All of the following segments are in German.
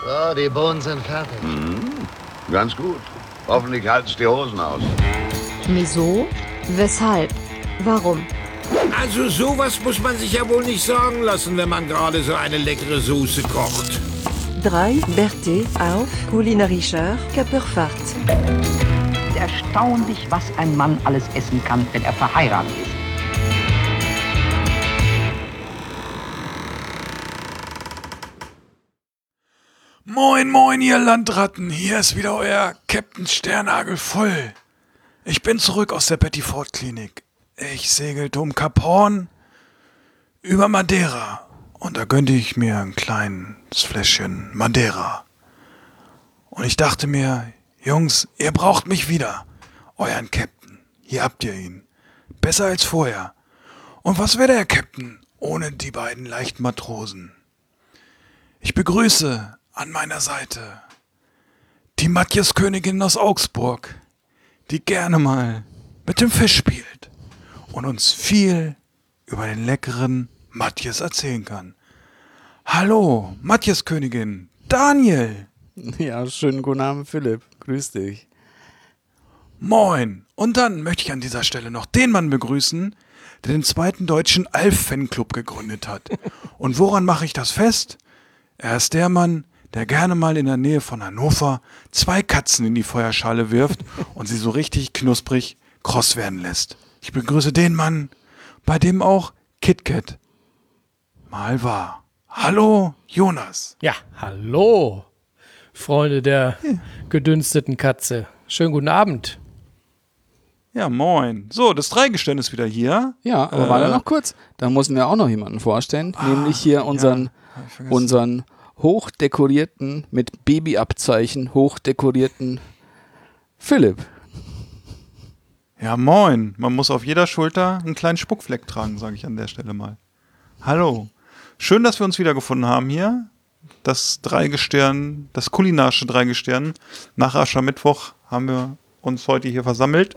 So, die Bohnen sind fertig. Ganz gut. Hoffentlich halten's die Hosen aus. Wieso? Weshalb? Warum? Also sowas muss man sich ja wohl nicht sagen lassen, wenn man gerade so eine leckere Soße kocht. 3 Berthe auf kulinarischer Körperfahrt. Erstaunlich, was ein Mann alles essen kann, wenn er verheiratet ist. Moin, moin, ihr Landratten. Hier ist wieder euer Captain Sternhagel voll. Ich bin zurück aus der Betty Ford Klinik. Ich segelte um Kap Horn über Madeira. Und da gönnte ich mir ein kleines Fläschchen Madeira. Und ich dachte mir, Jungs, ihr braucht mich wieder. Euren Captain. Hier habt ihr ihn. Besser als vorher. Und was wäre der Captain ohne die beiden leichten Matrosen? Ich begrüße an meiner Seite die Matjes-Königin aus Augsburg, die gerne mal mit dem Fisch spielt und uns viel über den leckeren Matjes erzählen kann. Hallo, Matjes-Königin, Daniel. Ja, schönen guten Abend, Philipp. Grüß dich. Moin. Und dann möchte ich an dieser Stelle noch den Mann begrüßen, der den zweiten deutschen Alf-Fanclub gegründet hat. Und woran mache ich das fest? Er ist der Mann, der gerne mal in der Nähe von Hannover 2 Katzen in die Feuerschale wirft und sie so richtig knusprig kross werden lässt. Ich begrüße den Mann, bei dem auch KitKat mal war. Hallo, Jonas. Ja, hallo, Freunde der gedünsteten Katze. Schönen guten Abend. Ja, moin. So, das Dreigestirn ist wieder hier. Ja, aber warte noch kurz. Da müssen wir auch noch jemanden vorstellen, nämlich hier unseren hochdekorierten, mit Babyabzeichen hochdekorierten Philipp. Ja, moin. Man muss auf jeder Schulter einen kleinen Spuckfleck tragen, sage ich an der Stelle mal. Hallo. Schön, dass wir uns wiedergefunden haben hier. Das Dreigestirn, das kulinarische Dreigestirn. Nach Aschermittwoch haben wir uns heute hier versammelt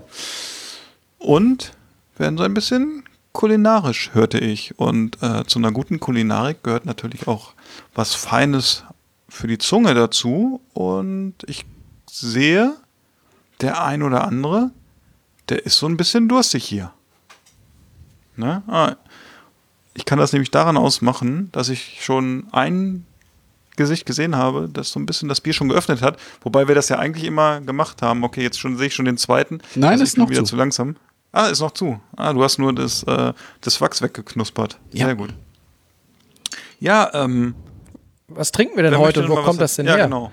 und werden so ein bisschen kulinarisch, hörte ich. Und zu einer guten Kulinarik gehört natürlich auch was Feines für die Zunge dazu. Und ich sehe, der ein oder andere, der ist so ein bisschen durstig hier. Ne? Ich kann das nämlich daran ausmachen, dass ich schon ein Gesicht gesehen habe, das so ein bisschen das Bier schon geöffnet hat. Wobei wir das ja eigentlich immer gemacht haben. Okay, jetzt sehe ich schon den zweiten. Nein, also ist noch wieder zu. zu langsam. Ah, ist noch zu. Ah, du hast nur das Wachs weggeknuspert. Ja. Sehr gut. Ja, Was trinken wir denn wer heute möchte und wo mal kommt was- das denn ja, her? Genau.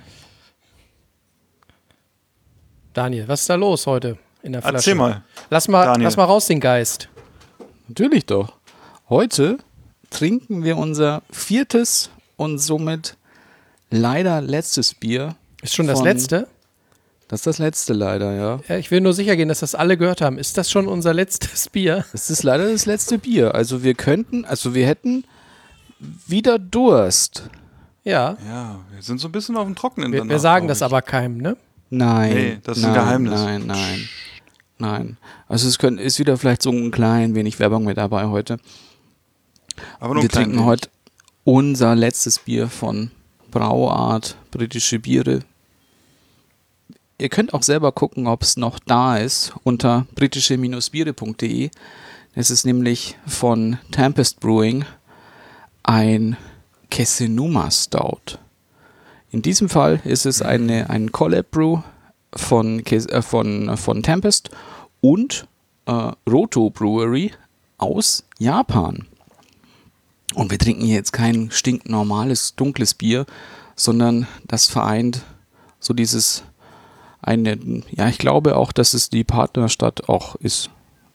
Daniel, was ist da los heute in der Flasche? Erzähl mal. Lass mal Daniel. raus den Geist. Natürlich doch. Heute trinken wir unser 4. und somit leider letztes Bier. Ist schon das von- letzte? Das ist das letzte leider, ja. Ja, ich will nur sicher gehen, dass das alle gehört haben. Ist das schon unser letztes Bier? Es ist leider das letzte Bier. Also wir hätten wieder Durst. Ja. Ja, wir sind so ein bisschen auf dem Trockenen Wir danach, sagen glaub das ich. aber keinem, ne? Nein. Nee, das ist nein, ein Geheimnis. Nein. Also ist wieder vielleicht so ein klein wenig Werbung mit dabei heute. Aber nur Wir ein klein trinken wenig. heute unser letztes Bier von Brauart Britische Biere. Ihr könnt auch selber gucken, ob es noch da ist unter britische-biere.de. Es ist nämlich von Tempest Brewing ein Kessenuma Stout. In diesem Fall ist es ein Collab Brew von Tempest und Roto Brewery aus Japan. Und wir trinken hier jetzt kein stinknormales, dunkles Bier, sondern das vereint so dieses ich glaube auch, dass es die Partnerstadt auch ist.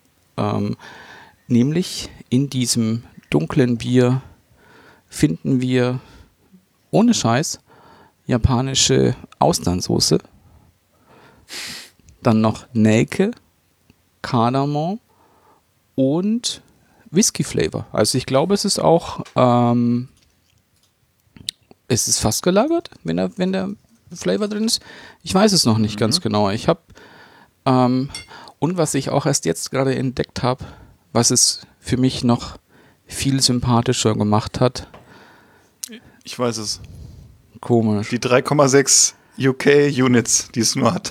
Nämlich in diesem dunklen Bier finden wir ohne Scheiß japanische Austernsoße, dann noch Nelke, Kardamom und Whisky-Flavor. Also ich glaube, es ist auch es ist fast gelagert, wenn der Flavor drin ist. Ich weiß es noch nicht ganz genau. Ich habe und was ich auch erst jetzt gerade entdeckt habe, was es für mich noch viel sympathischer gemacht hat. Ich weiß es. Komisch. Die 3,6 UK-Units, die es nur hat.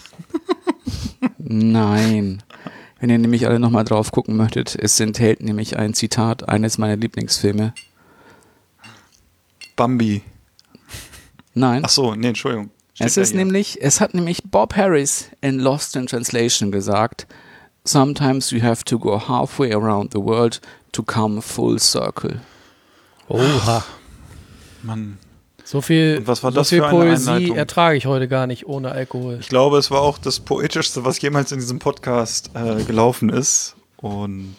Nein. Wenn ihr nämlich alle nochmal drauf gucken möchtet, es enthält nämlich ein Zitat eines meiner Lieblingsfilme. Bambi. Nein. Ach so, nee, Entschuldigung. Es hat nämlich Bob Harris in Lost in Translation gesagt, sometimes you have to go halfway around the world to come full circle. Oha. Mann. So viel, Und was war so das viel für eine Poesie Einleitung? ertrage ich heute gar nicht ohne Alkohol. Ich glaube, es war auch das Poetischste, was jemals in diesem Podcast gelaufen ist. Und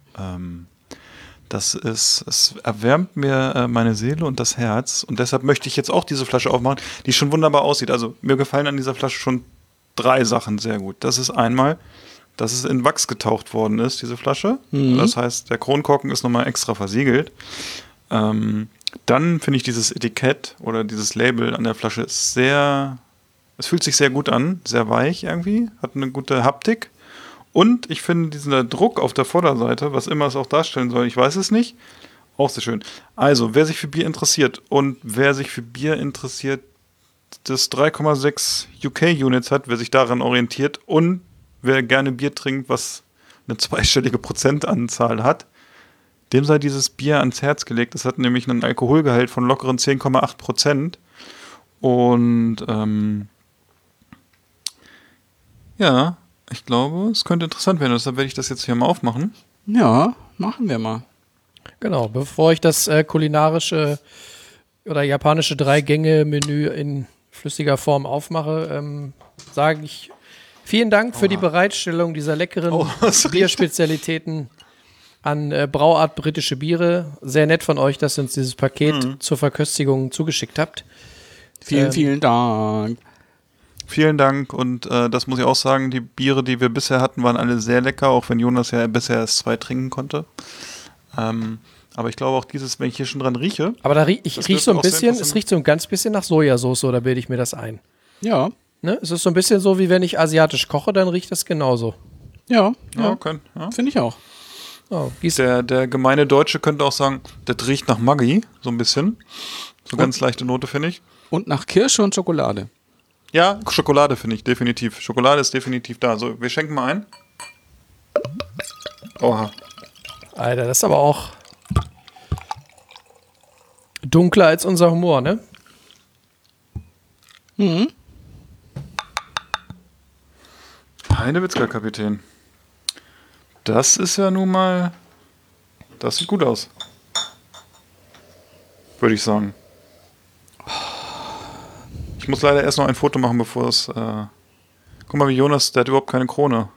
es erwärmt mir meine Seele und das Herz. Und deshalb möchte ich jetzt auch diese Flasche aufmachen, die schon wunderbar aussieht. Also mir gefallen an dieser Flasche schon 3 Sachen sehr gut. Das ist einmal, dass es in Wachs getaucht worden ist, diese Flasche. Das heißt, der Kronkorken ist nochmal extra versiegelt. Dann finde ich dieses Etikett oder dieses Label an der Flasche ist es fühlt sich sehr gut an, sehr weich irgendwie, hat eine gute Haptik. Und ich finde diesen Druck auf der Vorderseite, was immer es auch darstellen soll, ich weiß es nicht, auch sehr schön. Also, wer sich für Bier interessiert und wer sich für Bier interessiert, das 3,6 UK-Units hat, wer sich daran orientiert und wer gerne Bier trinkt, was eine 2-stellige Prozentanzahl hat, dem sei dieses Bier ans Herz gelegt. Es hat nämlich einen Alkoholgehalt von lockeren 10,8%. Und ja, ich glaube, es könnte interessant werden. Deshalb werde ich das jetzt hier mal aufmachen. Ja, machen wir mal. Genau, bevor ich das kulinarische oder japanische 3-Gänge-Menü in flüssiger Form aufmache, sage ich vielen Dank für die Bereitstellung dieser leckeren Bierspezialitäten an Brauart britische Biere. Sehr nett von euch, dass ihr uns dieses Paket zur Verköstigung zugeschickt habt. Vielen Dank. Vielen Dank und das muss ich auch sagen, die Biere, die wir bisher hatten, waren alle sehr lecker, auch wenn Jonas ja bisher erst 2 trinken konnte. Aber ich glaube auch dieses, wenn ich hier schon dran rieche. Aber ich rieche so ein bisschen, es riecht so ein ganz bisschen nach Sojasauce, oder bilde ich mir das ein? Ja. Ne? Es ist so ein bisschen so, wie wenn ich asiatisch koche, dann riecht das genauso. Ja. Ja. Finde ich auch. Oh, Der gemeine Deutsche könnte auch sagen, das riecht nach Maggi, so ein bisschen. So ganz leichte Note, finde ich. Und nach Kirsche und Schokolade. Ja, Schokolade finde ich, definitiv. Schokolade ist definitiv da. So, wir schenken mal ein. Oha. Alter, das ist aber auch dunkler als unser Humor, ne? Mhm. Heidewitzka, Kapitän. Das ist ja nun mal... Das sieht gut aus. Würde ich sagen. Ich muss leider erst noch ein Foto machen, bevor es... Guck mal, wie Jonas, der hat überhaupt keine Krone.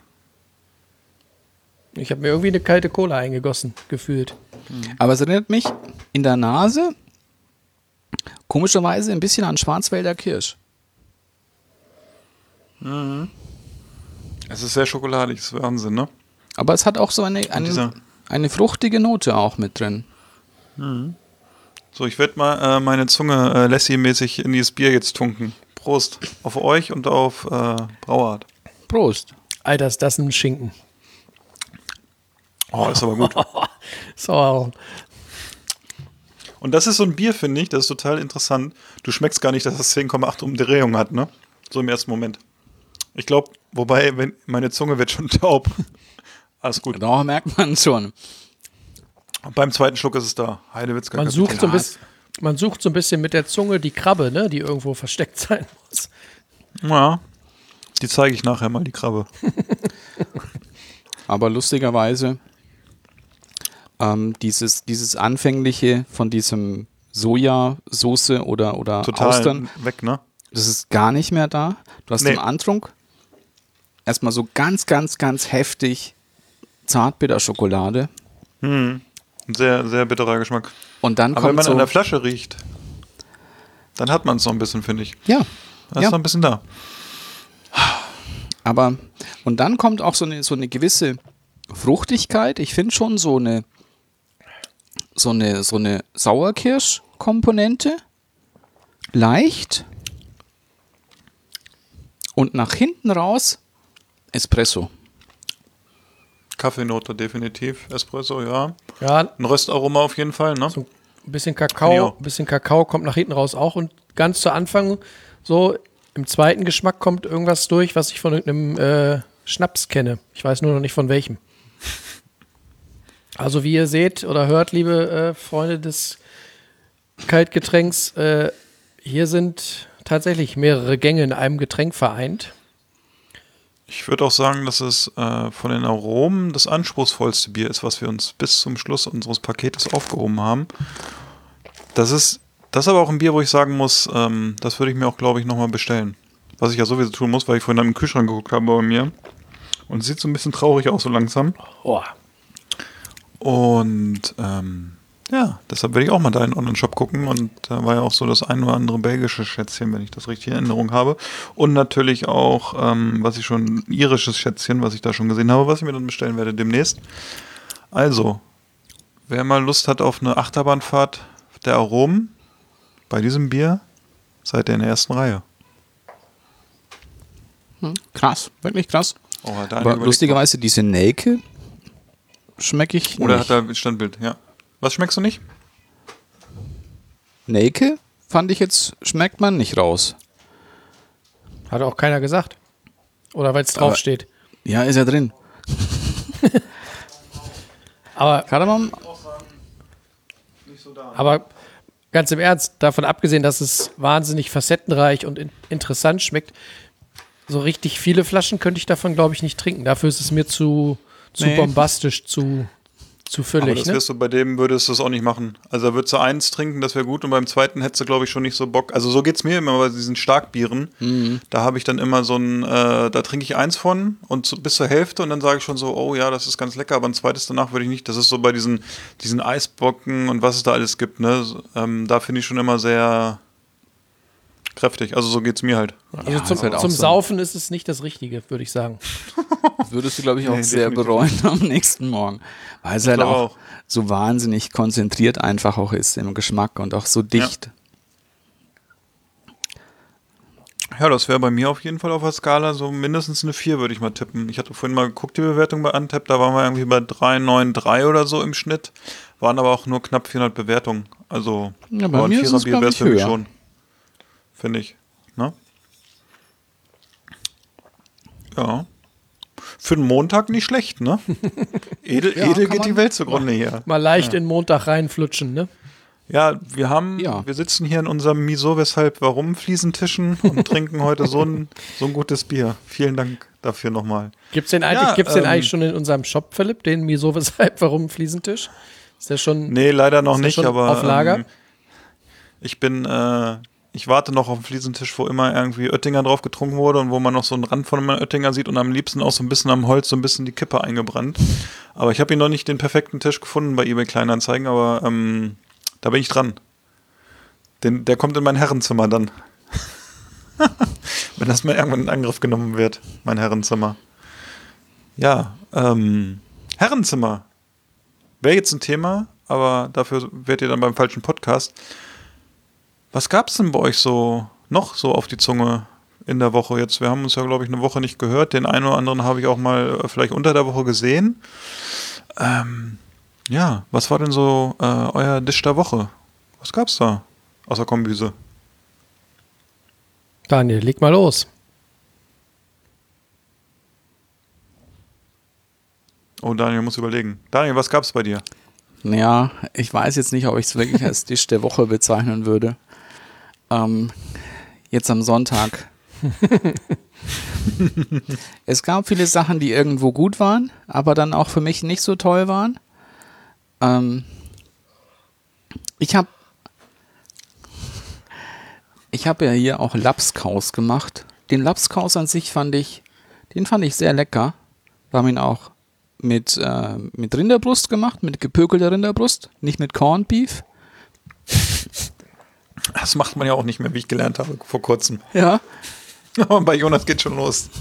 Ich habe mir irgendwie eine kalte Cola eingegossen, gefühlt. Aber es erinnert mich in der Nase komischerweise ein bisschen an Schwarzwälder Kirsch. Es ist sehr schokoladig, das ist Wahnsinn, ne? Aber es hat auch so eine fruchtige Note auch mit drin. So, ich werde mal meine Zunge Lassie-mäßig in dieses Bier jetzt tunken. Prost auf euch und auf Brauart. Prost. Alter, ist das ein Schinken. Oh, ist aber gut. So. Und das ist so ein Bier, finde ich, das ist total interessant. Du schmeckst gar nicht, dass das 10,8 Umdrehungen hat, ne? So im ersten Moment. Ich glaube, wobei, meine Zunge wird schon taub. Alles gut. Da merkt man schon. Und beim zweiten Schluck ist es da. Heidewitzka. Man sucht so ein bisschen mit der Zunge die Krabbe, ne, die irgendwo versteckt sein muss. Ja, die zeige ich nachher mal, die Krabbe. Aber lustigerweise dieses Anfängliche von diesem Sojasauce oder Total Austern, weg, ne? das ist gar nicht mehr da. Du hast im Antrunk erstmal so ganz, ganz, ganz heftig Zartbitterschokolade. Ein sehr, sehr bitterer Geschmack. Und dann Aber kommt wenn man so, an der Flasche riecht, dann hat man es noch ein bisschen, finde ich. ja, Da ist noch ein bisschen da. aber und dann kommt auch so eine gewisse Fruchtigkeit. Ich finde schon so eine Sauerkirsch-Komponente. Leicht. Und nach hinten raus Espresso. Kaffeenote definitiv. Espresso, ja. Ja, Ein Röstaroma auf jeden Fall, ne? so ein bisschen Kann ich auch. Kakao kommt nach hinten raus auch und ganz zu Anfang so. Im zweiten Geschmack kommt irgendwas durch, was ich von irgendeinem Schnaps kenne. Ich weiß nur noch nicht von welchem. Also wie ihr seht oder hört, liebe Freunde des Kaltgetränks, hier sind tatsächlich mehrere Gänge in einem Getränk vereint. Ich würde auch sagen, dass es von den Aromen das anspruchsvollste Bier ist, was wir uns bis zum Schluss unseres Paketes aufgehoben haben. Das ist aber auch ein Bier, wo ich sagen muss, das würde ich mir auch, glaube ich, nochmal bestellen. Was ich ja sowieso tun muss, weil ich vorhin im Kühlschrank geguckt habe bei mir. Und es sieht so ein bisschen traurig aus, so langsam. Oh. Und ja, deshalb werde ich auch mal da in den Online-Shop gucken. Und da war ja auch so das ein oder andere belgische Schätzchen, wenn ich das richtig in Erinnerung habe. Und natürlich auch, ein irisches Schätzchen, was ich da schon gesehen habe, was ich mir dann bestellen werde demnächst. Also, wer mal Lust hat auf eine Achterbahnfahrt der Aromen, bei diesem Bier seid ihr in der ersten Reihe. Krass, wirklich krass. Oh, Aber lustigerweise diese Nelke schmecke ich nicht. Oder hat er Standbild, ja. Was schmeckst du nicht? Nelke fand ich jetzt, schmeckt man nicht raus. Hat auch keiner gesagt. Oder weil es draufsteht. Ja, ist ja drin. Aber Kardamom? Aber ganz im Ernst, davon abgesehen, dass es wahnsinnig facettenreich und interessant schmeckt, so richtig viele Flaschen könnte ich davon, glaube ich, nicht trinken. Dafür ist es mir zu bombastisch, zu füllig. Aber das ne? wirst du, bei dem würdest du es auch nicht machen. Also da würdest du eins trinken, das wäre gut, und beim zweiten hättest du, glaube ich, schon nicht so Bock. Also so geht's mir immer bei diesen Starkbieren. Da habe ich dann immer so ein, da trinke ich eins von und bis zur Hälfte und dann sage ich schon so, oh ja, das ist ganz lecker, aber ein zweites danach würde ich nicht. Das ist so bei diesen Eisbocken und was es da alles gibt, ne? Da finde ich schon immer sehr kräftig. Also so geht's mir halt. Also Ja, ist halt auch zum so. Saufen ist es nicht das Richtige, würde ich sagen. Das würdest du, glaube ich, auch Nee, sehr definitiv. bereuen am nächsten Morgen. Weil es halt glaube auch auch. so wahnsinnig konzentriert einfach auch ist im Geschmack und auch so dicht. Ja, das wäre bei mir auf jeden Fall auf der Skala so mindestens eine 4, würde ich mal tippen. Ich hatte vorhin mal geguckt, die Bewertung bei Antep, da waren wir irgendwie bei 3,93 oder so im Schnitt, waren aber auch nur knapp 400 Bewertungen. Also Ja, bei aber ein mir ist es, Viererbier glaub wär's ich, für mich höher. schon. Finde ich. Ne? Ja. Für einen Montag nicht schlecht, ne? Edel kann geht man- die Welt zugrunde hier. Mal leicht in den Montag reinflutschen, ne? Ja, wir sitzen hier in unserem Miso, weshalb, warum Fliesentischen und trinken heute so ein gutes Bier. Vielen Dank dafür nochmal. Gibt's den eigentlich schon in unserem Shop, Philipp? Den Wieso, weshalb, warum Fliesentisch? Ist der schon Nee, leider noch Ist der nicht, schon aber auf Lager? Ich warte noch auf den Fliesentisch, wo immer irgendwie Oettinger drauf getrunken wurde und wo man noch so einen Rand von einem Oettinger sieht und am liebsten auch so ein bisschen am Holz so ein bisschen die Kippe eingebrannt. Aber ich habe ihn noch nicht den perfekten Tisch gefunden bei eBay Kleinanzeigen, aber da bin ich dran. Der kommt in mein Herrenzimmer dann. Wenn das mal irgendwann in Angriff genommen wird, mein Herrenzimmer. Ja, Herrenzimmer. Wäre jetzt ein Thema, aber dafür werdet ihr dann beim falschen Podcast. Was gab's denn bei euch so noch so auf die Zunge in der Woche jetzt? Wir haben uns ja, glaube ich, eine Woche nicht gehört. Den einen oder anderen habe ich auch mal vielleicht unter der Woche gesehen. Ja, was war denn so euer Dish der Woche? Was gab's da außer Kombüse? Daniel, leg mal los. Oh, Daniel muss überlegen. Daniel, was gab's bei dir? Ja, ich weiß jetzt nicht, ob ich es wirklich als Dish der Woche bezeichnen würde. Jetzt am Sonntag. Es gab viele Sachen, die irgendwo gut waren, aber dann auch für mich nicht so toll waren. Ich habe ja hier auch Lapskaus gemacht. Den Lapskaus an sich fand ich sehr lecker. Wir haben ihn auch mit Rinderbrust gemacht, mit gepökelter Rinderbrust, nicht mit Corned Beef. Das macht man ja auch nicht mehr, wie ich gelernt habe vor kurzem. Ja. Aber bei Jonas geht schon los.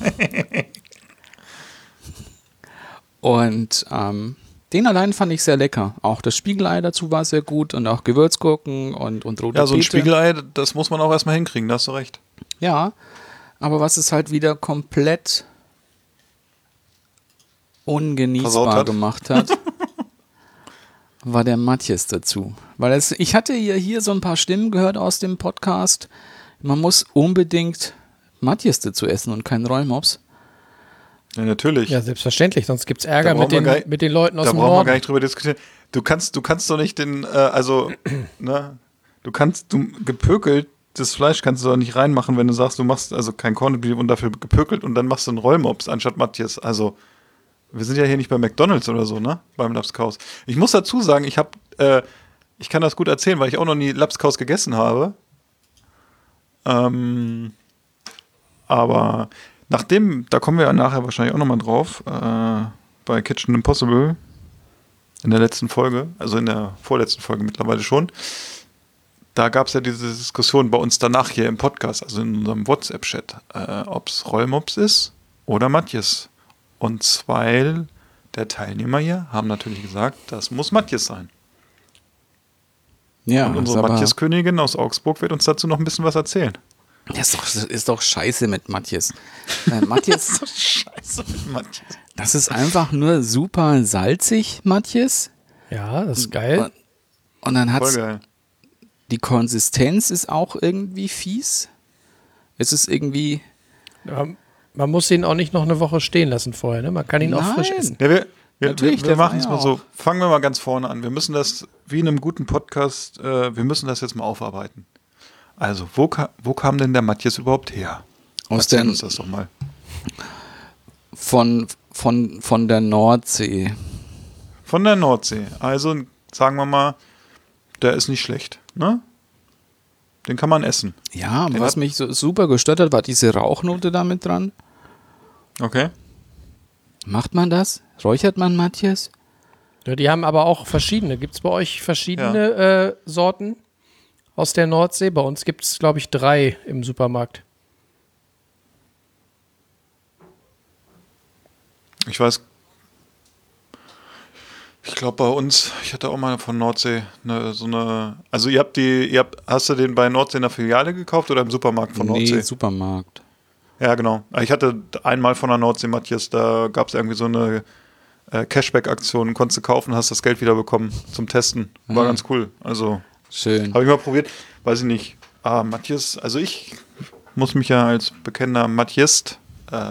Und den allein fand ich sehr lecker. Auch das Spiegelei dazu war sehr gut und auch Gewürzgurken und rote Ja, so ein Beete. Spiegelei, das muss man auch erstmal hinkriegen, da hast du recht. Ja, aber was es halt wieder komplett Versaut ungenießbar hat. gemacht hat, war der Matthias dazu. Weil ich hatte hier so ein paar Stimmen gehört aus dem Podcast. Man muss unbedingt Matthias dazu essen und keinen Rollmops. Ja, natürlich. Ja, selbstverständlich, sonst gibt es Ärger Da brauchen wir mit den Leuten aus Da dem brauchen wir Norden. gar nicht drüber diskutieren. Du kannst doch nicht gepökeltes Fleisch kannst du doch nicht reinmachen, wenn du sagst, du machst also kein Corned Beef und dafür gepökelt und dann machst du einen Rollmops anstatt Matthias. Also, wir sind ja hier nicht bei McDonald's oder so, ne? Beim Lapskaus. Ich muss dazu sagen, ich kann das gut erzählen, weil ich auch noch nie Lapskaus gegessen habe. Aber da kommen wir ja nachher wahrscheinlich auch nochmal drauf, bei Kitchen Impossible, in der letzten Folge, also in der vorletzten Folge mittlerweile schon, da gab es ja diese Diskussion bei uns danach hier im Podcast, also in unserem WhatsApp-Chat, ob es Rollmops ist oder Matthias. Und zwei der Teilnehmer hier haben natürlich gesagt, das muss Matthias sein. Ja, und unsere Matthias-Königin aus Augsburg wird uns dazu noch ein bisschen was erzählen. Das ist doch scheiße mit Matthias. Matthias, Das ist scheiße mit Matthias. das ist einfach nur super salzig, Matthias. Ja, das ist geil. Und dann Voll hat's geil. die Konsistenz ist auch irgendwie fies. Es ist irgendwie Ja, man muss ihn auch nicht noch eine Woche stehen lassen vorher, ne? Man kann ihn auch frisch Nein. essen. Ja, Natürlich, wir der machen war es ja mal so. auch. Fangen wir mal ganz vorne an. Wir müssen das, wie in einem guten Podcast, wir müssen das jetzt mal aufarbeiten. Also, wo kam denn der Matthias überhaupt her? Erzähl uns das doch mal. von der Nordsee. Von der Nordsee. Also, sagen wir mal, der ist nicht schlecht, ne? Den kann man essen. Ja, aber Den was hat- mich so super gestört hat, war diese Rauchnote da mit dran. Okay. Macht man das? Räuchert man Matthias? Ja, die haben aber auch verschiedene. Gibt es bei euch verschiedene Sorten aus der Nordsee? Bei uns gibt es, glaube ich, 3 im Supermarkt. Ich weiß. Ich glaube bei uns, ich hatte auch mal von Nordsee also hast du den bei Nordsee in der Filiale gekauft oder im Supermarkt von Nordsee? Nee, Supermarkt. Ja, genau. Ich hatte einmal von der Nordsee, Matthias, da gab es irgendwie so eine Cashback-Aktion, konntest du kaufen, hast das Geld wieder bekommen zum Testen. War ganz cool. Also, Schön. habe ich mal probiert. Weiß ich nicht. Matthias, also ich muss mich ja als bekennender Matthiast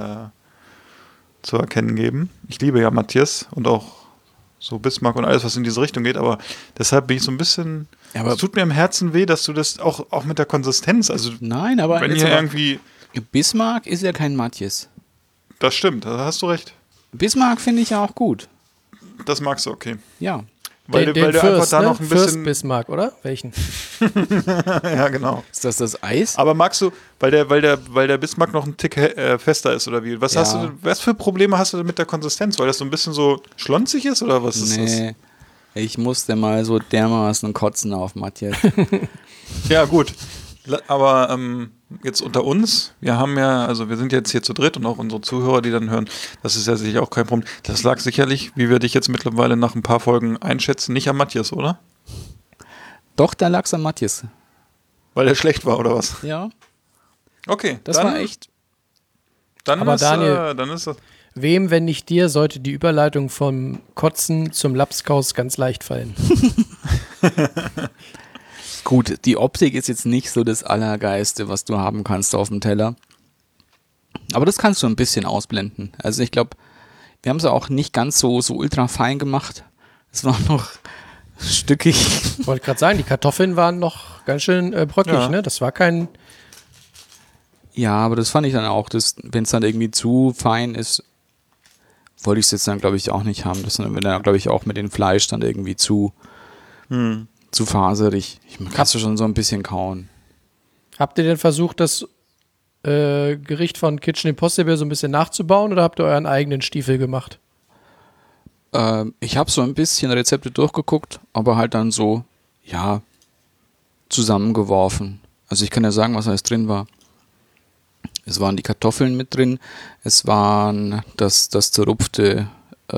zu erkennen geben. Ich liebe ja Matthias und auch so Bismarck und alles, was in diese Richtung geht, aber deshalb bin ich so ein bisschen, Ja, aber- es tut mir im Herzen weh, dass du das auch mit der Konsistenz, also Nein, aber wenn jetzt hier aber- irgendwie, Bismarck ist ja kein Matthias. das stimmt, da hast du recht. Bismarck finde ich ja auch gut. Das magst du, okay. Ja. Weil Den du einfach Fürst, da ne? noch ein Fürst bisschen, Bismarck, oder? Welchen? ja genau. Ist das Eis? Aber magst du, weil der Bismarck noch ein Tick fester ist oder wie? Ja. Was für Probleme hast du denn mit der Konsistenz? Weil das so ein bisschen so schlonzig ist oder was ist das? Nee. Ich musste mal so dermaßen kotzen auf Matthias. Ja, gut. Aber jetzt unter uns, wir sind jetzt hier zu dritt und auch unsere Zuhörer, die dann hören, das ist ja sicher auch kein Problem. Das lag sicherlich, wie wir dich jetzt mittlerweile nach ein paar Folgen einschätzen, nicht an Matthias, oder? Doch, da lag's an Matthias. Weil er schlecht war, oder was? Ja, Okay. das dann, war echt. Dann Aber ist, Daniel- dann ist das. Wem, wenn nicht dir, sollte die Überleitung vom Kotzen zum Lapskaus ganz leicht fallen? Gut, die Optik ist jetzt nicht so das Allergeiste, was du haben kannst auf dem Teller. Aber das kannst du ein bisschen ausblenden. Also ich glaube, wir haben es auch nicht ganz so ultra fein gemacht. Es war noch stückig. Ich wollte gerade sagen, die Kartoffeln waren noch ganz schön bröckig, Ja. ne? Das war kein. Ja, aber das fand ich dann auch, wenn es dann irgendwie zu fein ist, wollte ich es jetzt dann, glaube ich, auch nicht haben. Das wird dann, glaube ich, auch mit dem Fleisch dann irgendwie zu faserig. Kannst du schon so ein bisschen kauen. Habt ihr denn versucht, das Gericht von Kitchen Impossible so ein bisschen nachzubauen oder habt ihr euren eigenen Stiefel gemacht? Ich habe so ein bisschen Rezepte durchgeguckt, aber halt dann so, ja, zusammengeworfen. Also ich kann ja sagen, was alles drin war. Es waren die Kartoffeln mit drin, es waren das zerrupfte,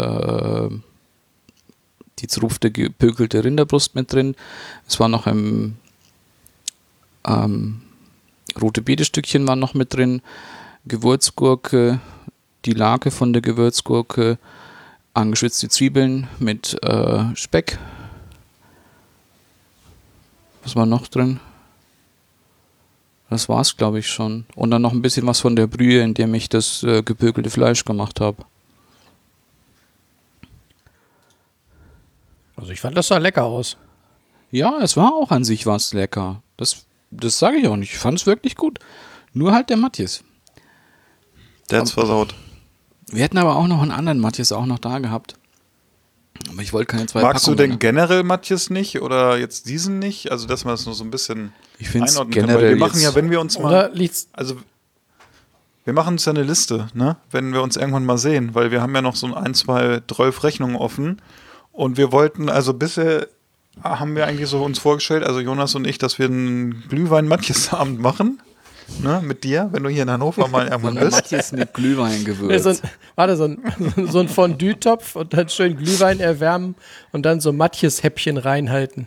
die zerrupfte gepökelte Rinderbrust mit drin, es war noch rote Beetestückchen waren noch mit drin, Gewürzgurke, die Lake von der Gewürzgurke, angeschwitzte Zwiebeln mit Speck Was war noch drin? Das war's, glaube ich, schon. Und dann noch ein bisschen was von der Brühe, in dem ich das gepökelte Fleisch gemacht habe. Also ich fand, das sah lecker aus. Ja, es war auch an sich was lecker. Das sage ich auch nicht. Ich fand es wirklich gut. Nur halt der Matthias. Der hat's versaut. Wir hätten aber auch noch einen anderen Matthias auch noch da gehabt. Aber ich wollte keine zwei Magst du Packungen. denn generell Matthias nicht oder jetzt diesen nicht? Also, dass man das nur so ein bisschen Ich finde es einordnen kann. Weil generell wir machen jetzt, ja, wenn wir uns mal. Oder liegt's? Also, wir machen uns ja eine Liste, ne? Wenn wir uns irgendwann mal sehen, weil wir haben ja noch so 1, 2, 12 Rechnungen offen. Und wir wollten, also bisher haben wir eigentlich so uns vorgestellt, also Jonas und ich, dass wir einen Glühwein-Matthias-Abend machen. Ne, mit dir, wenn du hier in Hannover mal irgendwann der bist. Matthias mit Glühwein Ja, gewürzt. so ein Fondue-Topf und dann schön Glühwein erwärmen und dann so Matthias-Häppchen reinhalten.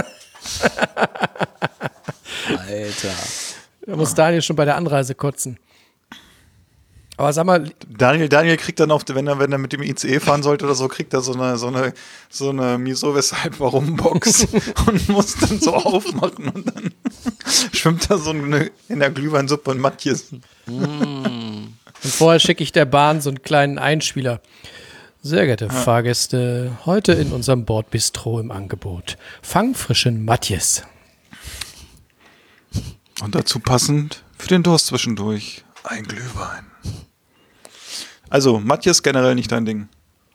Alter. Da muss Daniel schon bei der Anreise kotzen. Aber sag mal, Daniel kriegt dann auf, wenn er mit dem ICE fahren sollte oder so, kriegt er so eine Wieso, weshalb, warum Box und muss dann so aufmachen und dann schwimmt da so in der Glühweinsuppe und Matthias. und vorher schicke ich der Bahn so einen kleinen Einspieler. Sehr geehrte Fahrgäste, heute in unserem Bordbistro im Angebot fangfrischen Matthias. Und dazu passend für den Durst zwischendurch ein Glühwein. Also, Matthias generell nicht dein Ding.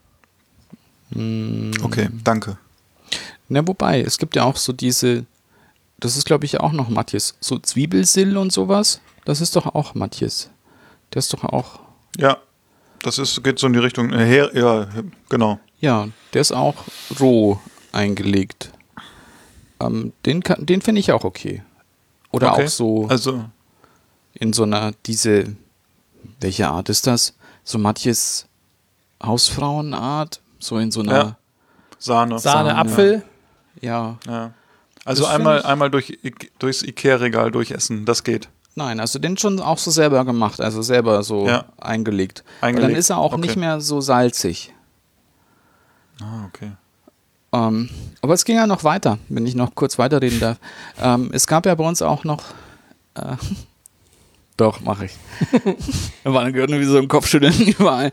Okay, danke. Na, wobei, es gibt ja auch so diese, das ist glaube ich auch noch Matthias, so Zwiebelsill und sowas, das ist doch auch Matthias. Der ist doch auch, Ja, geht so in die Richtung. Ja, genau. ja, der ist auch roh eingelegt. Den finde ich auch okay. Oder Okay. auch so Also, in so einer, welche Art ist das? So Matthias Hausfrauenart, so in so einer, Ja. Sahne. Sahne, Apfel. ja. Ja. Also Das find einmal durchs Ikea-Regal durchessen, das geht. Nein, also den schon auch so selber gemacht, also selber so Ja. eingelegt. Eingelegt, Und dann ist er auch okay. nicht mehr so salzig. Ah, okay. Aber es ging ja noch weiter, wenn ich noch kurz weiterreden darf. Es gab ja bei uns auch noch, doch, mache ich. Da war gehört nur wie so ein Kopfschütteln überall.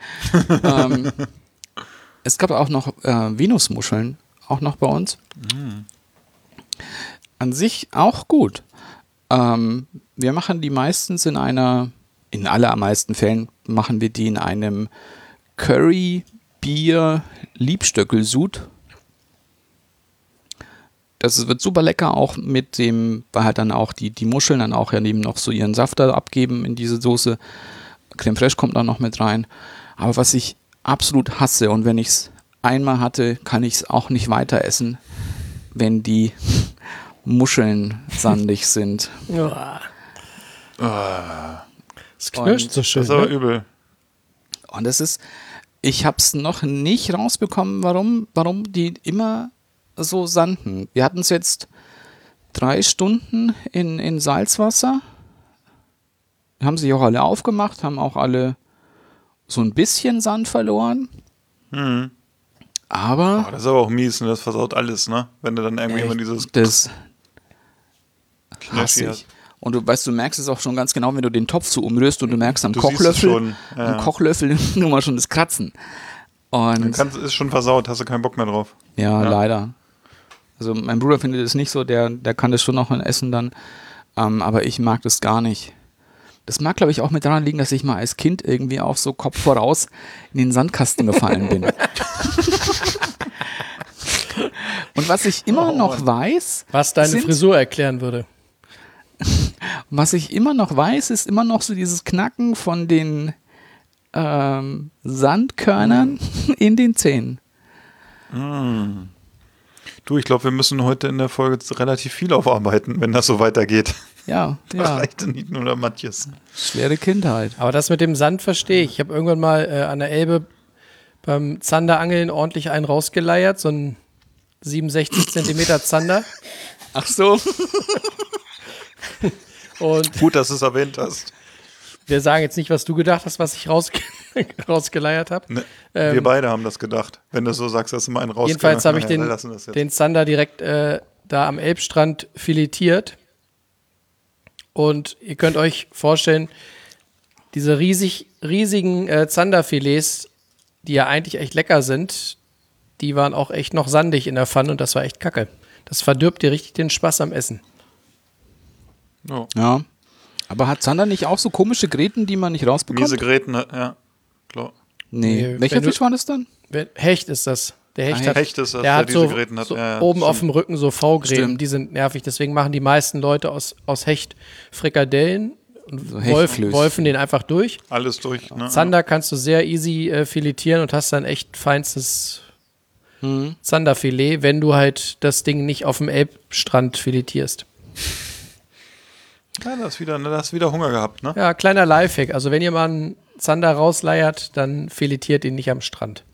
Es gab auch noch Venusmuscheln, auch noch bei uns. An sich auch gut. Wir machen die meistens in allermeisten Fällen machen wir die in einem Curry-Bier-Liebstöckelsud. Das wird super lecker, auch mit dem, weil halt dann auch die Muscheln dann auch ja neben noch so ihren Saft da abgeben in diese Soße. Creme Fraiche kommt dann noch mit rein. Aber was ich absolut hasse und wenn ich es einmal hatte, kann ich es auch nicht weiter essen, wenn die Muscheln sandig sind. Ja. Es knirscht so schön. Das ist aber Ne? übel. Und das ist, ich habe es noch nicht rausbekommen, warum die immer so sanden. Wir hatten es jetzt 3 Stunden in Salzwasser. Haben sich auch alle aufgemacht, haben auch alle so ein bisschen Sand verloren. Aber Das ist aber auch mies, ne? Das versaut alles, ne? Wenn du dann irgendwie immer dieses das Knirschi hasse hast. ich. Und du merkst es auch schon ganz genau, wenn du den Topf so umrührst und du merkst am Du siehst es Kochlöffel, schon, ja. am Kochlöffel nur mal schon das Kratzen. Und Ist schon versaut, hast du keinen Bock mehr drauf. ja, Ja. leider. Also mein Bruder findet es nicht so, der kann das schon noch essen dann, aber ich mag das gar nicht. Das mag, glaube ich, auch mit daran liegen, dass ich mal als Kind irgendwie auch so Kopf voraus in den Sandkasten gefallen bin. Und was ich immer noch weiß, Was deine Frisur erklären würde. ist immer noch so dieses Knacken von den Sandkörnern in den Zähnen. Du, ich glaube, wir müssen heute in der Folge relativ viel aufarbeiten, wenn das so weitergeht. Ja, Da ja, reicht nicht nur der Matthias. schwere Kindheit. Aber das mit dem Sand verstehe ich. Ich habe irgendwann mal an der Elbe beim Zanderangeln ordentlich einen rausgeleiert, so ein 67 Zentimeter Zander. Ach so. Und Gut, dass du es erwähnt hast. wir sagen jetzt nicht, was du gedacht hast, was ich rausgeleiert habe. Ne, wir beide haben das gedacht. Wenn du so sagst, dass du mal einen rausgeleiert Jedenfalls habe ich lassen das jetzt. den Zander direkt da am Elbstrand filetiert. Und ihr könnt euch vorstellen, diese riesigen Zanderfilets, die ja eigentlich echt lecker sind, die waren auch echt noch sandig in der Pfanne und das war echt kacke. Das verdirbt dir richtig den Spaß am Essen. Oh. Ja. Aber hat Zander nicht auch so komische Gräten, die man nicht rausbekommt? Miese Gräten, ja, klar. Nee. Welcher Fisch war das dann? Hecht ist das. Der Hecht, Hecht ist das, der hat diese so, Gräten hat. so Ja, oben stimmt. auf dem Rücken so V-Gräten, Stimmt. die sind nervig. Deswegen machen die meisten Leute aus Hecht Frikadellen und So Hechtflößchen. wolfen den einfach durch. Alles durch. Ne? Zander kannst du sehr easy filetieren und hast dann echt feinstes Zanderfilet, wenn du halt das Ding nicht auf dem Elbstrand filetierst. Ja, da hast wieder Hunger gehabt, ne? Ja, kleiner Lifehack. Also wenn ihr mal einen Zander rausleiert, dann filetiert ihn nicht am Strand.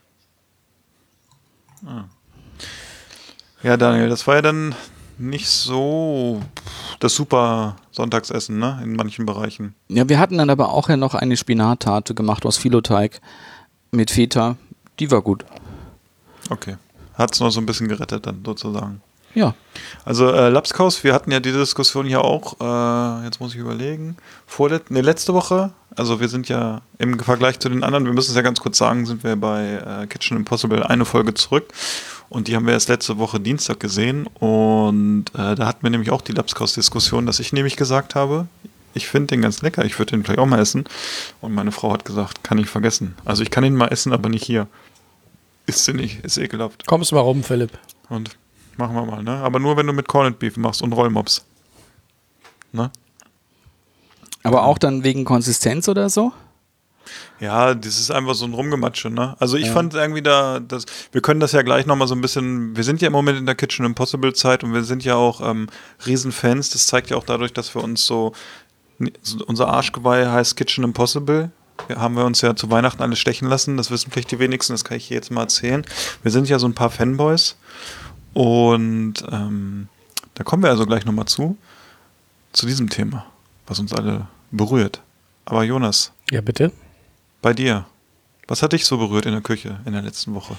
Ja, Daniel, das war ja dann nicht so das super Sonntagsessen, ne? In manchen Bereichen. Ja, wir hatten dann aber auch ja noch eine Spinattarte gemacht aus Filoteig mit Feta. Die war gut. Okay. Hat es noch so ein bisschen gerettet dann sozusagen. Ja. Also Lapskaus, wir hatten ja die Diskussion hier auch, jetzt muss ich überlegen, letzte Woche, also wir sind ja im Vergleich zu den anderen, wir müssen es ja ganz kurz sagen, sind wir bei Kitchen Impossible eine Folge zurück und die haben wir erst letzte Woche Dienstag gesehen und da hatten wir nämlich auch die Lapskaus-Diskussion, dass ich nämlich gesagt habe, ich finde den ganz lecker, ich würde den vielleicht auch mal essen und meine Frau hat gesagt, kann ich vergessen. Also ich kann ihn mal essen, aber nicht hier. Ist sie nicht, ist ekelhaft. Kommst mal rum, Philipp. Und machen wir mal, ne? Aber nur, wenn du mit Corned Beef machst und Rollmops. Ne? Aber auch dann wegen Konsistenz oder so? Ja, das ist einfach so ein Rumgematsche, ne? Also ich fand irgendwie wir können das ja gleich nochmal so ein bisschen, wir sind ja im Moment in der Kitchen Impossible Zeit und wir sind ja auch Riesenfans, das zeigt ja auch dadurch, dass wir uns unser Arschgeweih heißt Kitchen Impossible. Haben wir uns ja zu Weihnachten alles stechen lassen, das wissen vielleicht die wenigsten, das kann ich hier jetzt mal erzählen. Wir sind ja so ein paar Fanboys und da kommen wir also gleich nochmal zu diesem Thema, was uns alle berührt. Aber Jonas. Ja, bitte? Bei dir. Was hat dich so berührt in der Küche in der letzten Woche?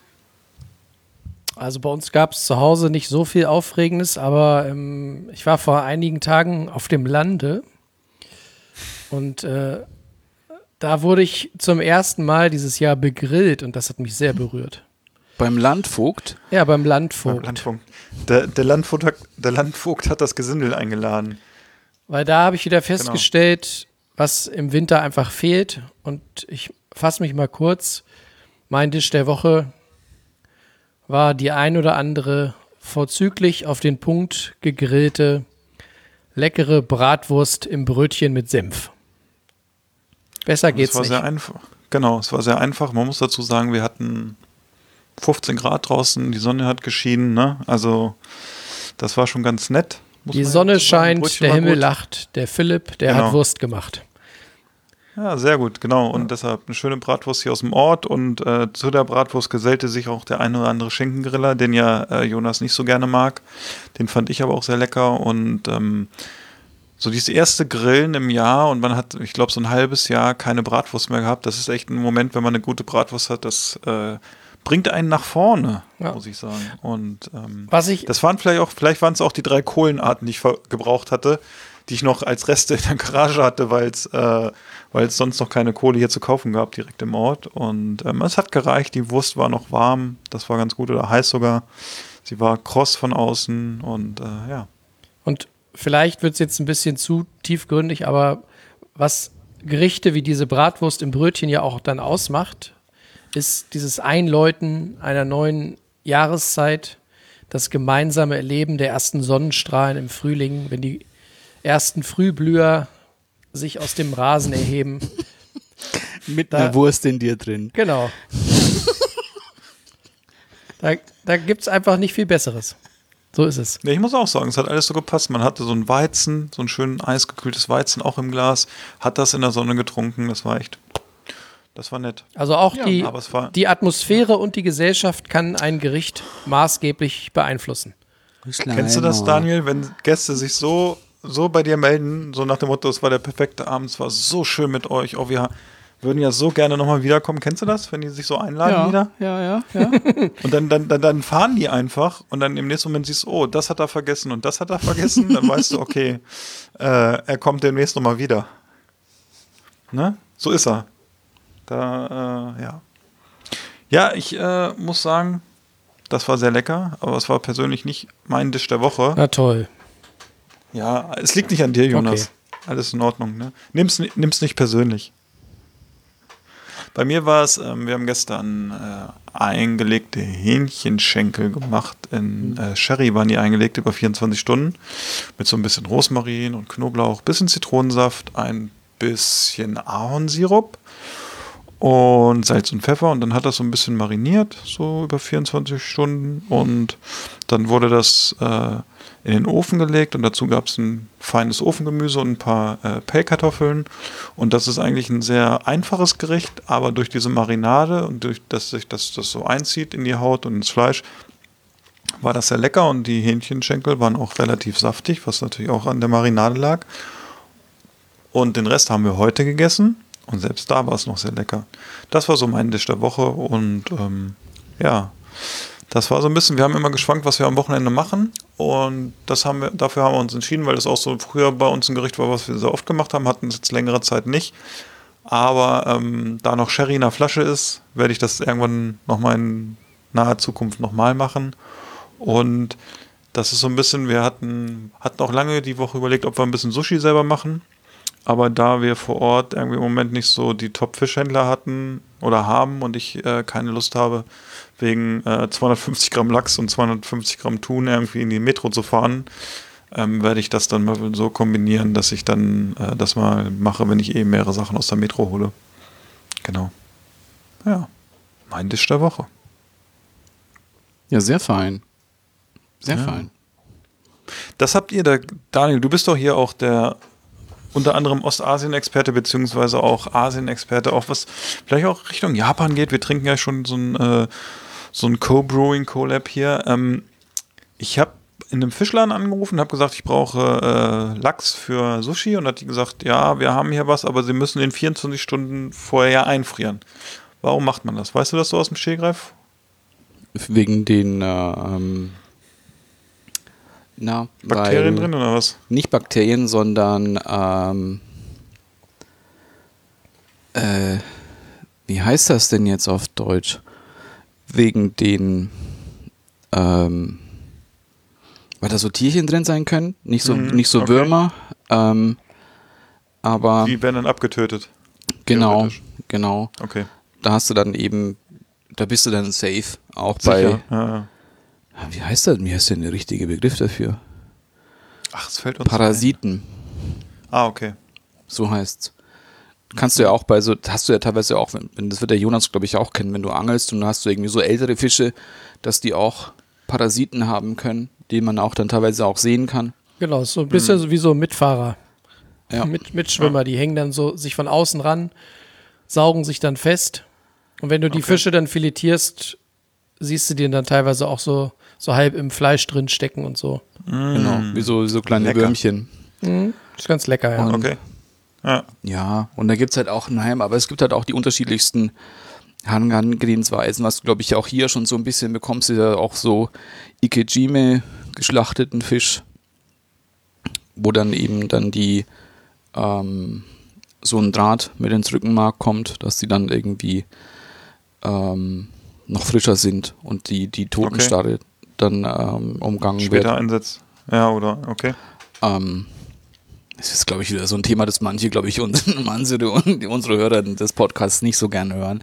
Also bei uns gab es zu Hause nicht so viel Aufregendes, aber ich war vor einigen Tagen auf dem Lande und da wurde ich zum ersten Mal dieses Jahr begrillt und das hat mich sehr berührt. Beim Landvogt? Ja, beim Landvogt. Der Landvogt hat das Gesindel eingeladen. Weil da habe ich wieder festgestellt, was im Winter einfach fehlt. Und ich fasse mich mal kurz. Mein Dish der Woche war die ein oder andere vorzüglich auf den Punkt gegrillte, leckere Bratwurst im Brötchen mit Senf. Besser geht's nicht. Sehr einfach. Genau, es war sehr einfach. Man muss dazu sagen, wir hatten 15 Grad draußen, die Sonne hat geschienen, ne? Also das war schon ganz nett. Die Sonne scheint, der Himmel lacht, der Philipp, der hat Wurst gemacht. Ja, sehr gut, genau. Und deshalb eine schöne Bratwurst hier aus dem Ort und zu der Bratwurst gesellte sich auch der eine oder andere Schinkengriller, den ja Jonas nicht so gerne mag. Den fand ich aber auch sehr lecker und so dieses erste Grillen im Jahr und man hat, ich glaube, so ein halbes Jahr keine Bratwurst mehr gehabt. Das ist echt ein Moment, wenn man eine gute Bratwurst hat, das bringt einen nach vorne, muss ich sagen. Und das waren vielleicht waren es auch die 3 Kohlenarten, die ich gebraucht hatte, die ich noch als Reste in der Garage hatte, weil es sonst noch keine Kohle hier zu kaufen gab, direkt im Ort. Und es hat gereicht, die Wurst war noch warm, das war ganz gut oder heiß sogar. Sie war kross von außen und ja. Und vielleicht wird es jetzt ein bisschen zu tiefgründig, aber was Gerichte wie diese Bratwurst im Brötchen ja auch dann ausmacht, ist dieses Einläuten einer neuen Jahreszeit, das gemeinsame Erleben der ersten Sonnenstrahlen im Frühling, wenn die ersten Frühblüher sich aus dem Rasen erheben. Mit einer Wurst in dir drin. Genau. Da gibt es einfach nicht viel Besseres. So ist es. Ja, ich muss auch sagen, es hat alles so gepasst. Man hatte so ein Weizen, so ein schön eisgekühltes Weizen auch im Glas, hat das in der Sonne getrunken, das war nett. Also auch die Atmosphäre und die Gesellschaft kann ein Gericht maßgeblich beeinflussen. Kennst du das, Daniel, wenn Gäste sich so bei dir melden, so nach dem Motto, es war der perfekte Abend, es war so schön mit euch, oh, wir würden ja so gerne nochmal wiederkommen. Kennst du das, wenn die sich so einladen wieder? Ja. Und dann fahren die einfach und dann im nächsten Moment siehst du, oh, das hat er vergessen und das hat er vergessen. Dann weißt du, okay, er kommt demnächst nochmal wieder. Ne? So ist er. Ja. Ja, ich muss sagen, das war sehr lecker, aber es war persönlich nicht mein Dish der Woche. Na toll. Ja, es liegt nicht an dir, Jonas. Okay. Alles in Ordnung, ne? Nimm's nicht persönlich. Bei mir war es, wir haben gestern eingelegte Hähnchenschenkel gemacht. In Sherry waren die eingelegt über 24 Stunden. Mit so ein bisschen Rosmarin und Knoblauch, bisschen Zitronensaft, ein bisschen Ahornsirup und Salz und Pfeffer. Und dann hat das so ein bisschen mariniert, so über 24 Stunden. Und dann wurde das in den Ofen gelegt und dazu gab es ein feines Ofengemüse und ein paar Pellkartoffeln. Und das ist eigentlich ein sehr einfaches Gericht, aber durch diese Marinade und durch dass sich das so einzieht in die Haut und ins Fleisch, war das sehr lecker und die Hähnchenschenkel waren auch relativ saftig, was natürlich auch an der Marinade lag. Und den Rest haben wir heute gegessen und selbst da war es noch sehr lecker. Das war so mein Dish der Woche und ja, das war so ein bisschen, wir haben immer geschwankt, was wir am Wochenende machen und dafür haben wir uns entschieden, weil das auch so früher bei uns ein Gericht war, was wir sehr oft gemacht haben, hatten es jetzt längere Zeit nicht. Aber da noch Sherry in der Flasche ist, werde ich das irgendwann nochmal in naher Zukunft nochmal machen. Und das ist so ein bisschen, wir hatten auch lange die Woche überlegt, ob wir ein bisschen Sushi selber machen. Aber da wir vor Ort irgendwie im Moment nicht so die Top-Fischhändler hatten oder haben und ich keine Lust habe, wegen 250 Gramm Lachs und 250 Gramm Thun irgendwie in die Metro zu fahren, werde ich das dann mal so kombinieren, dass ich dann das mal mache, wenn ich mehrere Sachen aus der Metro hole. Genau. Ja, mein Dish der Woche. Ja, sehr fein. Sehr fein. Das habt ihr da, Daniel, du bist doch hier auch der unter anderem Ostasien-Experte beziehungsweise auch Asien-Experte, auch was vielleicht auch Richtung Japan geht. Wir trinken ja schon so ein Co-Brewing-Collab hier. Ich habe in einem Fischladen angerufen, habe gesagt, ich brauche Lachs für Sushi und hat die gesagt, ja, wir haben hier was, aber Sie müssen in 24 Stunden vorher einfrieren. Warum macht man das? Weißt du das so aus dem Stehgreif? Wegen den Bakterien drin oder was? Nicht Bakterien, sondern wie heißt das denn jetzt auf Deutsch? Wegen den weil da so Tierchen drin sein können, nicht so okay. Würmer, aber die werden dann abgetötet. Genau. Okay. Da hast du dann eben, da bist du dann safe, auch sicher. bei Ja. Wie heißt das? Wie heißt denn der richtige Begriff dafür? Ach, es fällt uns Parasiten. Okay. So heißt's. Kannst du ja auch hast du ja teilweise auch, das wird der Jonas, glaube ich, auch kennen, wenn du angelst und dann hast du irgendwie so ältere Fische, dass die auch Parasiten haben können, die man auch dann teilweise auch sehen kann. Genau, so ein bisschen wie so Mitfahrer. Ja. Mitschwimmer, die hängen dann so sich von außen ran, saugen sich dann fest und wenn du die Fische dann filetierst, siehst du die dann teilweise auch so halb im Fleisch drin stecken und so. Genau, wie so kleine lecker. Würmchen. Ist ganz lecker, ja. Okay. Ja, und da gibt es halt auch aber es gibt halt auch die unterschiedlichsten Herangehensweisen, was du, glaube ich, auch hier schon so ein bisschen bekommst, ist ja auch so Ikejime geschlachteten Fisch, wo dann eben dann die so ein Draht mit ins Rückenmark kommt, dass die dann irgendwie noch frischer sind und die Totenstarre dann umgangen wird. Später einsetzt. Ja, oder? Okay. Das ist, glaube ich, wieder so ein Thema, das manche, glaube ich, unsere Hörer des Podcasts nicht so gerne hören.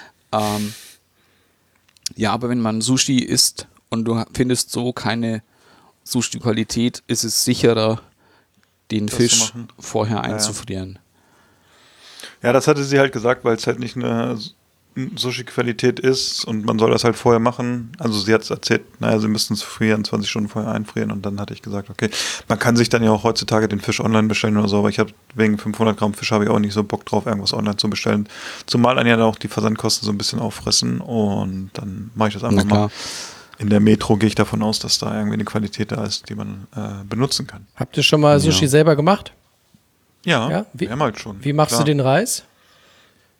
Ja, aber wenn man Sushi isst und du findest so keine Sushi-Qualität, ist es sicherer, den Fisch vorher einzufrieren. Ja, das hatte sie halt gesagt, weil es halt nicht eine Sushi-Qualität ist und man soll das halt vorher machen. Also sie hat es erzählt, sie müssten es 24 Stunden vorher einfrieren und dann hatte ich gesagt, okay, man kann sich dann ja auch heutzutage den Fisch online bestellen oder so, aber ich habe wegen 500 Gramm Fisch habe ich auch nicht so Bock drauf, irgendwas online zu bestellen. Zumal dann ja auch die Versandkosten so ein bisschen auffressen und dann mache ich das einfach mal. In der Metro gehe ich davon aus, dass da irgendwie eine Qualität da ist, die man benutzen kann. Habt ihr schon mal Sushi selber gemacht? Ja, wir haben halt schon. Wie machst du den Reis?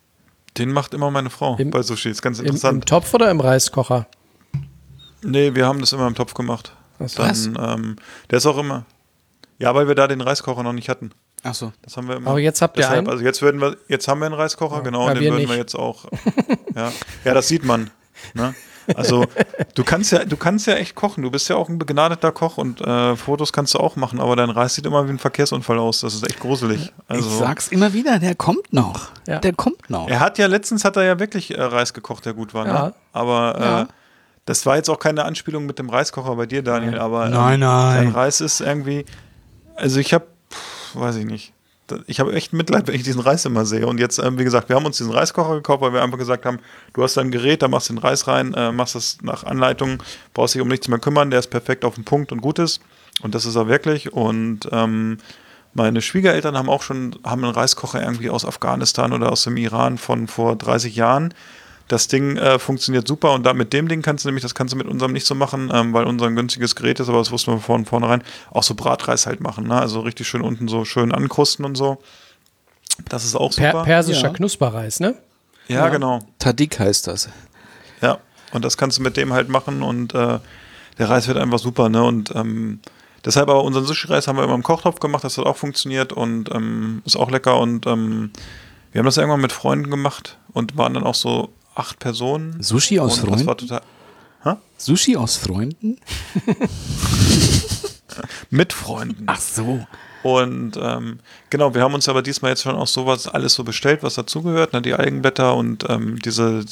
Den macht immer meine Frau bei Sushi. Das ist ganz Im interessant. Topf oder im Reiskocher? Nee, wir haben das immer im Topf gemacht. Dann, der ist auch immer. Ja, weil wir da den Reiskocher noch nicht hatten. Ach so. Das haben wir immer. Aber jetzt habt ihr einen? Also jetzt haben wir einen Reiskocher, genau, Ja, und den wir würden nicht. wir jetzt auch. Ja, das sieht man. Ne? Also du kannst ja echt kochen. Du bist ja auch ein begnadeter Koch und Fotos kannst du auch machen, aber dein Reis sieht immer wie ein Verkehrsunfall aus. Das ist echt gruselig. Also, Ich sag's immer wieder, der kommt noch. Ja. Der kommt noch. letztens hat er ja wirklich Reis gekocht, der gut war. Ja. Ne? Aber das war jetzt auch keine Anspielung mit dem Reiskocher bei dir, Daniel. Aber Nein. dein Reis ist irgendwie. Also weiß ich nicht. Ich habe echt Mitleid, wenn ich diesen Reis immer sehe. Und jetzt, wie gesagt, wir haben uns diesen Reiskocher gekauft, weil wir einfach gesagt haben, du hast ein Gerät, da machst du den Reis rein, machst das nach Anleitung, brauchst dich um nichts mehr kümmern, der ist perfekt auf den Punkt und gut ist. Und das ist er wirklich. Und meine Schwiegereltern haben einen Reiskocher irgendwie aus Afghanistan oder aus dem Iran von vor 30 Jahren. Das Ding funktioniert super und mit dem Ding kannst du mit unserem nicht so machen, weil unser ein günstiges Gerät ist, aber das wussten wir von vornherein, auch so Bratreis halt machen, ne? Also richtig schön unten so schön ankrusten und so. Das ist auch super. Persischer Knusperreis, ne? Ja, genau. Tadik heißt das. Ja, und das kannst du mit dem halt machen und der Reis wird einfach super, ne? Und deshalb aber unseren Sushi-Reis haben wir immer im Kochtopf gemacht, das hat auch funktioniert und ist auch lecker und wir haben das irgendwann mit Freunden gemacht und waren dann auch so 8 Personen. Sushi aus und Freunden? das war total. Sushi aus Freunden? Mit Freunden. Ach so. Und genau, wir haben uns aber diesmal jetzt schon auch sowas alles so bestellt, was dazugehört, ne? Die Algenblätter und diese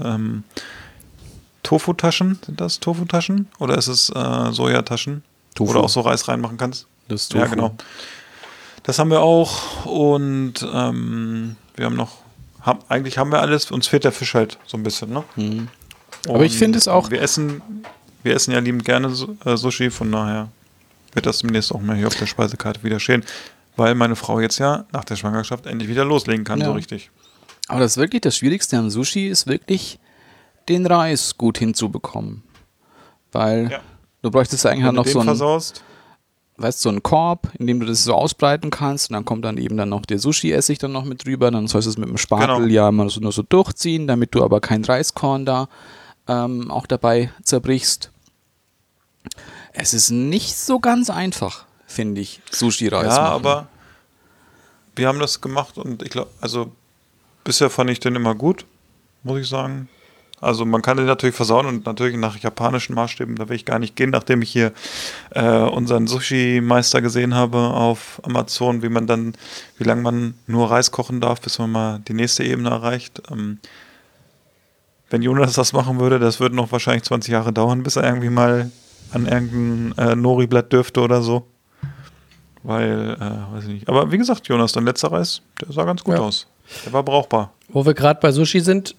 Tofu-Taschen, sind das Tofu-Taschen? Oder ist es Sojataschen? Tofu. Wo du auch so Reis reinmachen kannst? Das ist Tofu. Ja, genau. Das haben wir auch und wir haben noch, eigentlich haben wir alles, uns fehlt der Fisch halt so ein bisschen, ne? Mhm. Aber ich finde es auch. Wir essen ja liebend gerne Sushi, von daher wird das demnächst auch mal hier auf der Speisekarte wieder stehen, weil meine Frau jetzt ja nach der Schwangerschaft endlich wieder loslegen kann, so richtig. Aber das ist wirklich das Schwierigste am Sushi, ist wirklich den Reis gut hinzubekommen. Weil du bräuchtest eigentlich halt noch so einen Korb, in dem du das so ausbreiten kannst und dann kommt dann eben dann noch der Sushi-Essig dann noch mit drüber, dann sollst du es mit dem Spatel mal nur so durchziehen, damit du aber kein Reiskorn da auch dabei zerbrichst. Es ist nicht so ganz einfach, finde ich, Sushi-Reis machen. Ja, aber wir haben das gemacht und ich glaube, also bisher fand ich den immer gut, muss ich sagen. Also man kann den natürlich versauen und natürlich nach japanischen Maßstäben, da will ich gar nicht gehen, nachdem ich hier unseren Sushi-Meister gesehen habe auf Amazon, wie lange man nur Reis kochen darf, bis man mal die nächste Ebene erreicht. Wenn Jonas das machen würde, das würde noch wahrscheinlich 20 Jahre dauern, bis er irgendwie mal an irgendein Nori-Blatt dürfte oder so. Weil, weiß ich nicht. Aber wie gesagt, Jonas, dein letzter Reis, der sah ganz gut aus. Der war brauchbar. Wo wir gerade bei Sushi sind,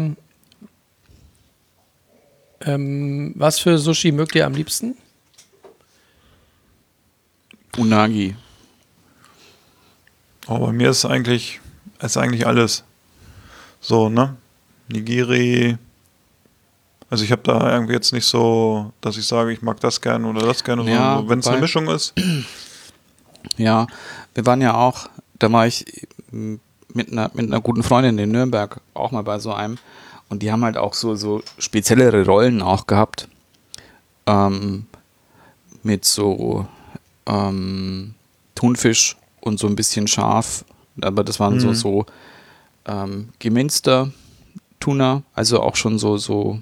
was für Sushi mögt ihr am liebsten? Unagi. Oh, bei mir ist eigentlich alles. So, ne? Nigiri. Also ich habe da irgendwie jetzt nicht so, dass ich sage, ich mag das gerne oder das gerne. Ja, so, wenn es eine Mischung ist. Ja, wir waren ja auch, da war ich mit einer guten Freundin in Nürnberg auch mal bei so einem und die haben halt auch so speziellere Rollen auch gehabt. Mit so Thunfisch und so ein bisschen scharf, aber das waren so geminzter Tuna, also auch schon so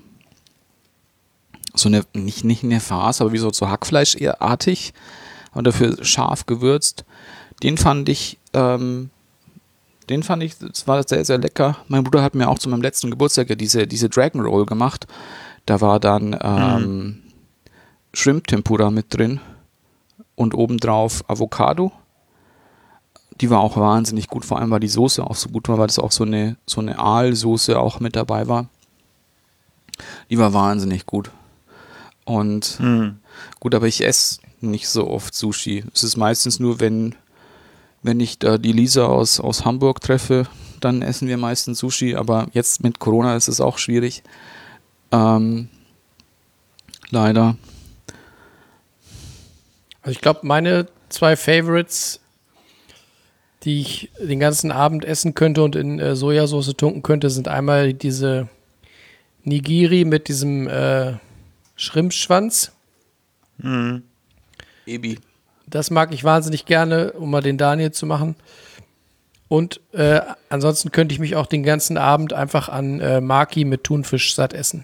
eine, nicht eine Farce, aber wie so Hackfleisch eher artig und dafür scharf gewürzt. Den fand ich, das war sehr, sehr lecker. Mein Bruder hat mir auch zu meinem letzten Geburtstag ja diese Dragon Roll gemacht. Da war dann Shrimp Tempura mit drin und obendrauf Avocado. Die war auch wahnsinnig gut, vor allem weil die Soße auch so gut war, weil das auch so eine Aalsoße auch mit dabei war. Die war wahnsinnig gut. Und gut, aber ich esse nicht so oft Sushi. Es ist meistens nur, wenn ich da die Lisa aus Hamburg treffe, dann essen wir meistens Sushi, aber jetzt mit Corona ist es auch schwierig. Leider. Also ich glaube, meine 2 Favorites die ich den ganzen Abend essen könnte und in Sojasauce tunken könnte, sind einmal diese Nigiri mit diesem Schrimpschwanz. Ebi. Das mag ich wahnsinnig gerne, um mal den Daniel zu machen. Und ansonsten könnte ich mich auch den ganzen Abend einfach an Maki mit Thunfisch satt essen.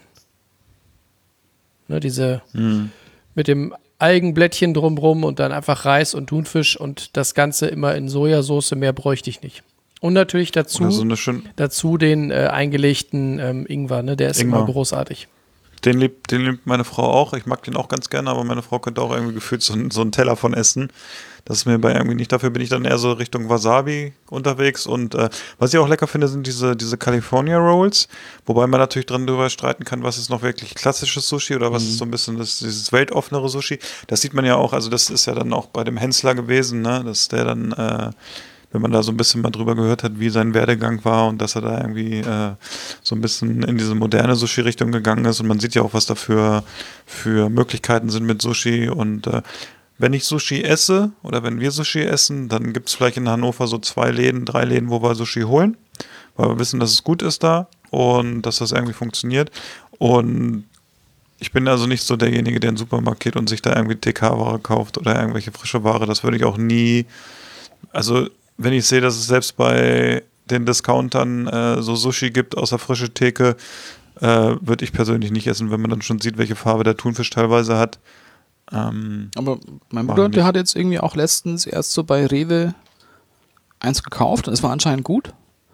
Ne, diese mit dem Algenblättchen drumrum und dann einfach Reis und Thunfisch und das Ganze immer in Sojasauce, mehr bräuchte ich nicht. Und natürlich dazu, Oder so dazu den eingelegten Ingwer, ne? Der ist Ingwer. immer großartig. Den liebt meine Frau auch. Ich mag den auch ganz gerne, aber meine Frau könnte auch irgendwie gefühlt so einen Teller von essen. Das ist mir bei irgendwie nicht. Dafür bin ich dann eher so Richtung Wasabi unterwegs. Und was ich auch lecker finde, sind diese California Rolls. Wobei man natürlich drüber streiten kann, was ist noch wirklich klassisches Sushi oder was ist so ein bisschen dieses weltoffenere Sushi. Das sieht man ja auch, also das ist ja dann auch bei dem Hensler gewesen, ne? Dass der dann, wenn man da so ein bisschen mal drüber gehört hat, wie sein Werdegang war und dass er da irgendwie so ein bisschen in diese moderne Sushi-Richtung gegangen ist. Und man sieht ja auch, was da für Möglichkeiten sind mit Sushi. Und wenn ich Sushi esse oder wenn wir Sushi essen, dann gibt es vielleicht in Hannover so 2 Läden, 3 Läden, wo wir Sushi holen, weil wir wissen, dass es gut ist da und dass das irgendwie funktioniert. Und ich bin also nicht so derjenige, der in den Supermarkt geht und sich da irgendwie TK-Ware kauft oder irgendwelche frische Ware. Das würde ich auch nie, also wenn ich sehe, dass es selbst bei den Discountern so Sushi gibt aus der frischen Theke, würde ich persönlich nicht essen, wenn man dann schon sieht, welche Farbe der Thunfisch teilweise hat. Aber mein Bruder, der hat jetzt irgendwie auch letztens erst so bei Rewe eins gekauft und es war anscheinend gut.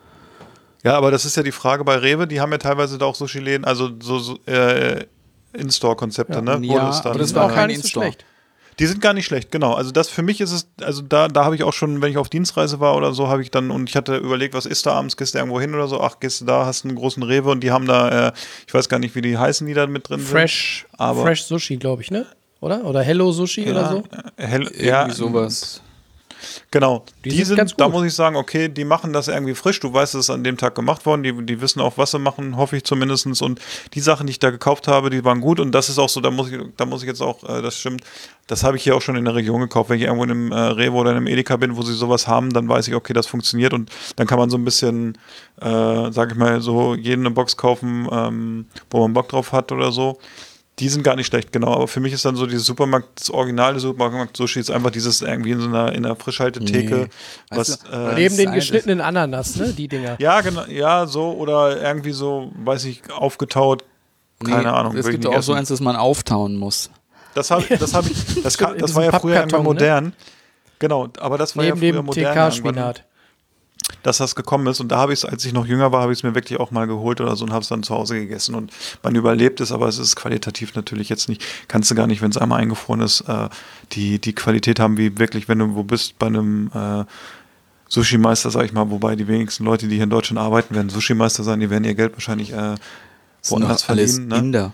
Ja, aber das ist ja die Frage bei Rewe, die haben ja teilweise da auch Sushi-Läden, also so In-Store-Konzepte, ne? Ja, das dann, aber das war auch gar kein nicht so In-Store. schlecht. Die sind gar nicht schlecht, genau. Also das für mich ist es, also da habe ich auch schon, wenn ich auf Dienstreise war oder so, habe ich dann, und ich hatte überlegt, was ist da abends, gehst du irgendwo hin oder so, ach, gehst du da, hast einen großen Rewe und die haben da, ich weiß gar nicht, wie die heißen, die da mit drin sind. Fresh Sushi, glaube ich, ne? Oder Hello Sushi oder so? Irgendwie sowas. Genau, Die sind ganz da gut. muss ich sagen, okay, die machen das irgendwie frisch, du weißt, es ist an dem Tag gemacht worden, die wissen auch, was sie machen, hoffe ich zumindest, und die Sachen, die ich da gekauft habe, die waren gut und das ist auch so, da muss ich jetzt auch, das stimmt, das habe ich hier auch schon in der Region gekauft, wenn ich irgendwo in einem Rewe oder in einem Edeka bin, wo sie sowas haben, dann weiß ich, okay, das funktioniert und dann kann man so ein bisschen, sag ich mal, so jeden eine Box kaufen, wo man Bock drauf hat oder so. Die sind gar nicht schlecht, genau. Aber für mich ist dann so dieses das originale Supermarkt-Sushi ist einfach dieses irgendwie in einer Frischhaltetheke. Nee. Was, Neben den Seid geschnittenen Ananas, ne? Die Dinger. ja, genau, ja, so oder irgendwie so, weiß ich, aufgetaut. Keine Ahnung. Es will ich gibt nicht auch so essen. eins, das man auftauen muss. Das war ja diesem früher Pappkarton, irgendwie ne? modern. Genau, aber das war Neben ja früher dem modern. irgendwann, TK-Spinat. dass das gekommen ist. Und da habe ich es, als ich noch jünger war, habe ich es mir wirklich auch mal geholt oder so und habe es dann zu Hause gegessen. Und man überlebt es, aber es ist qualitativ natürlich jetzt nicht, kannst du gar nicht, wenn es einmal eingefroren ist, die Qualität haben, wie wirklich, wenn du wo bist bei einem Sushi-Meister, sag ich mal, wobei die wenigsten Leute, die hier in Deutschland arbeiten, werden Sushi-Meister sein, die werden ihr Geld wahrscheinlich woanders alles verdienen. Ne? Inder.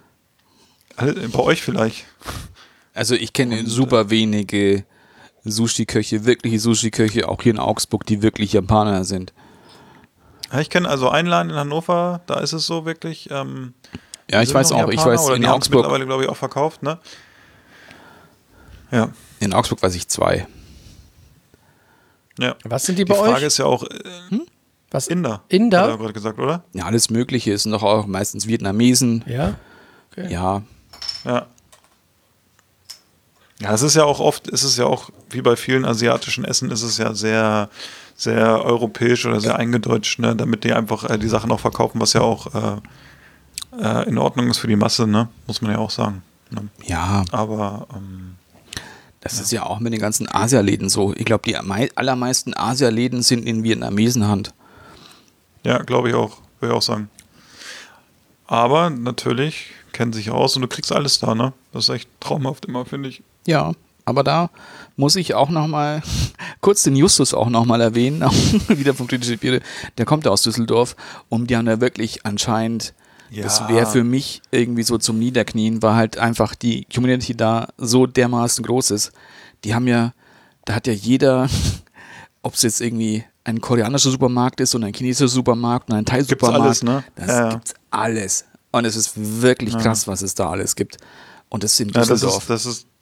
Bei euch vielleicht. Also ich kenne super wenige Sushi-Köche, wirkliche Sushi-Köche, auch hier in Augsburg, die wirklich Japaner sind. Ja, ich kenne also einen Laden in Hannover, da ist es so wirklich. Ja, ich sind weiß noch auch, ich Japaner, weiß oder in die haben's Augsburg, mittlerweile, glaube ich, auch verkauft, ne? Ja. in Augsburg weiß ich 2. Ja. Was sind die Die bei Frage euch? ist ja auch, Was? Inder. Inder? Hat er gerade gesagt, oder? Ja, alles Mögliche, es sind doch auch meistens Vietnamesen. Ja. Okay. Ja, Ja. Ja, es ist ja auch oft, wie bei vielen asiatischen Essen, ist es ja sehr, sehr europäisch oder sehr eingedeutscht, ne, damit die einfach die Sachen auch verkaufen, was ja auch in Ordnung ist für die Masse, ne, muss man ja auch sagen. Ne. ja, Aber das ist ja auch mit den ganzen Asialäden so. Ich glaube, die allermeisten Asialäden sind in Vietnamesenhand. ja, glaube ich auch, würde ich auch sagen. Aber natürlich kennen sich aus und du kriegst alles da, ne? Das ist echt traumhaft immer, finde ich. Ja, aber da muss ich auch nochmal kurz den Justus auch nochmal erwähnen, auch wieder vom Britische Biere, der kommt ja aus Düsseldorf und die haben da wirklich anscheinend, das wäre für mich irgendwie so zum Niederknien, weil halt einfach die Community da so dermaßen groß ist. Die haben ja, da hat ja jeder, ob es jetzt irgendwie ein koreanischer Supermarkt ist und ein chinesischer Supermarkt und ein Thai-Supermarkt, alles, ne? das gibt's alles. Und es ist wirklich krass, was es da alles gibt. Und das ist in Düsseldorf.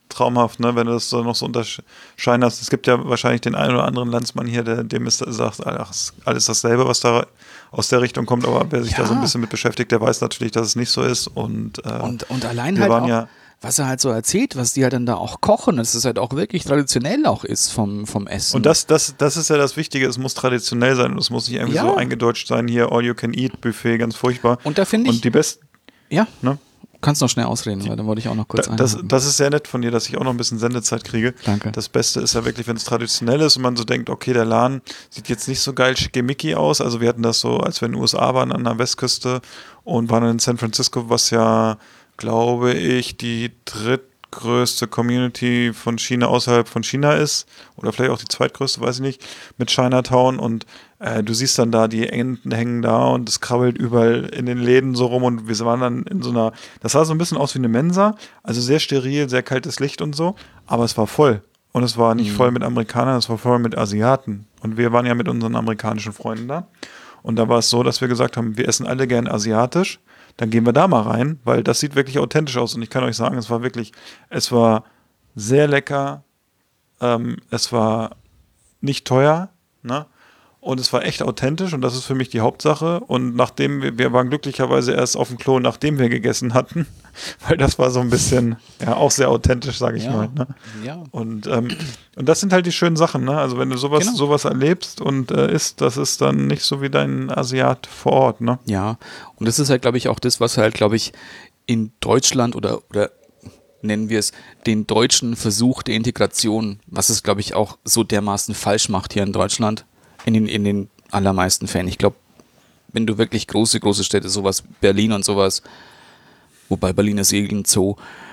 traumhaft, ne, wenn du das so noch so unterscheiden hast. Es gibt ja wahrscheinlich den einen oder anderen Landsmann hier, dem sagt, ach, alles dasselbe, was da aus der Richtung kommt, aber wer sich da so ein bisschen mit beschäftigt, der weiß natürlich, dass es nicht so ist. Und allein halt auch, was er halt so erzählt, was die halt dann da auch kochen, dass es halt auch wirklich traditionell auch ist vom Essen. Und das ist ja das Wichtige, es muss traditionell sein und es muss nicht irgendwie so eingedeutscht sein, hier All-You-Can-Eat-Buffet, ganz furchtbar. Und da finde ich... Und die besten... Ja, ne? Kannst noch schnell ausreden, weil dann wollte ich auch noch kurz das ist sehr nett von dir, dass ich auch noch ein bisschen Sendezeit kriege. Danke. Das Beste ist ja wirklich, wenn es traditionell ist und man so denkt, okay, der Laden sieht jetzt nicht so geil schickimicki aus. Also wir hatten das so, als wir in den USA waren, an der Westküste und waren in San Francisco, was ja, glaube ich, die drittgrößte Community von China außerhalb von China ist. Oder vielleicht auch die zweitgrößte, weiß ich nicht, mit Chinatown. Und du siehst dann da, die Enten hängen da und es krabbelt überall in den Läden so rum und wir waren dann in so einer, das sah so ein bisschen aus wie eine Mensa, also sehr steril, sehr kaltes Licht und so, aber es war voll. Und es war nicht voll mit Amerikanern, es war voll mit Asiaten. Und wir waren ja mit unseren amerikanischen Freunden da. Und da war es so, dass wir gesagt haben, wir essen alle gern asiatisch, dann gehen wir da mal rein, weil das sieht wirklich authentisch aus. Und ich kann euch sagen, es war sehr lecker, es war nicht teuer, ne? Und es war echt authentisch und das ist für mich die Hauptsache. Und nachdem wir waren glücklicherweise erst auf dem Klo, nachdem wir gegessen hatten, weil das war so ein bisschen, ja, auch sehr authentisch, sage ich mal. Ne? Ja. Und das sind halt die schönen Sachen, ne? Also wenn du sowas erlebst und isst, das ist dann nicht so wie dein Asiat vor Ort, ne? Ja, und das ist halt, glaube ich, auch das, was halt, glaube ich, in Deutschland oder nennen wir es, den deutschen Versuch der Integration, was es, glaube ich, auch so dermaßen falsch macht hier in Deutschland, in den allermeisten Fällen. Ich glaube, wenn du wirklich große Städte, sowas, Berlin und sowas, wobei Berlin ist ein Zoo,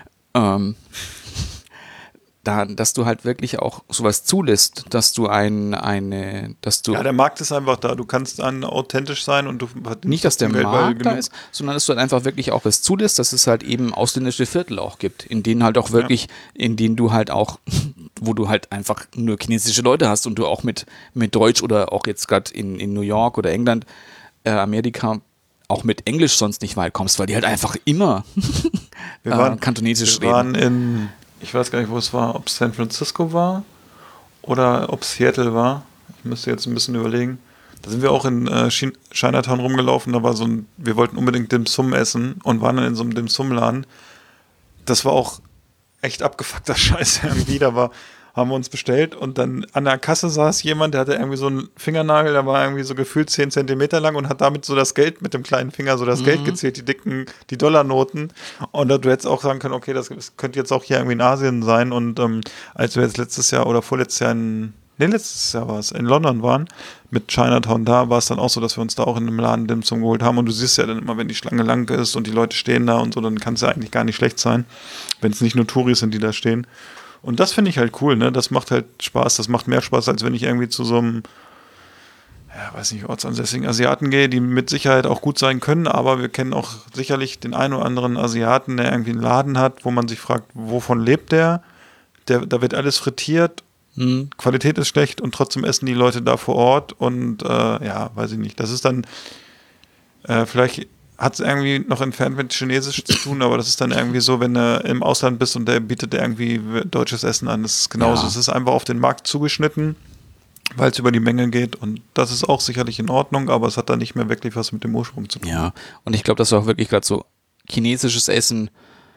dass du halt wirklich auch sowas zulässt, dass du Ja, der Markt ist einfach da. Du kannst dann authentisch sein und du nicht, dass der Markt da ist, sondern dass du halt einfach wirklich auch was zulässt, dass es halt eben ausländische Viertel auch gibt, in denen halt auch wirklich, in denen du halt auch, wo du halt einfach nur chinesische Leute hast und du auch mit Deutsch oder auch jetzt gerade in New York oder England, Amerika, auch mit Englisch sonst nicht weit kommst, weil die halt einfach immer kantonesisch reden. Ich weiß gar nicht, wo es war, ob es San Francisco war oder ob es Seattle war. Ich müsste jetzt ein bisschen überlegen. Da sind wir auch in Chinatown rumgelaufen, da war wir wollten unbedingt Dim Sum essen und waren dann in so einem Dim Sum Laden. Das war auch echt abgefuckter Scheiß irgendwie. Haben wir uns bestellt und dann an der Kasse saß jemand, der hatte irgendwie so einen Fingernagel, der war irgendwie so gefühlt 10 Zentimeter lang und hat damit so das Geld mit dem kleinen Finger, so das Geld gezählt, die Dollarnoten. Und du hättest auch sagen können, okay, das könnte jetzt auch hier irgendwie in Asien sein. Und als wir jetzt letztes Jahr oder vorletztes Jahr letztes Jahr war es, in London waren, mit Chinatown da, war es dann auch so, dass wir uns da auch in einem Laden Dim Sum geholt haben und du siehst ja dann immer, wenn die Schlange lang ist und die Leute stehen da und so, dann kann es ja eigentlich gar nicht schlecht sein, wenn es nicht nur Touris sind, die da stehen. Und das finde ich halt cool, ne? Das macht halt Spaß. Das macht mehr Spaß, als wenn ich irgendwie zu so einem, ortsansässigen Asiaten gehe, die mit Sicherheit auch gut sein können, aber wir kennen auch sicherlich den einen oder anderen Asiaten, der irgendwie einen Laden hat, wo man sich fragt, wovon lebt der? Da wird alles frittiert, Qualität ist schlecht und trotzdem essen die Leute da vor Ort und weiß ich nicht. Das ist dann vielleicht hat es irgendwie noch entfernt mit Chinesisch zu tun, aber das ist dann irgendwie so, wenn du im Ausland bist und der bietet dir irgendwie deutsches Essen an. Das ist genauso. Ja. Es ist einfach auf den Markt zugeschnitten, weil es über die Menge geht und das ist auch sicherlich in Ordnung, aber es hat dann nicht mehr wirklich was mit dem Ursprung zu tun. Ja, und ich glaube, dass auch wirklich gerade so chinesisches Essen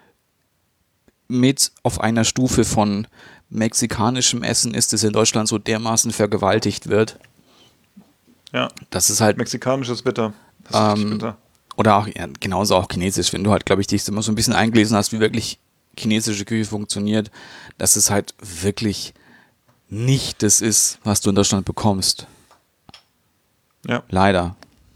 mit auf einer Stufe von mexikanischem Essen ist, das in Deutschland so dermaßen vergewaltigt wird. Ja, das ist halt mexikanisch ist bitter. Das ist richtig bitter. Oder auch, genauso auch chinesisch, wenn du halt, glaube ich, dich immer so ein bisschen eingelesen hast, wie wirklich chinesische Küche funktioniert, dass es halt wirklich nicht das ist, was du in Deutschland bekommst. Ja. Leider.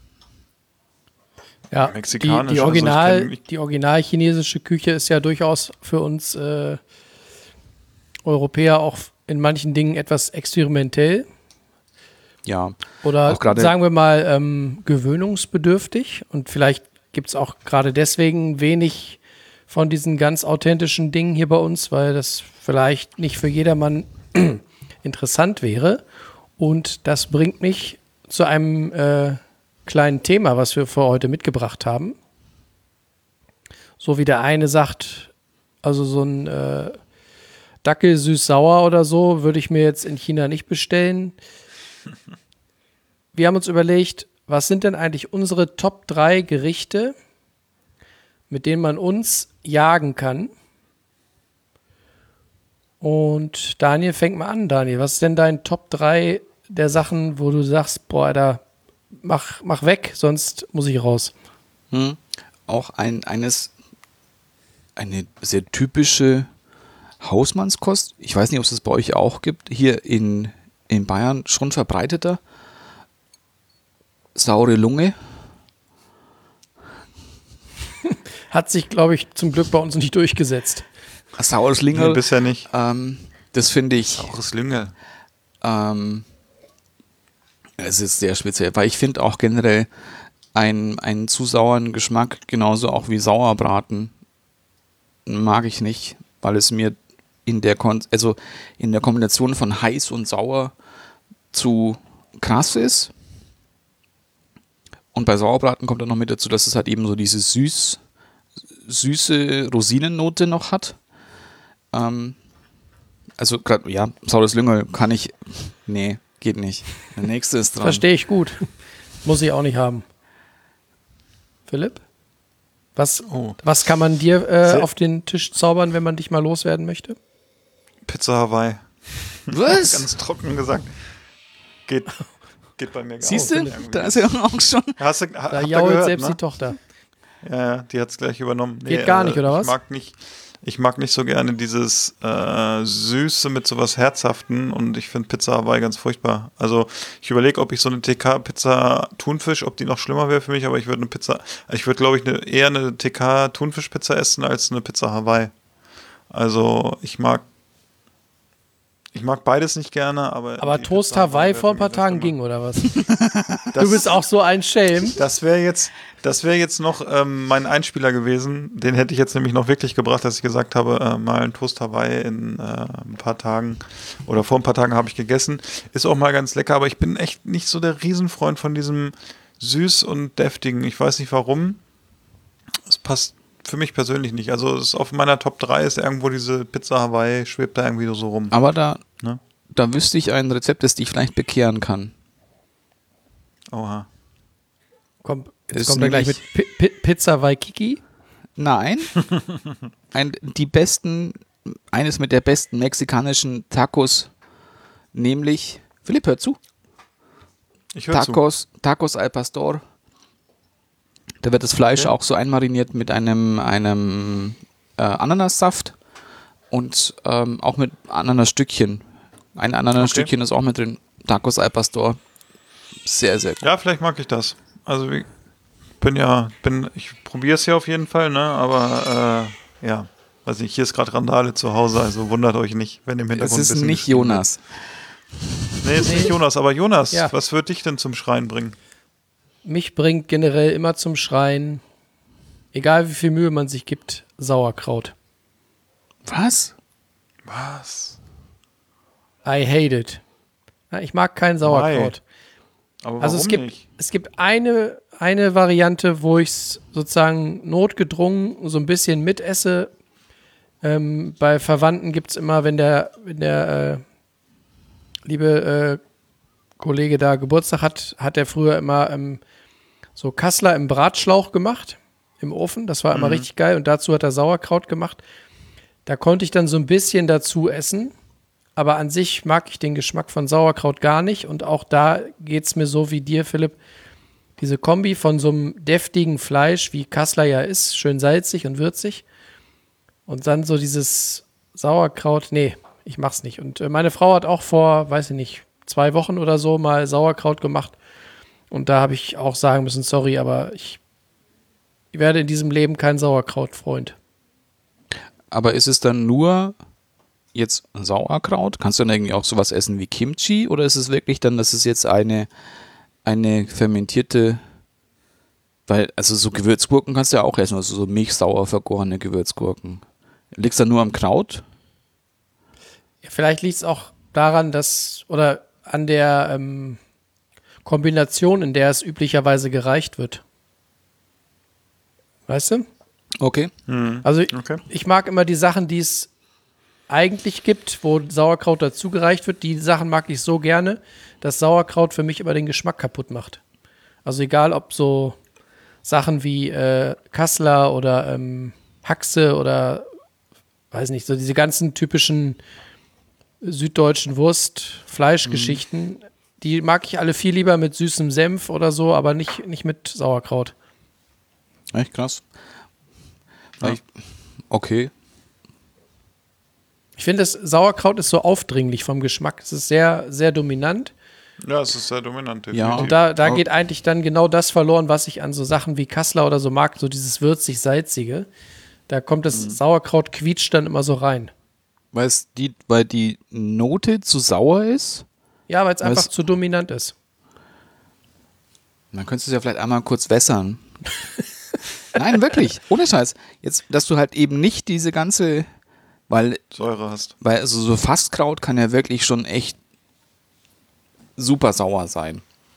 Ja, mexikanisch. Die original chinesische Küche ist ja durchaus für uns Europäer auch in manchen Dingen etwas experimentell. Ja. Oder sagen wir mal gewöhnungsbedürftig und vielleicht gibt es auch gerade deswegen wenig von diesen ganz authentischen Dingen hier bei uns, weil das vielleicht nicht für jedermann interessant wäre. Und das bringt mich zu einem kleinen Thema, was wir für heute mitgebracht haben. So wie der eine sagt, also so ein Dackel süß-sauer oder so würde ich mir jetzt in China nicht bestellen. Wir haben uns überlegt, was sind denn eigentlich unsere Top 3 Gerichte, mit denen man uns jagen kann? Und Daniel, fängt mal an, Daniel. Was ist denn dein Top 3 der Sachen, wo du sagst, boah, Alter, mach weg, sonst muss ich raus? Auch eine sehr typische Hausmannskost. Ich weiß nicht, ob es das bei euch auch gibt. Hier in Bayern schon verbreiteter. Saure Lunge. Hat sich, glaube ich, zum Glück bei uns nicht durchgesetzt. Saures Lingel. Nee, bisher nicht. Das finde ich. Saures Lingel. Es ist sehr speziell, weil ich finde auch generell einen zu sauren Geschmack, genauso auch wie Sauerbraten, mag ich nicht, weil es mir in der Kombination von heiß und sauer zu krass ist. Und bei Sauerbraten kommt dann noch mit dazu, dass es halt eben so diese süße Rosinennote noch hat. Also gerade, ja, saures Lüngel kann ich, nee, geht nicht. Der nächste ist dran. Verstehe ich gut. Muss ich auch nicht haben. Philipp? Was kann man dir auf den Tisch zaubern, wenn man dich mal loswerden möchte? Pizza Hawaii. Was? Ganz trocken gesagt. Geht bei mir gar nicht. Siehst du, da ist ja auch schon. Da jault selbst die Tochter. Ja, die hat es gleich übernommen. Geht gar nicht, oder was? Ich mag nicht so gerne dieses Süße mit sowas Herzhaften und ich finde Pizza Hawaii ganz furchtbar. Also ich überlege, ob ich so eine TK-Pizza Thunfisch, ob die noch schlimmer wäre für mich, aber ich würde glaube ich eher eine TK Thunfisch-Pizza essen als eine Pizza Hawaii. Also ich mag beides nicht gerne, aber Toast Hawaii vor ein paar Tagen ging, oder was? Du bist auch so ein Schelm. Das wäre jetzt noch mein Einspieler gewesen. Den hätte ich jetzt nämlich noch wirklich gebracht, dass ich gesagt habe, mal ein Toast Hawaii in ein paar Tagen oder vor ein paar Tagen habe ich gegessen. Ist auch mal ganz lecker, aber ich bin echt nicht so der Riesenfreund von diesem süß und deftigen. Ich weiß nicht warum. Es passt für mich persönlich nicht. Also es ist auf meiner Top 3 ist irgendwo diese Pizza Hawaii, schwebt da irgendwie so rum. Aber da wüsste ich ein Rezept, das dich vielleicht bekehren kann. Oha. Kommt er gleich mit Pizza Waikiki? Nein. Eines mit der besten mexikanischen Tacos, nämlich, Philipp, hör zu. Ich höre Tacos al Pastor. Da wird das Fleisch auch so einmariniert mit einem Ananassaft und auch mit Ananasstückchen. Ein Ananasstückchen ist auch mit drin. Tacos al Pastor. Sehr, sehr gut. Ja, vielleicht mag ich das. Also ich probiere es ja auf jeden Fall, ne? Aber ja, weiß nicht, hier ist gerade Randale zu Hause, also wundert euch nicht, wenn im Hintergrund es ist nicht Jonas. Nee, es ist nicht Jonas, aber Jonas, was wird dich denn zum Schreien bringen? Mich bringt generell immer zum Schreien, egal wie viel Mühe man sich gibt, Sauerkraut. Was? I hate it. Ja, ich mag kein Sauerkraut. Aber warum also nicht? Es gibt eine Variante, wo ich es sozusagen notgedrungen so ein bisschen mitesse. Bei Verwandten gibt es immer, wenn der liebe Kollege da Geburtstag hat er früher immer so Kassler im Bratschlauch gemacht, im Ofen. Das war immer richtig geil. Und dazu hat er Sauerkraut gemacht. Da konnte ich dann so ein bisschen dazu essen. Aber an sich mag ich den Geschmack von Sauerkraut gar nicht. Und auch da geht es mir so wie dir, Philipp. Diese Kombi von so einem deftigen Fleisch, wie Kassler ja ist, schön salzig und würzig. Und dann so dieses Sauerkraut, nee, ich mach's nicht. Und meine Frau hat auch vor, weiß ich nicht, 2 Wochen oder so mal Sauerkraut gemacht. Und da habe ich auch sagen müssen, sorry, aber ich werde in diesem Leben kein Sauerkraut-Freund. Aber ist es dann nur jetzt Sauerkraut? Kannst du dann irgendwie auch sowas essen wie Kimchi? Oder ist es wirklich dann, dass es jetzt eine fermentierte, weil, also so Gewürzgurken kannst du ja auch essen, also so milchsauer vergorene Gewürzgurken. Liegt es dann nur am Kraut? Ja, vielleicht liegt es auch daran, oder an der Kombination, in der es üblicherweise gereicht wird. Weißt du? Okay. Also ich mag immer die Sachen, die es eigentlich gibt, wo Sauerkraut dazugereicht wird, die Sachen mag ich so gerne, dass Sauerkraut für mich immer den Geschmack kaputt macht. Also egal, ob so Sachen wie Kassler oder Haxe oder weiß nicht, so diese ganzen typischen süddeutschen Wurst-Fleischgeschichten, die mag ich alle viel lieber mit süßem Senf oder so, aber nicht mit Sauerkraut. Echt krass. Ja. Okay. Ich finde, das Sauerkraut ist so aufdringlich vom Geschmack. Es ist sehr, sehr dominant. Ja, es ist sehr dominant. Ja. Und da geht eigentlich dann genau das verloren, was ich an so Sachen wie Kassler oder so mag, so dieses würzig-salzige. Da kommt das Sauerkraut quietscht dann immer so rein. Weil die Note zu sauer ist? Ja, weil es einfach zu dominant ist. Dann könntest du es ja vielleicht einmal kurz wässern. Nein, wirklich, ohne Scheiß. Jetzt, dass du halt eben nicht diese ganze, weil Säure hast. Weil also so Fasskraut kann ja wirklich schon echt super sauer sein.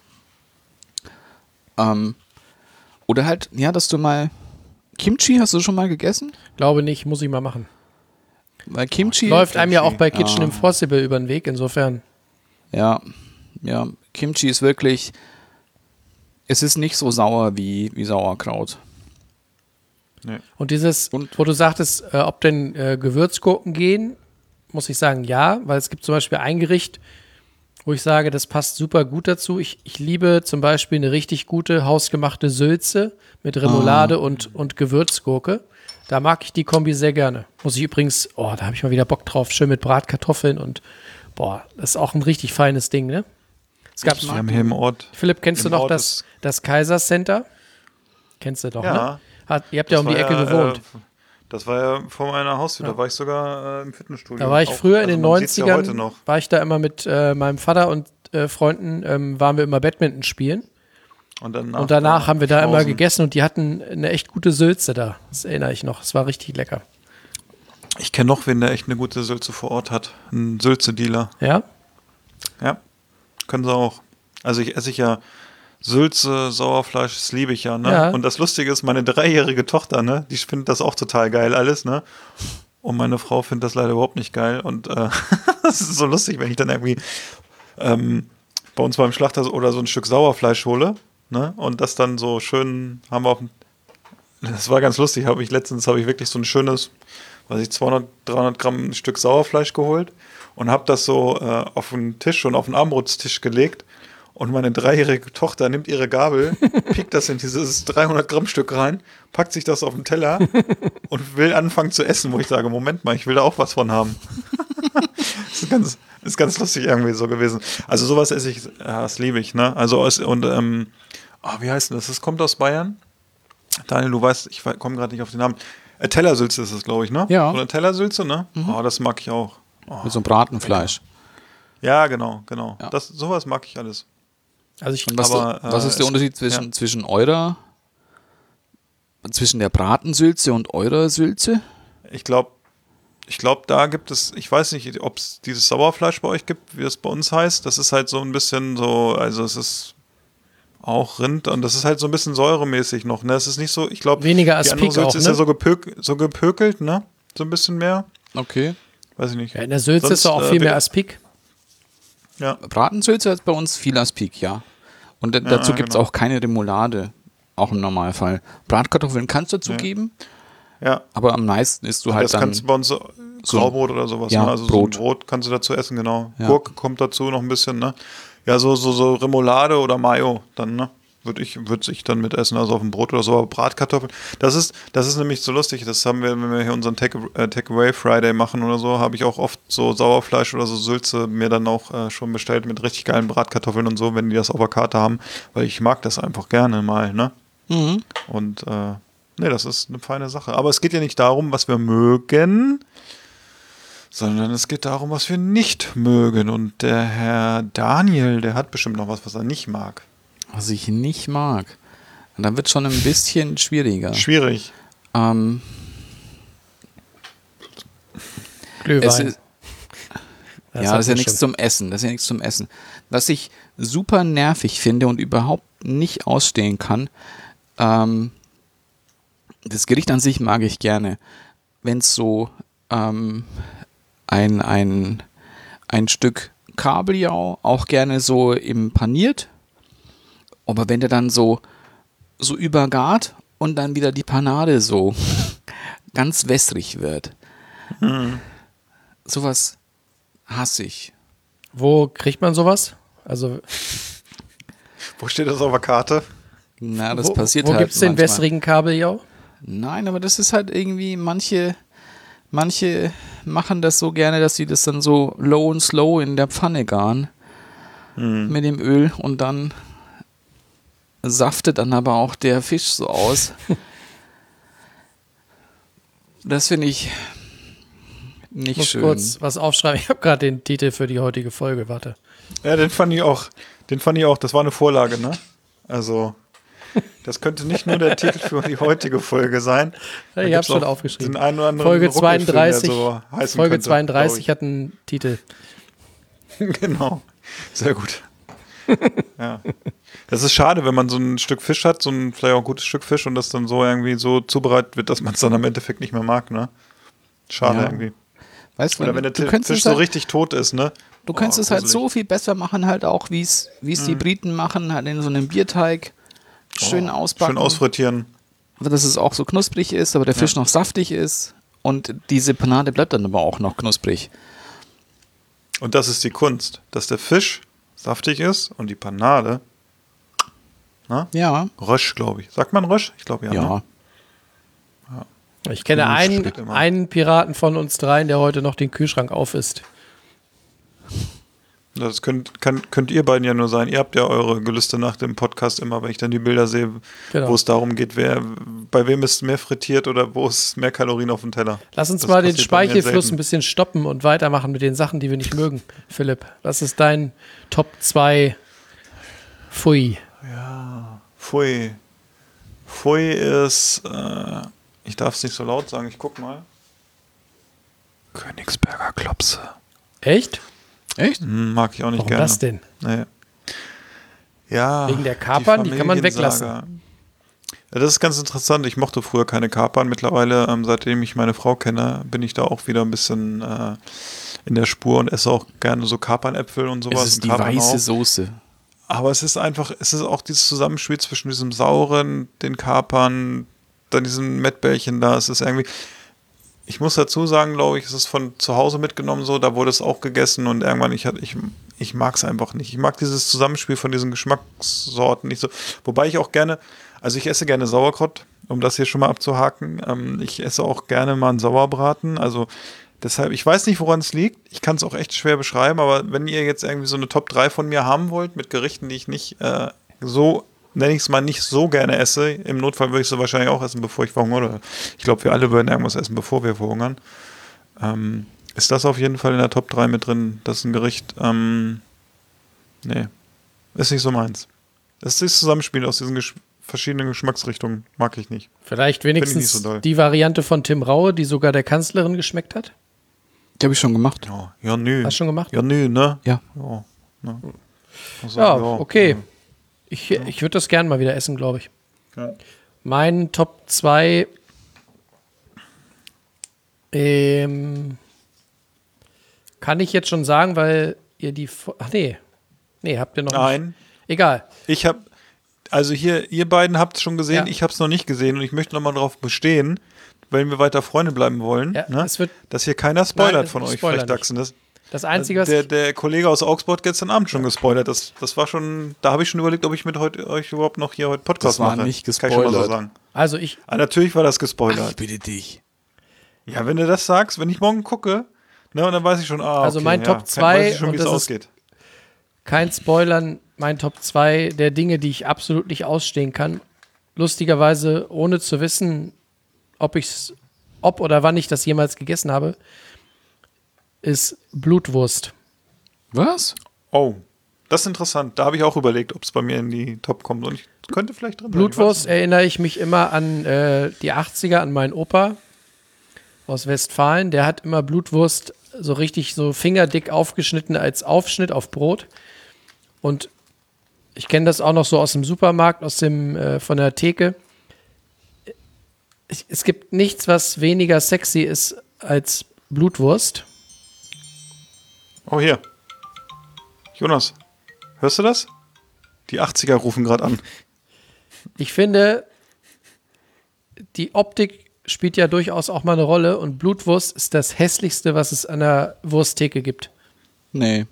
Oder halt, ja, dass du mal Kimchi, hast du schon mal gegessen? Glaube nicht, muss ich mal machen. Weil Kimchi läuft einem ja auch bei Kitchen Impossible über den Weg, insofern. Ja, Kimchi ist wirklich, es ist nicht so sauer wie Sauerkraut. Nee. Und wo du sagtest, ob denn Gewürzgurken gehen, muss ich sagen, ja, weil es gibt zum Beispiel ein Gericht, wo ich sage, das passt super gut dazu. Ich liebe zum Beispiel eine richtig gute hausgemachte Sülze mit Remoulade und Gewürzgurke. Da mag ich die Kombi sehr gerne. Muss ich übrigens, da habe ich mal wieder Bock drauf, schön mit Bratkartoffeln und das ist auch ein richtig feines Ding, ne? Es gab Wir haben hier im Ort. Philipp, kennst du noch Ort das Kaiser-Center? Kennst du doch, Ja. ne? Ihr habt ja um die Ecke gewohnt. Das war ja vor meiner Haustür, da war ich sogar im Fitnessstudio. Da war ich früher in den man sieht's 90ern, ja heute noch. war ich da immer mit meinem Vater und Freunden, waren wir immer Badminton spielen. Und danach haben wir da immer draußen. gegessen und die hatten eine echt gute Sülze da. Das erinnere ich noch. Es war richtig lecker. Ich kenne noch wen, der echt eine gute Sülze vor Ort hat. Ein Sülze-Dealer. Ja? Ja, können sie auch. Also ich esse ja Sülze, Sauerfleisch, das liebe ich ja, ne? Ja. Und das Lustige ist, meine 3-jährige Tochter, ne, die findet das auch total geil alles, ne? Und meine Frau findet das leider überhaupt nicht geil. Und das ist so lustig, wenn ich dann irgendwie bei uns beim Schlachter oder so ein Stück Sauerfleisch hole, ne? Und das dann so schön haben wir das war ganz lustig, letztens habe ich wirklich so ein schönes, 200, 300 Gramm Stück Sauerfleisch geholt und habe das so auf den Tisch und auf den Armbrotstisch gelegt. Und meine 3-jährige Tochter nimmt ihre Gabel, piekt das in dieses 300 Gramm Stück rein, packt sich das auf den Teller und will anfangen zu essen, wo ich sage, Moment mal, ich will da auch was von haben. ist ganz lustig irgendwie so gewesen. Also sowas esse ich, das liebe ich, ne? Also wie heißt denn das? Das kommt aus Bayern. Daniel, du weißt, ich komme gerade nicht auf den Namen. Tellersülze ist es, glaube ich, ne? Ja. Oder Tellersülze, ne? Oh, das mag ich auch. Oh. Mit so einem Bratenfleisch. Ja, genau. Ja. Sowas mag ich alles. Also was ist der Unterschied zwischen der Bratensülze und eurer Sülze? Ich glaube, da gibt es, ich weiß nicht, ob es dieses Sauerfleisch bei euch gibt, wie es bei uns heißt. Das ist halt so ein bisschen so, also es ist auch Rind und das ist halt so ein bisschen säuremäßig noch, ne? Es ist nicht so, ich glaube, weniger die andere Aspik Sülze auch, ist ne? ja so gepökelt, ne? So ein bisschen mehr. Okay. Weiß ich nicht. Ja, in der Sülze ist doch auch viel mehr Aspik. Ja. Bratensülze hat bei uns viel Aspik, ja. Und dazu gibt es auch keine Remoulade, auch im Normalfall. Bratkartoffeln kannst du dazu geben, Ja. aber am meisten isst du halt Das dann kannst du bei uns Graubrot oder sowas, ja, ne? Also Brot. so ein Brot kannst du dazu essen, genau. Ja. Gurke kommt dazu noch ein bisschen, ne? Ja, so Remoulade oder Mayo dann, ne? Würde ich dann mit essen, also auf dem Brot oder so, aber Bratkartoffeln. Das ist nämlich so lustig, das haben wir, wenn wir hier unseren Takeaway Friday machen oder so, habe ich auch oft so Sauerfleisch oder so Sülze mir dann auch schon bestellt mit richtig geilen Bratkartoffeln und so, wenn die das auf der Karte haben, weil ich mag das einfach gerne mal, ne? Mhm. Und das ist eine feine Sache. Aber es geht ja nicht darum, was wir mögen, sondern es geht darum, was wir nicht mögen. Und der Herr Daniel, der hat bestimmt noch was er nicht mag. Was ich nicht mag. Und dann wird schon ein bisschen schwieriger. Schwierig. Glühwein. Das ist ja nichts zum Essen. Was ich super nervig finde und überhaupt nicht ausstehen kann, das Gericht an sich mag ich gerne. Wenn es so ein Stück Kabeljau, auch gerne so im paniert. Aber wenn der dann so übergart und dann wieder die Panade so ganz wässrig wird, sowas hasse ich. Wo kriegt man sowas? Also Wo steht das auf der Karte? Na, das passiert wo halt gibt es den manchmal. wässrigen Kabeljau? Nein, aber das ist halt irgendwie, manche machen das so gerne, dass sie das dann so low und slow in der Pfanne garen mit dem Öl und dann saftet dann aber auch der Fisch so aus. Das finde ich nicht Ich muss schön. kurz was aufschreiben. Ich habe gerade den Titel für die heutige Folge. Warte. Ja, den fand ich auch. Das war eine Vorlage, ne? Also, das könnte nicht nur der Titel für die heutige Folge sein. Ja, Da ich habe gibt's schon auch aufgeschrieben. Den einen oder anderen Folge Ruckelfilm, der 32, so heißen Folge könnte, 32 hat einen Titel. glaub ich. Genau. Sehr gut. Ja. Das ist schade, wenn man so ein Stück Fisch hat, vielleicht auch ein gutes Stück Fisch und das dann so irgendwie so zubereitet wird, dass man es dann im Endeffekt nicht mehr mag, ne? Schade Ja. irgendwie. Weißt Oder wenn der du könntest Fisch es so halt, richtig tot ist, ne? du kannst es halt gruselig. so viel besser machen, halt auch, wie es die Briten machen, halt in so einem Bierteig schön ausbacken. Schön ausfrittieren. Dass es auch so knusprig ist, aber der Fisch noch saftig ist und diese Panade bleibt dann aber auch noch knusprig. Und das ist die Kunst, dass der Fisch saftig ist und die Panade Ja. Rösch, glaube ich. Sagt man Rösch? Ich glaube ja. Ja. Ne? Ich kenne steht immer. einen Piraten von uns dreien, der heute noch den Kühlschrank auf ist. Das könnt ihr beiden ja nur sein. Ihr habt ja eure Gelüste nach dem Podcast immer, wenn ich dann die Bilder sehe, Genau. wo es darum geht, bei wem ist mehr frittiert oder wo ist mehr Kalorien auf dem Teller. Lass uns Das mal den passiert bei mir Speichelfluss selten. ein bisschen stoppen und weitermachen mit den Sachen, die wir nicht mögen. Philipp, was ist dein Top 2 Pfui? Pfui. Pfui ist, ich darf es nicht so laut sagen, ich guck mal. Königsberger Klopse. Echt? Echt? Mag ich auch nicht Warum gerne. das denn? Nee. Ja. Wegen der Kapern? Die kann man Familiensaga. weglassen. Ja, das ist ganz interessant. Ich mochte früher keine Kapern. Mittlerweile, seitdem ich meine Frau kenne, bin ich da auch wieder ein bisschen in der Spur und esse auch gerne so Kapernäpfel und sowas. Es ist und die Kapern weiße auch. Soße. Aber es ist auch dieses Zusammenspiel zwischen diesem Sauren, den Kapern, dann diesen Mettbällchen da. Es ist irgendwie, ich muss dazu sagen, glaube ich, es ist von zu Hause mitgenommen so, da wurde es auch gegessen und irgendwann, ich mag es einfach nicht. Ich mag dieses Zusammenspiel von diesen Geschmackssorten nicht so. Wobei ich auch gerne, also ich esse gerne Sauerkraut, um das hier schon mal abzuhaken. Ich esse auch gerne mal einen Sauerbraten, also deshalb, ich weiß nicht, woran es liegt. Ich kann es auch echt schwer beschreiben, aber wenn ihr jetzt irgendwie so eine Top 3 von mir haben wollt, mit Gerichten, die ich nicht nenne ich es mal, nicht so gerne esse, im Notfall würde ich sie wahrscheinlich auch essen, bevor ich verhungere. Oder ich glaube, wir alle würden irgendwas essen, bevor wir verhungern. Ist das auf jeden Fall in der Top 3 mit drin? Das ist ein Gericht, nee, ist nicht so meins. Das ist das Zusammenspiel aus diesen verschiedenen Geschmacksrichtungen, mag ich nicht. Vielleicht wenigstens nicht so doll. die Variante von Tim Raue, die sogar der Kanzlerin geschmeckt hat. Die habe ich schon gemacht. Ja, nö. Hast du schon gemacht? Ja, nö, ne? Ja. Ja, ne? Also, Ja, okay. Ja. Ich würde das gern mal wieder essen, glaube ich. Ja. Mein Top 2 kann ich jetzt schon sagen, weil ihr die... Ach nee. Nee, habt ihr noch nicht. Nein. Egal. Also hier, ihr beiden habt es schon gesehen, Ja. ich habe es noch nicht gesehen und ich möchte nochmal darauf bestehen, wenn wir weiter Freunde bleiben wollen, Ja, ne, es wird- dass hier keiner spoilert Nein, von ich euch, spoiler vielleicht Dachsen. Das Einzige, was Der Kollege aus Augsburg hat gestern Abend schon gespoilert. Das war schon, da habe ich schon überlegt, ob ich mit euch überhaupt noch hier heute Podcast Das war mache. nicht Kann ich schon mal so gespoilert. sagen. Also ich, Natürlich war das gespoilert. bitte dich. Ja, wenn du das sagst, wenn ich morgen gucke, ne, und dann weiß ich schon, Also okay, mein ja, Top weiß 2 ich schon, wie und es das ist- ausgeht. kein Spoilern, mein Top 2 der Dinge, die ich absolut nicht ausstehen kann. Lustigerweise, ohne zu wissen, ob oder wann ich das jemals gegessen habe, ist Blutwurst. Was? Oh, das ist interessant. Da habe ich auch überlegt, ob es bei mir in die Top kommt. Und ich könnte vielleicht drin sein. Blutwurst erinnere ich mich immer an die 80er, an meinen Opa aus Westfalen. Der hat immer Blutwurst so richtig so fingerdick aufgeschnitten als Aufschnitt auf Brot. Und ich kenne das auch noch so aus dem Supermarkt, von der Theke. Es gibt nichts, was weniger sexy ist als Blutwurst. Oh, hier. Jonas, hörst du das? Die 80er rufen gerade an. Ich finde, die Optik spielt ja durchaus auch mal eine Rolle und Blutwurst ist das Hässlichste, was es an der Wursttheke gibt. Nee.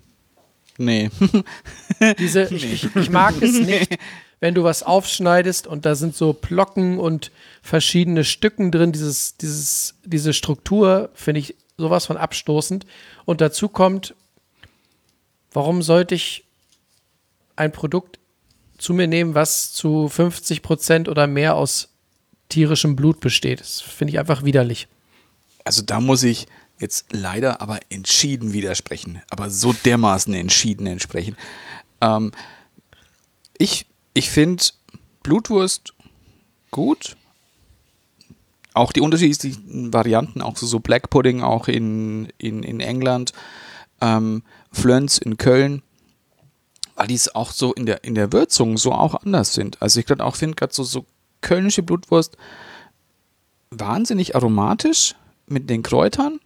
Ich mag es nicht, wenn du was aufschneidest und da sind so Plocken und verschiedene Stücken drin. Diese Struktur finde ich sowas von abstoßend. Und dazu kommt, warum sollte ich ein Produkt zu mir nehmen, was zu 50% oder mehr aus tierischem Blut besteht? Das finde ich einfach widerlich. Also da muss ich jetzt leider aber entschieden widersprechen. Aber so dermaßen entschieden entsprechen. Ich finde Blutwurst gut. Auch die unterschiedlichen Varianten, auch so Black Pudding, auch in England, Flöns in Köln, weil die es auch so in der Würzung so auch anders sind. Also ich gerade auch finde, gerade so kölnische Blutwurst wahnsinnig aromatisch mit den Kräutern.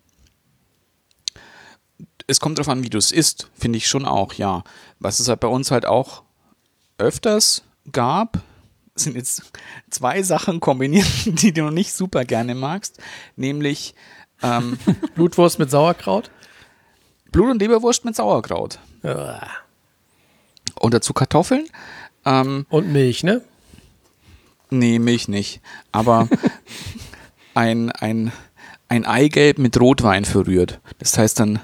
Es kommt darauf an, wie du es isst, finde ich schon auch, ja. Was es halt bei uns halt auch öfters gab, sind jetzt 2 Sachen kombiniert, die du noch nicht super gerne magst, nämlich Blutwurst mit Sauerkraut? Blut- und Leberwurst mit Sauerkraut. Und dazu Kartoffeln. Und Milch, ne? Nee, Milch nicht. Aber ein Eigelb mit Rotwein verrührt. Das heißt dann,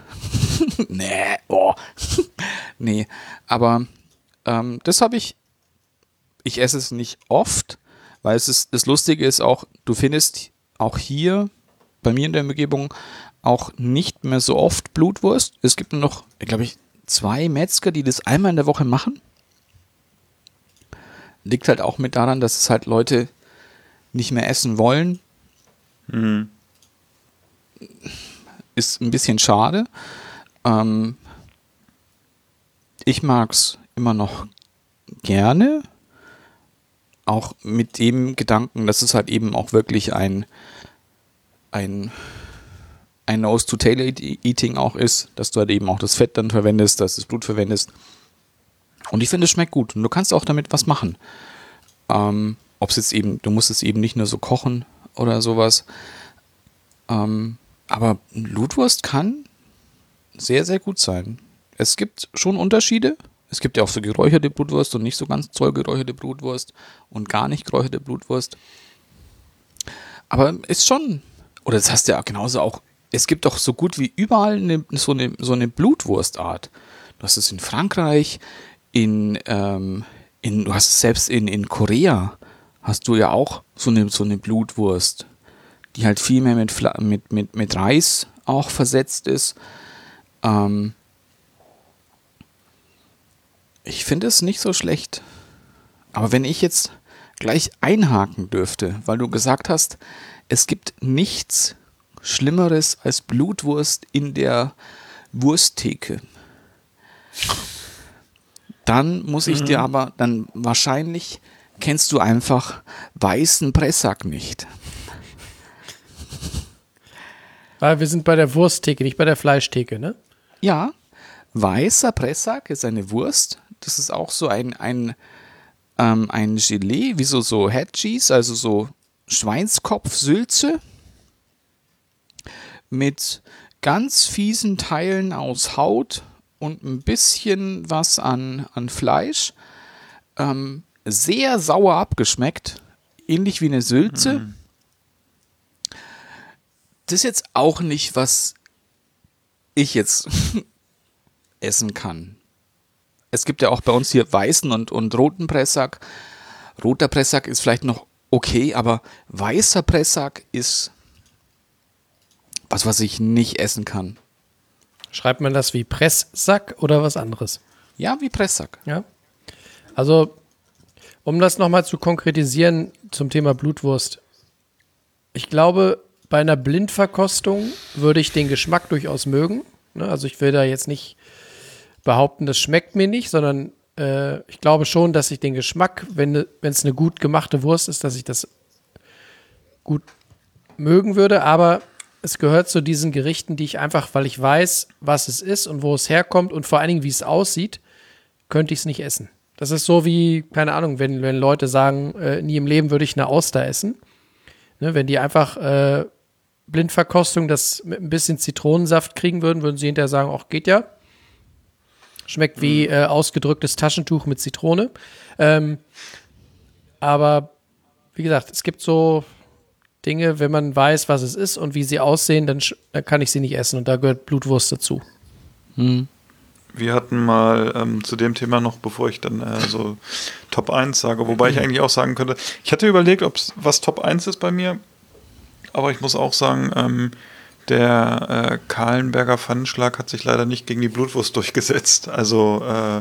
nee, aber das habe ich esse es nicht oft, weil das Lustige ist auch, du findest auch hier bei mir in der Umgebung auch nicht mehr so oft Blutwurst. Es gibt nur noch, glaube ich, 2 Metzger, die das einmal in der Woche machen. Liegt halt auch mit daran, dass es halt Leute nicht mehr essen wollen. Mhm. Ist ein bisschen schade. Ich mag es immer noch gerne. Auch mit dem Gedanken, dass es halt eben auch wirklich ein Nose-to-Tail-Eating auch ist, dass du halt eben auch das Fett dann verwendest, dass du das Blut verwendest. Und ich finde, es schmeckt gut. Und du kannst auch damit was machen. Ob es jetzt eben, du musst es eben nicht nur so kochen oder sowas. Aber Blutwurst kann sehr, sehr gut sein. Es gibt schon Unterschiede. Es gibt ja auch so geräucherte Blutwurst und nicht so ganz toll geräucherte Blutwurst und gar nicht geräucherte Blutwurst. Aber ist schon, oder das hast du ja genauso auch, es gibt doch so gut wie überall so eine Blutwurstart. Du hast es in Frankreich, du hast es selbst in Korea, hast du ja auch so eine Blutwurst, die halt viel mehr mit Reis auch versetzt ist. Ich finde es nicht so schlecht. Aber wenn ich jetzt gleich einhaken dürfte, weil du gesagt hast, es gibt nichts Schlimmeres als Blutwurst in der Wursttheke, dann muss ich dir aber, dann wahrscheinlich kennst du einfach weißen Pressack nicht. Weil wir sind bei der Wursttheke, nicht bei der Fleischtheke, ne? Ja, weißer Pressack ist eine Wurst. Das ist auch so ein Gelee, wie so Head Cheese, also so Schweinskopfsülze mit ganz fiesen Teilen aus Haut und ein bisschen was an Fleisch. Sehr sauer abgeschmeckt, ähnlich wie eine Sülze. Das ist jetzt auch nicht, was ich jetzt essen kann. Es gibt ja auch bei uns hier weißen und roten Pressack. Roter Pressack ist vielleicht noch okay, aber weißer Pressack ist was ich nicht essen kann. Schreibt man das wie Presssack oder was anderes? Ja, wie Pressack. Ja. Also, um das nochmal zu konkretisieren zum Thema Blutwurst. Ich glaube, bei einer Blindverkostung würde ich den Geschmack durchaus mögen. Ne? Also ich will da jetzt nicht behaupten, das schmeckt mir nicht, sondern ich glaube schon, dass ich den Geschmack, wenn es eine gut gemachte Wurst ist, dass ich das gut mögen würde. Aber es gehört zu diesen Gerichten, die ich einfach, weil ich weiß, was es ist und wo es herkommt und vor allen Dingen, wie es aussieht, könnte ich es nicht essen. Das ist so wie, keine Ahnung, wenn Leute sagen, nie im Leben würde ich eine Auster essen. Ne, wenn die einfach Blindverkostung das mit ein bisschen Zitronensaft kriegen würden sie hinterher sagen, ach, geht ja. Schmeckt wie ausgedrücktes Taschentuch mit Zitrone. Aber wie gesagt, es gibt so Dinge, wenn man weiß, was es ist und wie sie aussehen, dann kann ich sie nicht essen und da gehört Blutwurst dazu. Wir hatten mal zu dem Thema noch, bevor ich dann so Top 1 sage, wobei ich eigentlich auch sagen könnte, ich hatte überlegt, ob es was Top 1 ist bei mir, aber ich muss auch sagen, der Kahlenberger Pfannenschlag hat sich leider nicht gegen die Blutwurst durchgesetzt. Also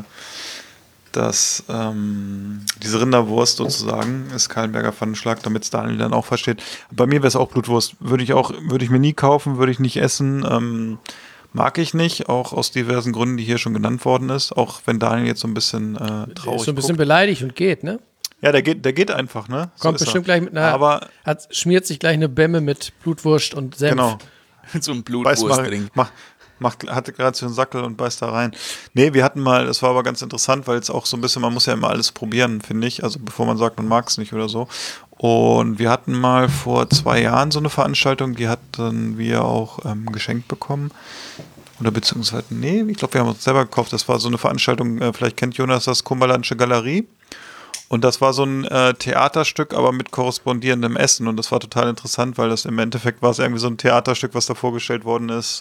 diese Rinderwurst sozusagen ist Kahlenberger Pfannenschlag, damit es Daniel dann auch versteht. Bei mir wäre es auch Blutwurst. Würde ich mir nie kaufen, würde ich nicht essen. Mag ich nicht, auch aus diversen Gründen, die hier schon genannt worden ist. Auch wenn Daniel jetzt so ein bisschen traurig ist so ein bisschen guckt. beleidigt und geht, ne? Ja, der geht einfach, ne? Kommt so bestimmt gleich mit einer, schmiert sich gleich eine Bämme mit Blutwurst und Senf. Genau. Mit so einem Blutwurstring. Hatte gerade so einen Sackel und beißt da rein. Nee, wir hatten mal, das war aber ganz interessant, weil es auch so ein bisschen, man muss ja immer alles probieren, finde ich, also bevor man sagt, man mag es nicht oder so. Und wir hatten mal vor 2 Jahren so eine Veranstaltung, die hatten wir auch geschenkt bekommen. Oder beziehungsweise, nee, ich glaube, wir haben uns selber gekauft. Das war so eine Veranstaltung, vielleicht kennt Jonas das, Cumberlandsche Galerie. Und das war so ein Theaterstück, aber mit korrespondierendem Essen. Und das war total interessant, weil das im Endeffekt war es irgendwie so ein Theaterstück, was da vorgestellt worden ist.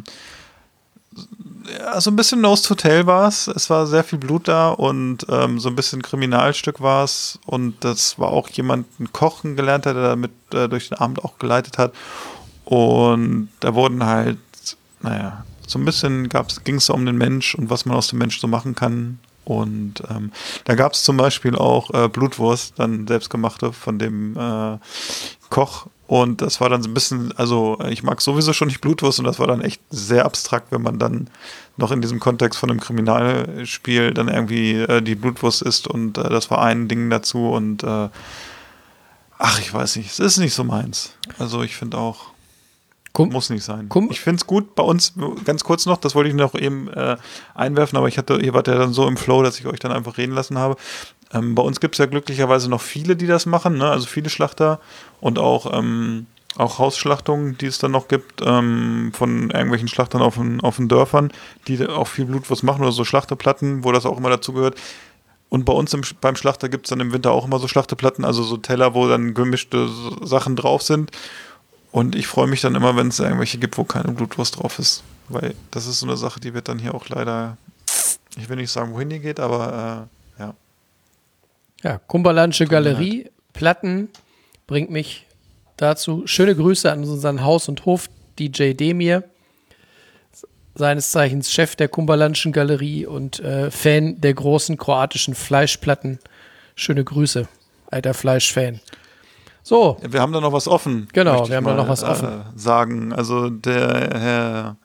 Ja, so ein bisschen Nose Hotel war es. Es war sehr viel Blut da und so ein bisschen Kriminalstück war es. Und das war auch jemand, ein Kochen gelernt hat, der damit durch den Abend auch geleitet hat. Und da wurden halt, naja, so ein bisschen ging es um den Mensch und was man aus dem Mensch so machen kann. Und da gab es zum Beispiel auch Blutwurst, dann selbstgemachte von dem Koch. Und das war dann so ein bisschen, also ich mag sowieso schon nicht Blutwurst und das war dann echt sehr abstrakt, wenn man dann noch in diesem Kontext von einem Kriminalspiel dann irgendwie die Blutwurst isst und das war ein Ding dazu und ich weiß nicht, es ist nicht so meins. Also ich finde auch, muss nicht sein. Ich finde es gut bei uns, ganz kurz noch, das wollte ich noch eben einwerfen, aber ihr wart ja dann so im Flow, dass ich euch dann einfach reden lassen habe. Bei uns gibt es ja glücklicherweise noch viele, die das machen, ne? Also viele Schlachter und auch Hausschlachtungen, die es dann noch gibt, von irgendwelchen Schlachtern auf den Dörfern, die auch viel Blutwurst machen oder so Schlachteplatten, wo das auch immer dazu gehört. Und bei uns beim Schlachter gibt es dann im Winter auch immer so Schlachteplatten, also so Teller, wo dann gemischte Sachen drauf sind. Und ich freue mich dann immer, wenn es irgendwelche gibt, wo keine Blutwurst drauf ist. Weil das ist so eine Sache, die wird dann hier auch leider, ich will nicht sagen, wohin die geht, aber ja. Ja, Cumberlandsche Galerie, Platten, bringt mich dazu. Schöne Grüße an unseren Haus- und Hof-DJ Demir, seines Zeichens Chef der Cumberlandschen Galerie und Fan der großen kroatischen Fleischplatten. Schöne Grüße, alter Fleischfan. So. Wir haben da noch was offen. Genau, wir haben da noch was offen. Sagen, also der Herr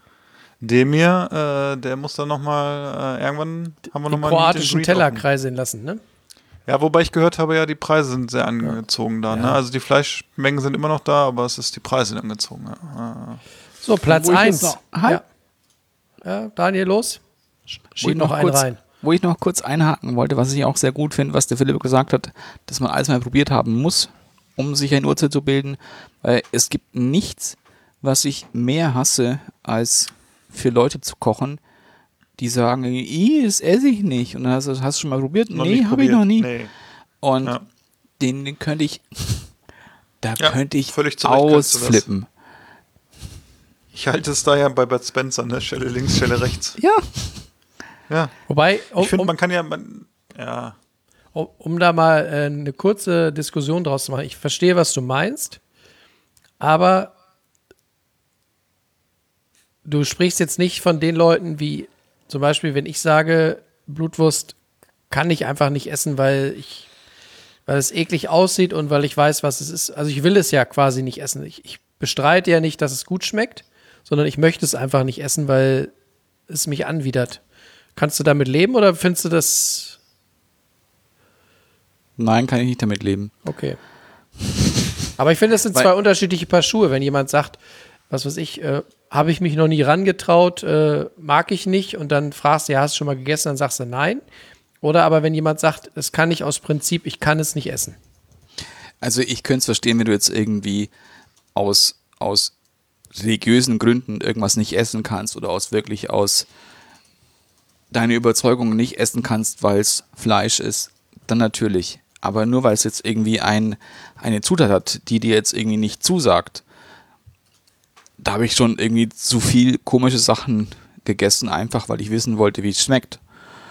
Demir, der muss dann nochmal irgendwann, haben wir nochmal die kroatischen Teller kreiseln lassen, ne? Ja, wobei ich gehört habe, ja, die Preise sind sehr angezogen da. Ne? Also die Fleischmengen sind immer noch da, aber die Preise sind angezogen. Ja. So, Platz 1. Ja, Daniel, los. Schieb noch einen rein. Wo ich noch kurz einhaken wollte, was ich auch sehr gut finde, was der Philipp gesagt hat, dass man alles mal probiert haben muss, um sich ein Urteil zu bilden. Weil es gibt nichts, was ich mehr hasse, als für Leute zu kochen, die sagen, das esse ich nicht. Und dann hast du schon mal probiert? Nee, habe ich noch nie. Nee. Und den könnte ich, könnte ich ausflippen. Ich halte es da ja bei Bud Spencer, ne? Schelle links, Schelle rechts. Ja. Wobei, ich finde, man kann um da mal eine kurze Diskussion draus zu machen. Ich verstehe, was du meinst, aber du sprichst jetzt nicht von den Leuten wie zum Beispiel, wenn ich sage, Blutwurst kann ich einfach nicht essen, weil es eklig aussieht und weil ich weiß, was es ist. Also ich will es ja quasi nicht essen. Ich bestreite ja nicht, dass es gut schmeckt, sondern ich möchte es einfach nicht essen, weil es mich anwidert. Kannst du damit leben oder findest du das? Nein, kann ich nicht damit leben. Okay. Aber ich finde, das sind zwei unterschiedliche Paar Schuhe. Wenn jemand sagt, was weiß ich, habe ich mich noch nie rangetraut, mag ich nicht und dann fragst du, ja, hast du schon mal gegessen, dann sagst du nein. Oder aber wenn jemand sagt, das kann ich aus Prinzip, ich kann es nicht essen. Also ich könnte es verstehen, wenn du jetzt irgendwie aus religiösen Gründen irgendwas nicht essen kannst oder aus deine Überzeugung nicht essen kannst, weil es Fleisch ist, dann natürlich. Aber nur weil es jetzt irgendwie eine Zutat hat, die dir jetzt irgendwie nicht zusagt, da habe ich schon irgendwie zu viel komische Sachen gegessen, einfach weil ich wissen wollte, wie es schmeckt.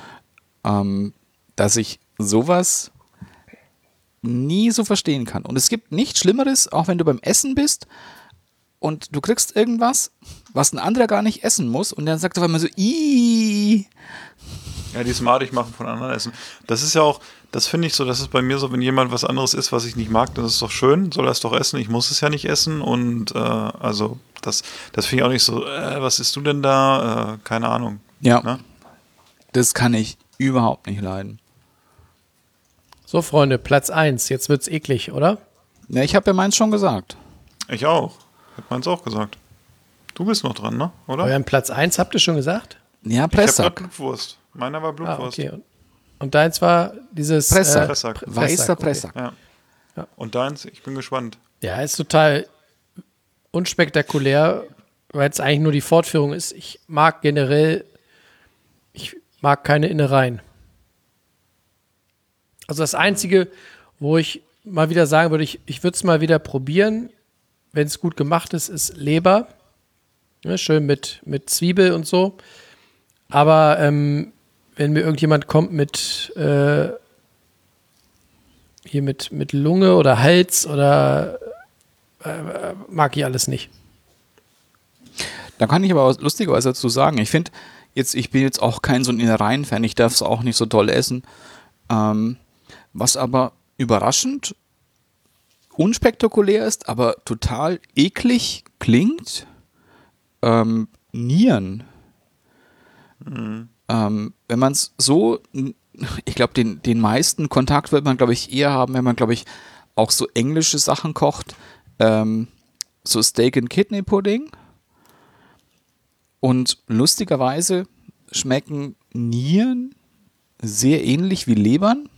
Dass ich sowas nie so verstehen kann. Und es gibt nichts Schlimmeres, auch wenn du beim Essen bist und du kriegst irgendwas, was ein anderer gar nicht essen muss und dann sagt er immer so, Ih. Ja, die madig machen von anderen Essen. Das ist ja auch, das finde ich so, das ist bei mir so, wenn jemand was anderes isst, was ich nicht mag, dann ist es doch schön, soll er es doch essen, ich muss es ja nicht essen und also das finde ich auch nicht so, was isst du denn da? Keine Ahnung. Ja, ne? Das kann ich überhaupt nicht leiden. So, Freunde, Platz 1. Jetzt wird's eklig, oder? Ja, ich habe ja meins schon gesagt. Ich auch. Ich habe meins auch gesagt. Du bist noch dran, ne? Oder? Euren Platz 1 habt ihr schon gesagt? Ja, Ich habe Pressack. Blutwurst. Meiner war Blutwurst. Okay. Und deins war dieses Pressack. Pressack. Weißer okay. Pressack. Ja. Und deins? Ich bin gespannt. Ja, ist total unspektakulär, weil es eigentlich nur die Fortführung ist. Ich mag keine Innereien. Also das Einzige, wo ich mal wieder sagen würde, ich würde es mal wieder probieren, wenn es gut gemacht ist Leber. Ja, schön mit Zwiebel und so. Aber wenn mir irgendjemand kommt mit mit Lunge oder Hals oder mag ich alles nicht. Da kann ich aber lustigerweise dazu sagen, ich bin jetzt auch kein so ein Innereien-Fan, ich darf es auch nicht so toll essen. Was aber überraschend unspektakulär ist, aber total eklig klingt, Nieren. Wenn man es so, ich glaube, den meisten Kontakt wird man, glaube ich, eher haben, wenn man, glaube ich, auch so englische Sachen kocht, so Steak and Kidney Pudding. Und lustigerweise schmecken Nieren sehr ähnlich wie Lebern.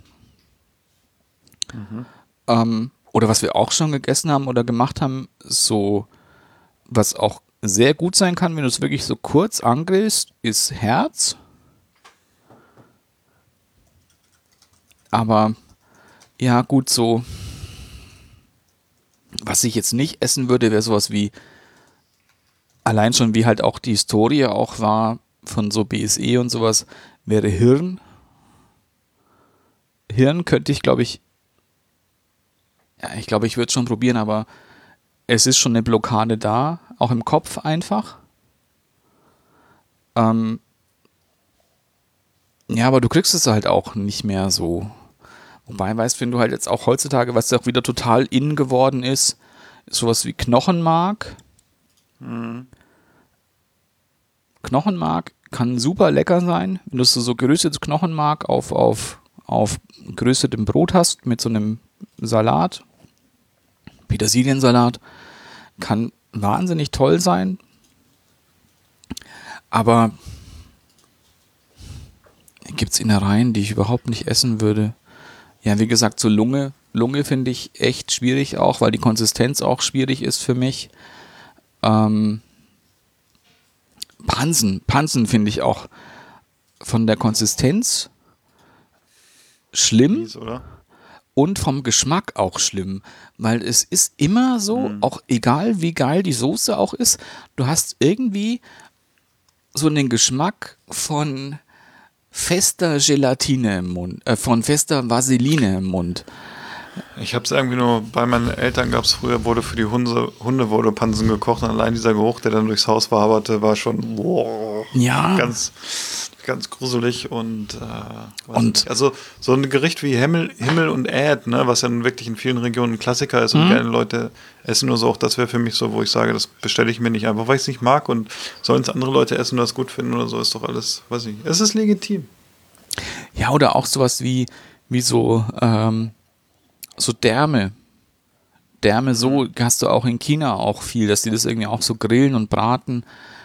Oder was wir auch schon gegessen haben oder gemacht haben, so, was auch sehr gut sein kann, wenn du es wirklich so kurz angrillst, ist Herz. Aber ja, gut, so, was ich jetzt nicht essen würde, wäre sowas wie, allein schon wie halt auch die Historie auch war von so BSE und sowas, wäre Hirn. Hirn könnte ich, glaube ich, ich würde es schon probieren, aber es ist schon eine Blockade da, auch im Kopf einfach. Ja, aber du kriegst es halt auch nicht mehr so. Wobei, weißt du, wenn du halt jetzt auch heutzutage, was ja auch wieder total in geworden ist sowas wie Knochenmark. Knochenmark kann super lecker sein, wenn du so geröstetes Knochenmark auf geröstetem Brot hast mit so einem Salat, Petersiliensalat, kann wahnsinnig toll sein, aber gibt es Innereien, die ich überhaupt nicht essen würde. Ja, wie gesagt, so Lunge finde ich echt schwierig auch, weil die Konsistenz auch schwierig ist für mich. Pansen finde ich auch von der Konsistenz schlimm. Mies, oder? Und vom Geschmack auch schlimm, weil es ist immer so, auch egal wie geil die Soße auch ist, du hast irgendwie so einen Geschmack von fester Gelatine im Mund, von fester Vaseline im Mund. Ich habe es irgendwie nur, bei meinen Eltern gab es früher, wurde für die Hunde wurde Pansen gekocht und allein dieser Geruch, der dann durchs Haus waberte, war schon Ja. ganz gruselig und also so ein Gericht wie Himmel und Äd, ne, was ja nun wirklich in vielen Regionen ein Klassiker ist und gerne Leute essen nur so, auch das wäre für mich so, wo ich sage, das bestelle ich mir nicht einfach, weil ich es nicht mag und sollen es andere Leute essen und das gut finden oder so, ist doch alles, weiß ich nicht. Es ist legitim. Ja, oder auch sowas wie so Därme. Därme so, hast du auch in China auch viel, dass die das irgendwie auch so grillen und braten.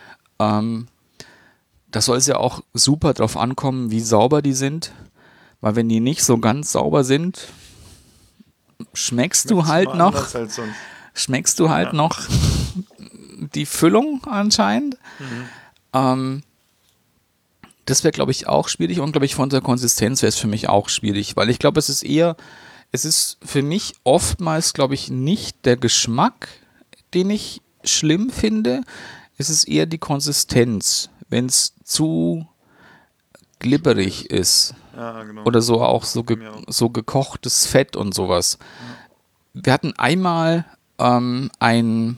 Da soll es ja auch super drauf ankommen, wie sauber die sind, weil wenn die nicht so ganz sauber sind, schmeckst du halt noch die Füllung anscheinend. Das wäre, glaube ich, auch schwierig und, glaube ich, von der Konsistenz wäre es für mich auch schwierig, weil ich glaube, es ist für mich oftmals, glaube ich, nicht der Geschmack, den ich schlimm finde, es ist eher die Konsistenz, wenn es zu glibberig ist oder so auch so gekochtes Fett und sowas. Wir hatten einmal ein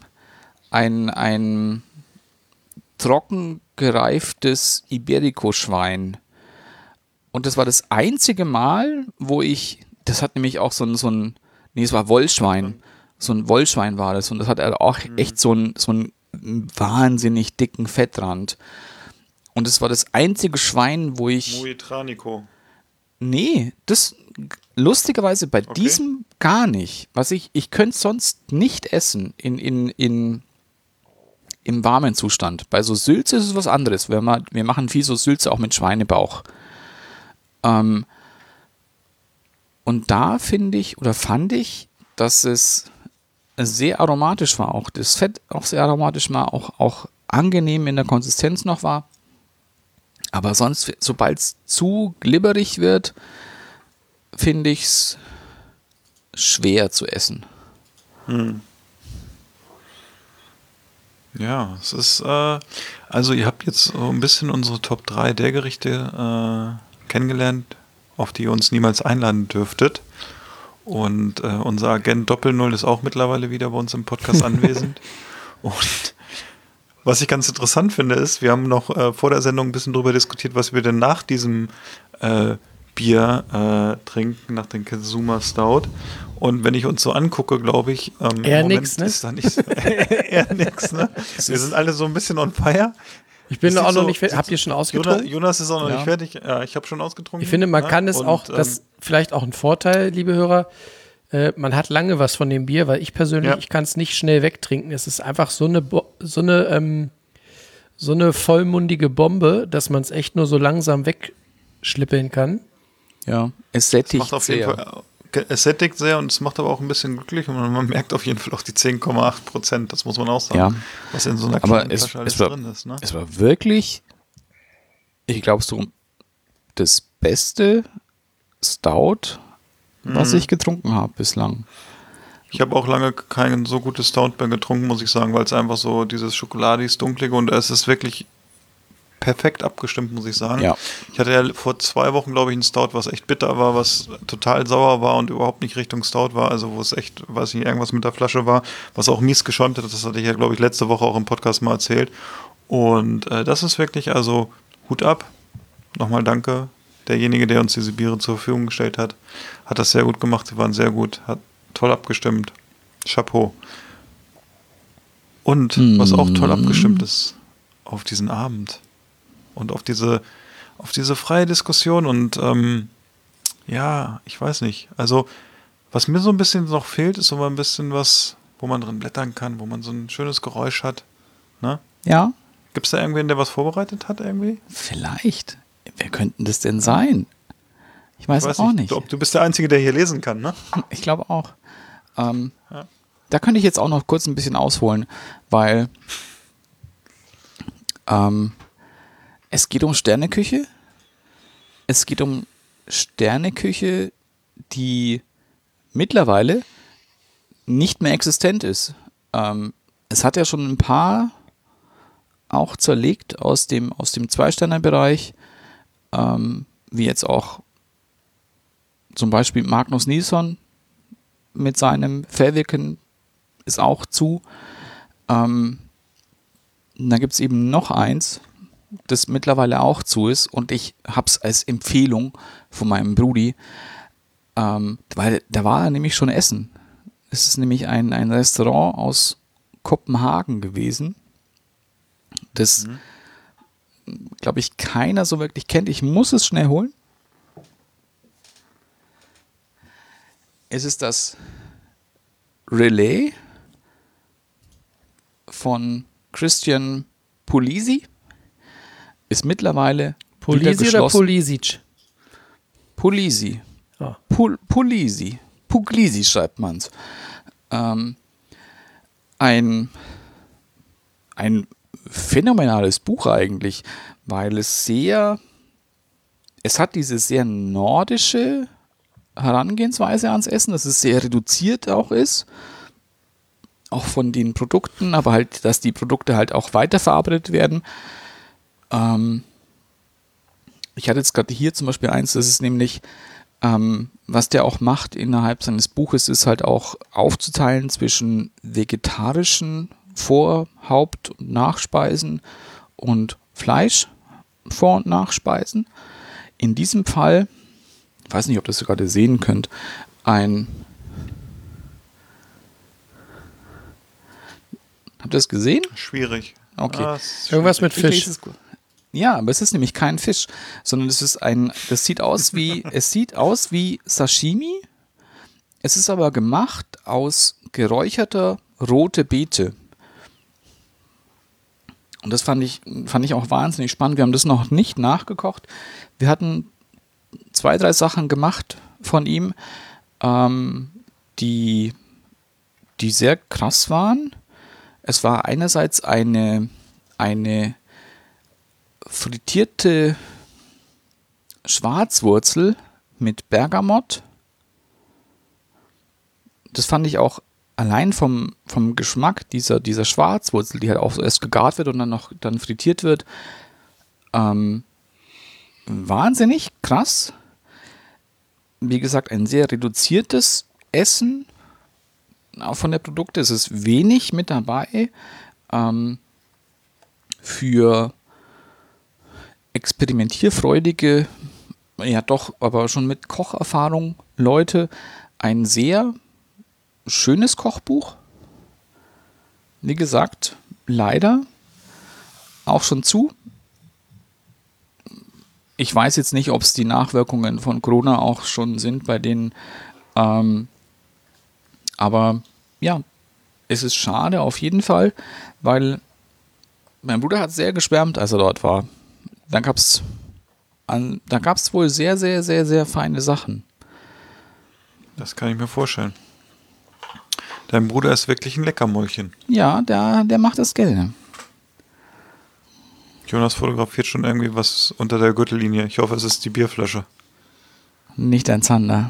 trocken gereiftes Iberico-Schwein. Und das war das einzige Mal, wo das hat nämlich auch es war Wollschwein. So ein Wollschwein war das. Und das hat auch echt so einen wahnsinnig dicken Fettrand. Und das war das einzige Schwein, wo ich... Muitranico. Nee, das lustigerweise bei diesem gar nicht. Ich könnte es sonst nicht essen im warmen Zustand. Bei so Sülze ist es was anderes. Wir machen viel so Sülze auch mit Schweinebauch. Und da fand ich, dass es sehr aromatisch war. Auch das Fett auch sehr aromatisch war, auch angenehm in der Konsistenz noch war. Aber sonst, sobald es zu glibberig wird, finde ich es schwer zu essen. Ja, es ist, also ihr habt jetzt so ein bisschen unsere Top 3 der Gerichte kennengelernt, auf die ihr uns niemals einladen dürftet. Und unser Agent Doppel-Null ist auch mittlerweile wieder bei uns im Podcast anwesend. Und was ich ganz interessant finde, ist, wir haben noch vor der Sendung ein bisschen drüber diskutiert, was wir denn nach diesem Bier trinken, nach dem Kazuma Stout. Und wenn ich uns so angucke, glaube ich, eher nix, ne? Ist da nicht so, eher nix, ne? Wir sind alle so ein bisschen on fire. Ich bin auch noch nicht fertig. Habt ihr schon ausgetrunken? Jonas ist auch noch nicht fertig. Ja, ich habe schon ausgetrunken. Ich finde, man kann es auch, das vielleicht auch ein Vorteil, liebe Hörer, man hat lange was von dem Bier, weil ich persönlich, ich kann es nicht schnell wegtrinken. Es ist einfach so eine vollmundige Bombe, dass man es echt nur so langsam wegschlippeln kann. Ja, es sättigt macht auf jeden Fall, es sättigt sehr und es macht aber auch ein bisschen glücklich und man merkt auf jeden Fall auch die 10,8%, das muss man auch sagen, was in so einer kleinen Flasche alles drin ist. Ne? Es war wirklich, ich glaube, so das beste Stout, was ich getrunken habe bislang. Ich habe auch lange kein so gutes Stout mehr getrunken, muss ich sagen, weil es einfach so dieses Schokoladis, Dunklige und es ist wirklich perfekt abgestimmt, muss ich sagen. Ja. Ich hatte ja vor 2 Wochen, glaube ich, einen Stout, was echt bitter war, was total sauer war und überhaupt nicht Richtung Stout war, also wo es echt, weiß nicht, irgendwas mit der Flasche war, was auch mies geschäumt hat, das hatte ich ja, glaube ich, letzte Woche auch im Podcast mal erzählt. Und das ist wirklich, also Hut ab, nochmal danke. Derjenige, der uns diese Biere zur Verfügung gestellt hat, hat das sehr gut gemacht, sie waren sehr gut, hat toll abgestimmt. Chapeau. Und was auch toll abgestimmt ist, auf diesen Abend und auf diese freie Diskussion und ja, ich weiß nicht. Also, was mir so ein bisschen noch fehlt, ist so mal ein bisschen was, wo man drin blättern kann, wo man so ein schönes Geräusch hat. Ne? Ja. Gibt es da irgendwen, der was vorbereitet hat irgendwie? Vielleicht. Wer könnten das denn sein? Ich weiß auch nicht. Du bist der Einzige, der hier lesen kann, ne? Ich glaube auch. Da könnte ich jetzt auch noch kurz ein bisschen ausholen, weil es geht um Sterneküche. Es geht um Sterneküche, die mittlerweile nicht mehr existent ist. Es hat ja schon ein paar auch zerlegt aus dem 2-Sterne-Bereich, wie jetzt auch zum Beispiel Magnus Nilsson mit seinem Fährwirken ist auch zu. Dann gibt es eben noch eins, das mittlerweile auch zu ist und ich habe es als Empfehlung von meinem Brudi, weil da war er nämlich schon essen. Es ist nämlich ein Restaurant aus Kopenhagen gewesen, das glaube ich keiner so wirklich kennt. Ich muss es schnell holen. Es ist das Relais von Christian Puglisi ist mittlerweile Polisi oder geschlossen. Pulisic? Puglisi. Ah. Puglisi. Puglisi schreibt man's. Ein phänomenales Buch eigentlich, weil es hat diese sehr nordische Herangehensweise ans Essen, dass es sehr reduziert auch ist, auch von den Produkten, aber halt, dass die Produkte halt auch weiterverarbeitet werden. Ich hatte jetzt gerade hier zum Beispiel eins, das ist nämlich, was der auch macht innerhalb seines Buches, ist halt auch aufzuteilen zwischen vegetarischen Haupt- und Nachspeisen und Fleisch, Vor- und Nachspeisen. In diesem Fall, ich weiß nicht, ob ihr das gerade sehen könnt, habt ihr das gesehen? Schwierig. Okay. Irgendwas mit Fisch. Ja, aber es ist nämlich kein Fisch, sondern es sieht aus wie Sashimi. Es ist aber gemacht aus geräucherter rote Beete. Und das fand ich auch wahnsinnig spannend. Wir haben das noch nicht nachgekocht. Wir hatten 2, 3 Sachen gemacht von ihm, die sehr krass waren. Es war einerseits eine frittierte Schwarzwurzel mit Bergamott. Das fand ich auch allein vom Geschmack dieser Schwarzwurzel, die halt auch erst gegart wird und dann frittiert wird, wahnsinnig krass. Wie gesagt, ein sehr reduziertes Essen. Auch von der Produkte ist es wenig mit dabei. Für experimentierfreudige, ja doch, aber schon mit Kocherfahrung Leute, ein sehr schönes Kochbuch. Wie gesagt, leider auch schon zu. Ich weiß jetzt nicht, ob es die Nachwirkungen von Corona auch schon sind bei denen. Aber ja, es ist schade auf jeden Fall, weil mein Bruder hat sehr geschwärmt, als er dort war. Da gab's wohl sehr, sehr, sehr, sehr feine Sachen. Das kann ich mir vorstellen. Dein Bruder ist wirklich ein Leckermäulchen. Ja, der macht das gerne. Jonas fotografiert schon irgendwie was unter der Gürtellinie. Ich hoffe, es ist die Bierflasche. Nicht ein Zander.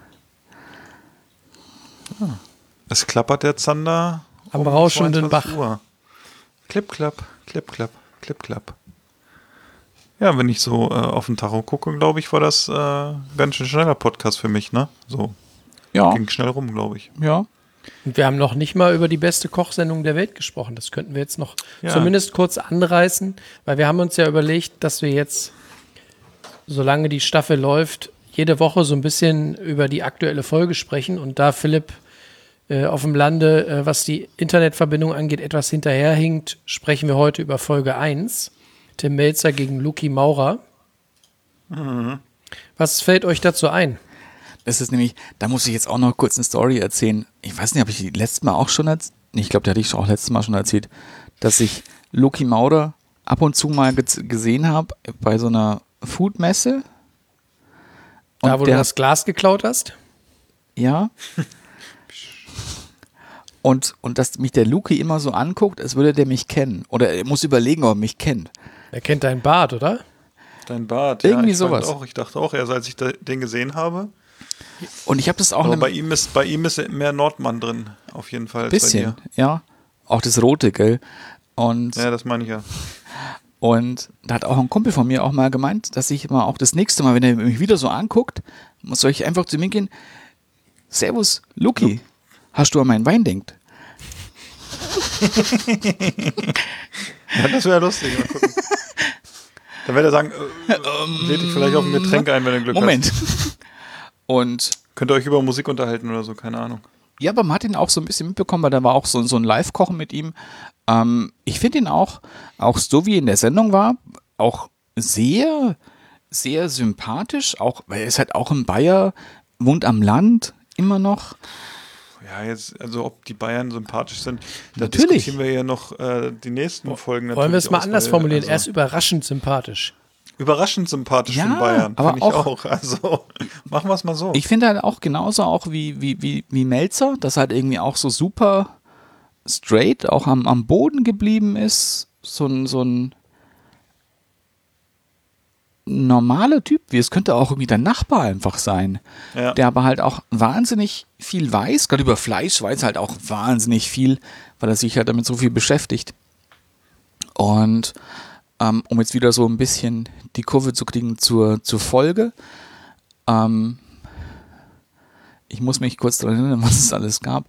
Es klappert der Zander Am rauschenden 22 Bach. Uhr. Klipp, klapp, klipp, klapp, klipp, klapp. Ja, wenn ich so auf den Tacho gucke, glaube ich, war das ganz schön schneller Podcast für mich, ne? So. Ja. Ging schnell rum, glaube ich. Ja. Und wir haben noch nicht mal über die beste Kochsendung der Welt gesprochen. Das könnten wir jetzt noch Ja. zumindest kurz anreißen, weil wir haben uns ja überlegt, dass wir jetzt, solange die Staffel läuft, jede Woche so ein bisschen über die aktuelle Folge sprechen. Und da Philipp auf dem Lande, was die Internetverbindung angeht, etwas hinterherhinkt, sprechen wir heute über Folge 1. Tim Melzer gegen Luki Maurer. Mhm. Was fällt euch dazu ein? Das ist nämlich, da muss ich jetzt auch noch kurz eine Story erzählen. Ich weiß nicht, ob ich die letztes Mal auch schon erzählt, ich glaube, die hatte ich auch letztes Mal schon erzählt, dass ich Luki Maurer ab und zu mal gesehen habe bei so einer Foodmesse. Da, wo du das Glas geklaut hast? Ja. Und dass mich der Luki immer so anguckt, als würde der mich kennen. Oder er muss überlegen, ob er mich kennt. Er kennt deinen Bart, oder? Dein Bart, Irgendwie ja. sowas. Ich dachte auch, erst als ich den gesehen habe. Und ich habe das auch Aber bei ihm ist mehr Nordmann drin, auf jeden Fall. Bisschen, als bei dir. ja. Auch das Rote, gell? Und Ja, das meine ich ja. Und da hat auch ein Kumpel von mir auch mal gemeint, dass ich mal auch das nächste Mal, wenn er mich wieder so anguckt, soll ich einfach zu mir gehen, Servus, Luki, hast du an meinen Wein denkt? Ja, das wäre lustig. Mal gucken. Dann wird er sagen, lädt dich vielleicht auf ein Getränk ein, wenn du Glück Moment. hast. Und Könnt ihr euch über Musik unterhalten oder so, keine Ahnung. ja, aber man hat ihn auch so ein bisschen mitbekommen, weil da war auch so ein Live-Kochen mit ihm. Ich finde ihn auch so wie in der Sendung war, auch sehr, sehr sympathisch, auch, weil er ist halt auch ein Bayer, wohnt am Land immer noch. Ja, jetzt, also ob die Bayern sympathisch sind, da Natürlich. diskutieren wir ja noch die nächsten Folgen natürlich. Wollen wir es mal anders formulieren? Also, Er ist überraschend sympathisch. überraschend sympathisch Ja, für Bayern, aber finde ich auch- auch. Also machen wir es mal so. Ich finde halt auch genauso auch wie Melzer, dass halt irgendwie auch so super straight auch am Boden geblieben ist. So ein normaler Typ, wie es könnte auch irgendwie der Nachbar einfach sein, Ja. der aber halt auch wahnsinnig viel weiß, gerade über Fleisch weiß er halt auch wahnsinnig viel, weil er sich halt damit so viel beschäftigt. Und um jetzt wieder so ein bisschen die Kurve zu kriegen zur Folge, ich muss mich kurz daran erinnern, was es alles gab.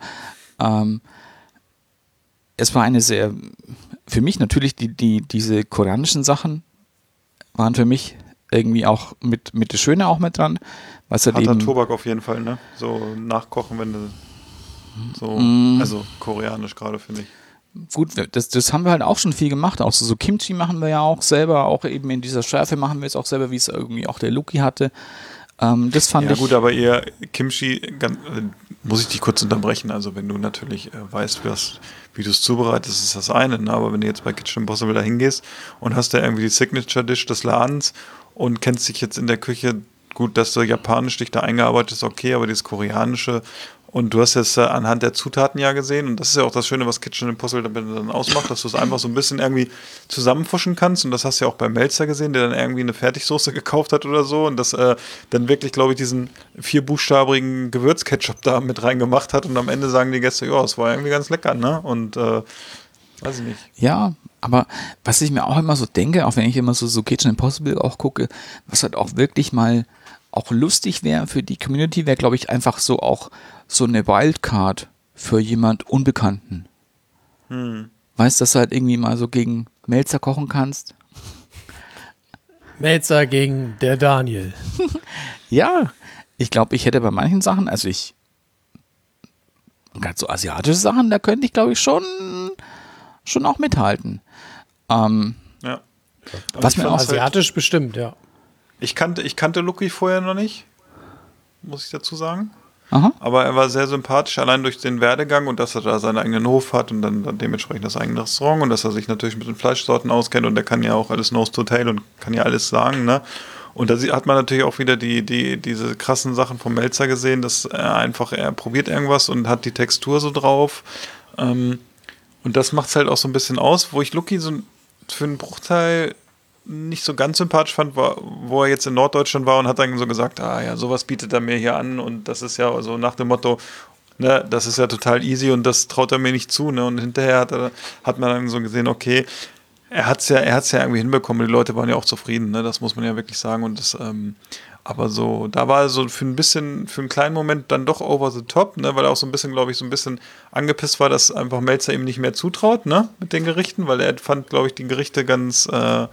Es war eine sehr, für mich natürlich diese koreanischen Sachen waren für mich irgendwie auch mit das Schöne auch mit dran. Was halt Harter eben, Tobak auf jeden Fall, ne? So nachkochen, wenn du so, also koreanisch gerade, finde ich. gut, das haben wir halt auch schon viel gemacht. Auch so Kimchi machen wir ja auch selber, auch eben in dieser Schärfe machen wir es auch selber, wie es irgendwie auch der Luki hatte. Das fand Ja ich. gut, aber eher Kimchi, muss ich dich kurz unterbrechen, also wenn du natürlich weißt, wie du es zubereitest, ist das eine, ne? Aber wenn du jetzt bei Kitchen Impossible da hingehst und hast da irgendwie die Signature Dish des Ladens und kennst dich jetzt in der Küche, gut, dass du japanisch dich da eingearbeitet hast, okay, aber dieses koreanische und du hast jetzt anhand der Zutaten ja gesehen und das ist ja auch das Schöne, was Kitchen Impossible dann ausmacht, dass du es einfach so ein bisschen irgendwie zusammenfuschen kannst und das hast du ja auch bei Melzer gesehen, der dann irgendwie eine Fertigsoße gekauft hat oder so und das dann wirklich, glaube ich, diesen 4-buchstabigen Gewürzketchup da mit reingemacht hat und am Ende sagen die Gäste, ja, es war irgendwie ganz lecker, ne? Und weiß ich nicht. Ja, aber was ich mir auch immer so denke, auch wenn ich immer so Kitchen Impossible auch gucke, was halt auch wirklich mal auch lustig wäre für die Community, wäre, glaube ich, einfach so auch so eine Wildcard für jemand Unbekannten. Weißt du, dass du halt irgendwie mal so gegen Melzer kochen kannst? Melzer gegen der Daniel. Ja, ich glaube, ich hätte bei manchen Sachen, also gerade so asiatische Sachen, da könnte ich, glaube ich, schon auch mithalten. Ja. Was mir auch Asiatisch bestimmt, ja. Ich kannte Luki vorher noch nicht, muss ich dazu sagen. Aha. Aber er war sehr sympathisch, allein durch den Werdegang und dass er da seinen eigenen Hof hat und dann dementsprechend das eigene Restaurant und dass er sich natürlich mit den Fleischsorten auskennt und der kann ja auch alles nose to tail und kann ja alles sagen, ne? Und da hat man natürlich auch wieder diese krassen Sachen vom Melzer gesehen, dass er probiert irgendwas und hat die Textur so drauf. Und das macht es halt auch so ein bisschen aus, wo ich Luki so für einen Bruchteil nicht so ganz sympathisch fand, war, wo er jetzt in Norddeutschland war und hat dann so gesagt, ja, sowas bietet er mir hier an und das ist ja so nach dem Motto, ne, das ist ja total easy und das traut er mir nicht zu, ne, und hinterher hat man dann so gesehen, okay, er hat's ja irgendwie hinbekommen, die Leute waren ja auch zufrieden, ne, das muss man ja wirklich sagen und das, aber so, da war er so für einen kleinen Moment dann doch over the top, ne, weil er auch so ein bisschen, glaube ich, so ein bisschen angepisst war, dass einfach Melzer ihm nicht mehr zutraut, ne, mit den Gerichten, weil er fand, glaube ich, die Gerichte ganz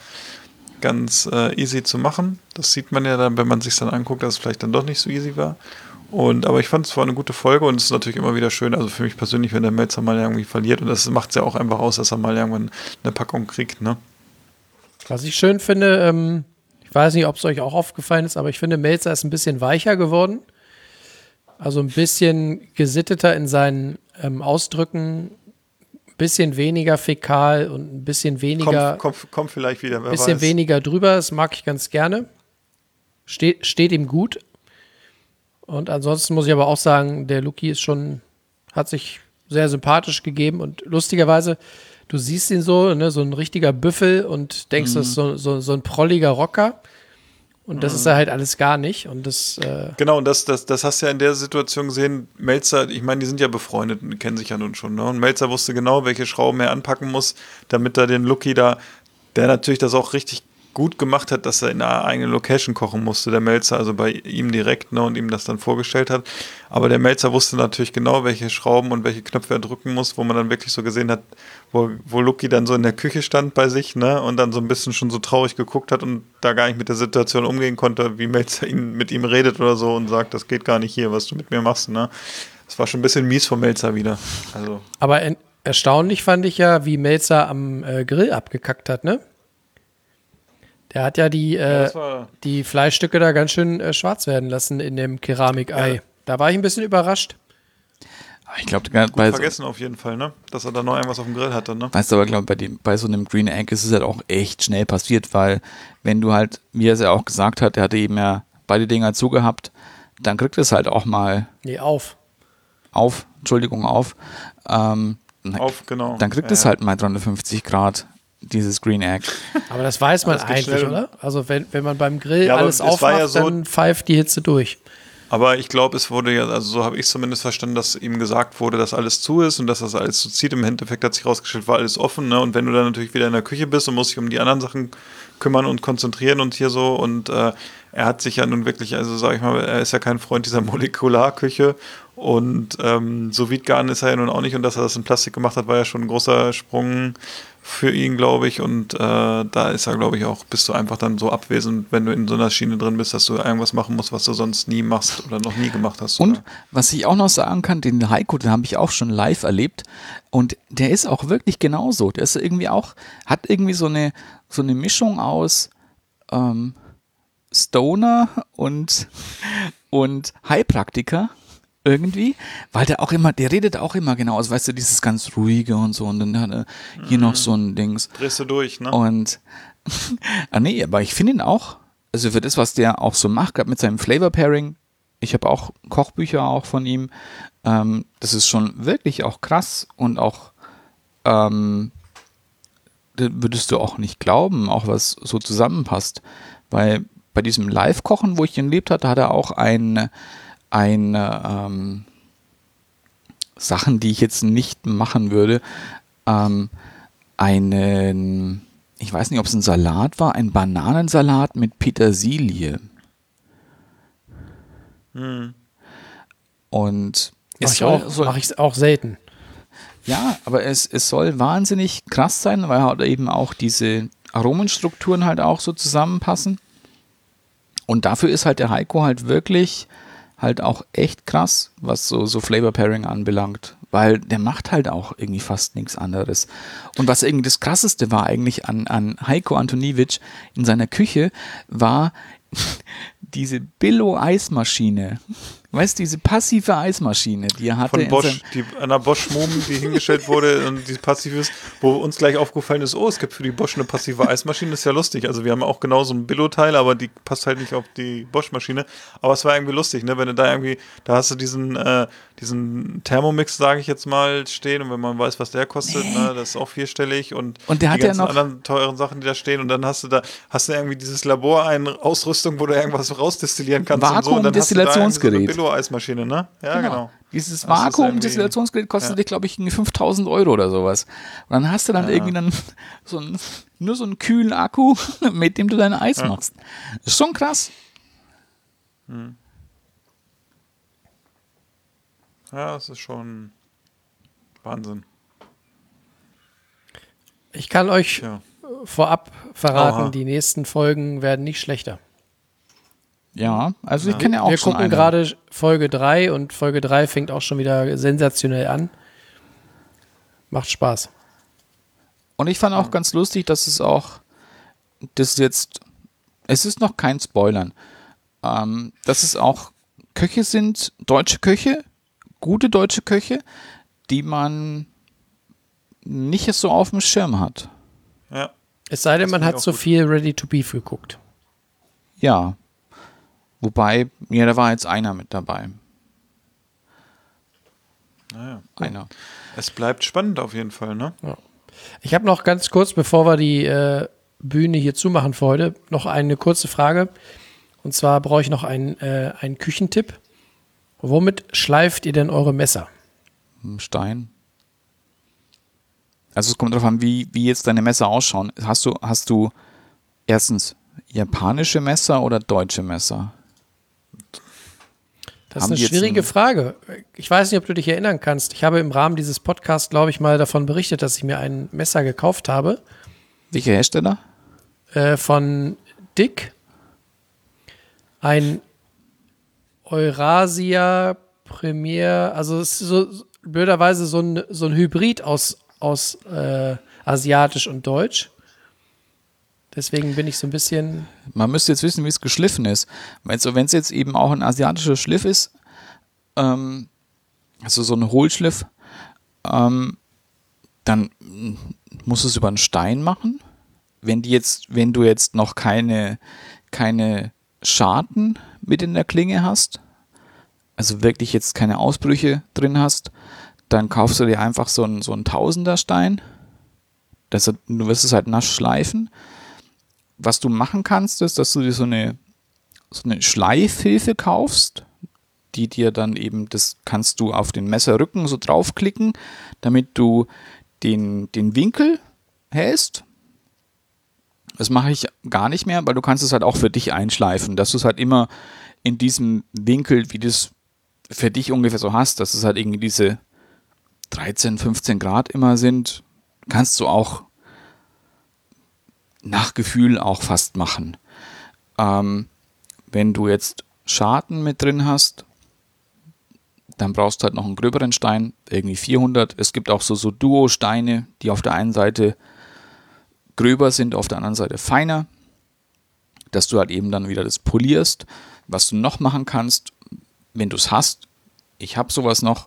easy zu machen. Das sieht man ja dann, wenn man sich dann anguckt, dass es vielleicht dann doch nicht so easy war. Aber ich fand, es war eine gute Folge und es ist natürlich immer wieder schön, also für mich persönlich, wenn der Melzer mal irgendwie verliert und das macht es ja auch einfach aus, dass er mal irgendwann eine Packung kriegt, ne? Was ich schön finde, ich weiß nicht, ob es euch auch aufgefallen ist, aber ich finde, Melzer ist ein bisschen weicher geworden. Also ein bisschen gesitteter in seinen Ausdrücken, ein bisschen weniger fäkal und ein bisschen weniger. Kommt vielleicht wieder, wer bisschen weiß. weniger drüber, das mag ich ganz gerne. Steht ihm gut. Und ansonsten muss ich aber auch sagen, der Luki hat sich sehr sympathisch gegeben und lustigerweise, du siehst ihn so, ne, so ein richtiger Büffel und denkst, das ist so ein prolliger Rocker. Und das ist er halt alles gar nicht. Und das, Genau, und das hast du ja in der Situation gesehen. Melzer, ich meine, die sind ja befreundet und kennen sich ja nun schon. Ne? Und Melzer wusste genau, welche Schrauben er anpacken muss, damit er den Luki da, der natürlich das auch richtig gut gemacht hat, dass er in einer eigenen Location kochen musste, der Melzer, also bei ihm direkt, ne, und ihm das dann vorgestellt hat. Aber der Melzer wusste natürlich genau, welche Schrauben und welche Knöpfe er drücken muss, wo man dann wirklich so gesehen hat, wo Luki dann so in der Küche stand bei sich, ne, und dann so ein bisschen schon so traurig geguckt hat und da gar nicht mit der Situation umgehen konnte, wie Melzer mit ihm redet oder so und sagt, das geht gar nicht hier, was du mit mir machst, ne. Das war schon ein bisschen mies von Melzer wieder. Also. aber erstaunlich fand ich ja, wie Melzer am Grill abgekackt hat, ne? Der hat ja die Fleischstücke da ganz schön schwarz werden lassen in dem Keramikei. Ja. Da war ich ein bisschen überrascht. Ich glaube, vergessen auf jeden Fall, ne? Dass er da noch irgendwas auf dem Grill hatte, ne? Weißt du, aber glaube bei so einem Green Egg ist es halt auch echt schnell passiert, weil wenn du halt, wie er es ja auch gesagt hat, er hatte eben ja beide Dinger zugehabt, dann kriegt es halt auch mal auf. Genau. Dann kriegt es halt mal 350 Grad, dieses Green Egg. Aber das weiß man eigentlich, oder? Also wenn man beim Grill alles aufmacht, dann pfeift die Hitze durch. Aber ich glaube, es wurde ja, also so habe ich zumindest verstanden, dass ihm gesagt wurde, dass alles zu ist und dass das alles so zieht. Im Endeffekt hat sich rausgestellt, war alles offen, ne? Und wenn du dann natürlich wieder in der Küche bist und musst dich um die anderen Sachen kümmern und konzentrieren und hier so und er hat sich ja nun wirklich, also sag ich mal, er ist ja kein Freund dieser Molekularküche und so vegan ist er ja nun auch nicht und dass er das in Plastik gemacht hat, war ja schon ein großer Sprung für ihn, glaube ich, und da ist er, glaube ich, auch, bist du einfach dann so abwesend, wenn du in so einer Schiene drin bist, dass du irgendwas machen musst, was du sonst nie machst oder noch nie gemacht hast. Und was ich auch noch sagen kann, den Heiko, den habe ich auch schon live erlebt und der ist auch wirklich genauso, der ist irgendwie auch, hat irgendwie so eine Mischung aus Stoner und Heilpraktiker irgendwie, weil der redet auch immer genau, also weißt du, dieses ganz ruhige und so und dann hat er hier noch so ein Dings. Drehst du durch, ne? Und nee, aber ich finde ihn auch, also für das, was der auch so macht, gerade mit seinem Flavor Pairing, ich habe auch Kochbücher auch von ihm, das ist schon wirklich auch krass und auch würdest du auch nicht glauben, auch was so zusammenpasst, weil bei diesem Live-Kochen, wo ich ihn erlebt hatte, hat er auch Sachen, die ich jetzt nicht machen würde, ich weiß nicht, ob es ein Salat war, ein Bananensalat mit Petersilie. Und mache ich auch selten. Ja, aber es soll wahnsinnig krass sein, weil halt eben auch diese Aromenstrukturen halt auch so zusammenpassen. Und dafür ist halt der Heiko halt wirklich halt auch echt krass, was so Flavor Pairing anbelangt, weil der macht halt auch irgendwie fast nichts anderes. Und was irgendwie das Krasseste war eigentlich an Heiko Antoniewicz in seiner Küche, war diese Billo-Eismaschine. Weißt du, diese passive Eismaschine, die er hatte. Von Bosch, an der Bosch-Mum, die hingestellt wurde und die passiv ist, wo uns gleich aufgefallen ist, es gibt für die Bosch eine passive Eismaschine, das ist ja lustig. Also wir haben auch genau so ein Billo-Teil, aber die passt halt nicht auf die Bosch-Maschine. Aber es war irgendwie lustig, ne? Wenn du da irgendwie, da hast du diesen Thermomix, sage ich jetzt mal, stehen und wenn man weiß, was der kostet, ne, das ist auch vierstellig und der die hat ganzen ja noch anderen teuren Sachen, die da stehen und dann hast du irgendwie dieses Labor-Ausrüstung, wo du irgendwas rausdestillieren kannst Vakuum-Destillationsgerät. Eismaschine, ne? Ja, genau. Dieses Vakuum-Destillationsgerät kostet dich, glaube ich, 5.000 € oder sowas. Und dann hast du dann irgendwie dann nur so einen kühlen Akku, mit dem du dein Eis machst. Das ist schon krass. Ja, das ist schon Wahnsinn. Ich kann euch vorab verraten, die nächsten Folgen werden nicht schlechter. Ja, also ich kenne ja auch schon Wir gucken gerade Folge 3 und Folge 3 fängt auch schon wieder sensationell an. Macht Spaß. Und ich fand auch ganz lustig, dass es ist noch kein Spoilern, dass es auch Köche sind, deutsche Köche, gute deutsche Köche, die man nicht so auf dem Schirm hat. Ja. Es sei denn, man hat so viel Ready to Beef geguckt. Ja. Wobei, da war jetzt einer mit dabei. Naja. Einer. Es bleibt spannend auf jeden Fall, ne? Ja. Ich habe noch ganz kurz, bevor wir die Bühne hier zumachen für heute, noch eine kurze Frage. Und zwar brauche ich noch einen Küchentipp. Womit schleift ihr denn eure Messer? Stein. Also es kommt darauf an, wie jetzt deine Messer ausschauen. Hast du erstens japanische Messer oder deutsche Messer? Das ist eine schwierige Frage. Ich weiß nicht, ob du dich erinnern kannst. Ich habe im Rahmen dieses Podcasts, glaube ich, mal davon berichtet, dass ich mir ein Messer gekauft habe. Welcher Hersteller? Von Dick. Ein Eurasia Premier, also es ist so blöderweise so ein Hybrid aus asiatisch und deutsch. Deswegen bin ich so ein bisschen... Man müsste jetzt wissen, wie es geschliffen ist. Wenn es jetzt eben auch ein asiatischer Schliff ist, also so ein Hohlschliff, dann musst du es über einen Stein machen. Wenn du jetzt noch keine Scharten mit in der Klinge hast, also wirklich jetzt keine Ausbrüche drin hast, dann kaufst du dir einfach so einen Tausender-Stein. Du wirst es halt nass schleifen. Was du machen kannst, ist, dass du dir so eine Schleifhilfe kaufst, die dir dann eben, das kannst du auf den Messerrücken so draufklicken, damit du den Winkel hältst. Das mache ich gar nicht mehr, weil du kannst es halt auch für dich einschleifen, dass du es halt immer in diesem Winkel, wie du es für dich ungefähr so hast, dass es halt irgendwie diese 13, 15 Grad immer sind, kannst du auch nach Gefühl auch fast machen. Wenn du jetzt Scharten mit drin hast, dann brauchst du halt noch einen gröberen Stein, irgendwie 400. Es gibt auch so Duo-Steine, die auf der einen Seite gröber sind, auf der anderen Seite feiner, dass du halt eben dann wieder das polierst. Was du noch machen kannst, wenn du es hast, ich habe sowas noch,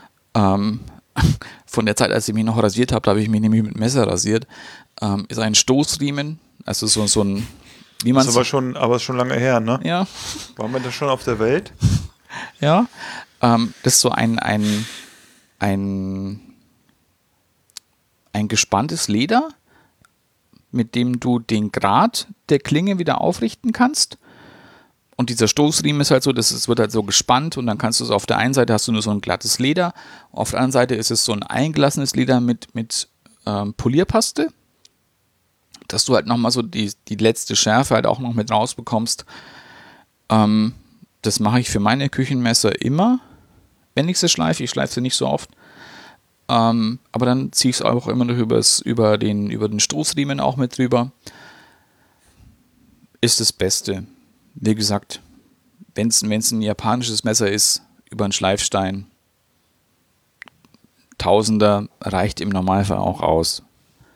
von der Zeit, als ich mich noch rasiert habe, da habe ich mich nämlich mit Messer rasiert, ist ein Stoßriemen, also so ein, wie man es. Aber ist schon lange her, ne? Ja. Waren wir da schon auf der Welt? Ja. Das ist so ein gespanntes Leder, mit dem du den Grat der Klinge wieder aufrichten kannst. Und dieser Stoßriemen ist halt so, es wird halt so gespannt und dann kannst du es auf der einen Seite hast du nur so ein glattes Leder, auf der anderen Seite ist es so ein eingelassenes Leder mit Polierpaste, dass du halt nochmal so die letzte Schärfe halt auch noch mit rausbekommst. Das mache ich für meine Küchenmesser immer, wenn ich sie schleife. Ich schleife sie nicht so oft. Aber dann ziehe ich es auch immer noch über den Stoßriemen auch mit drüber. Ist das Beste. Wie gesagt, wenn es ein japanisches Messer ist, über einen Schleifstein, Tausender reicht im Normalfall auch aus.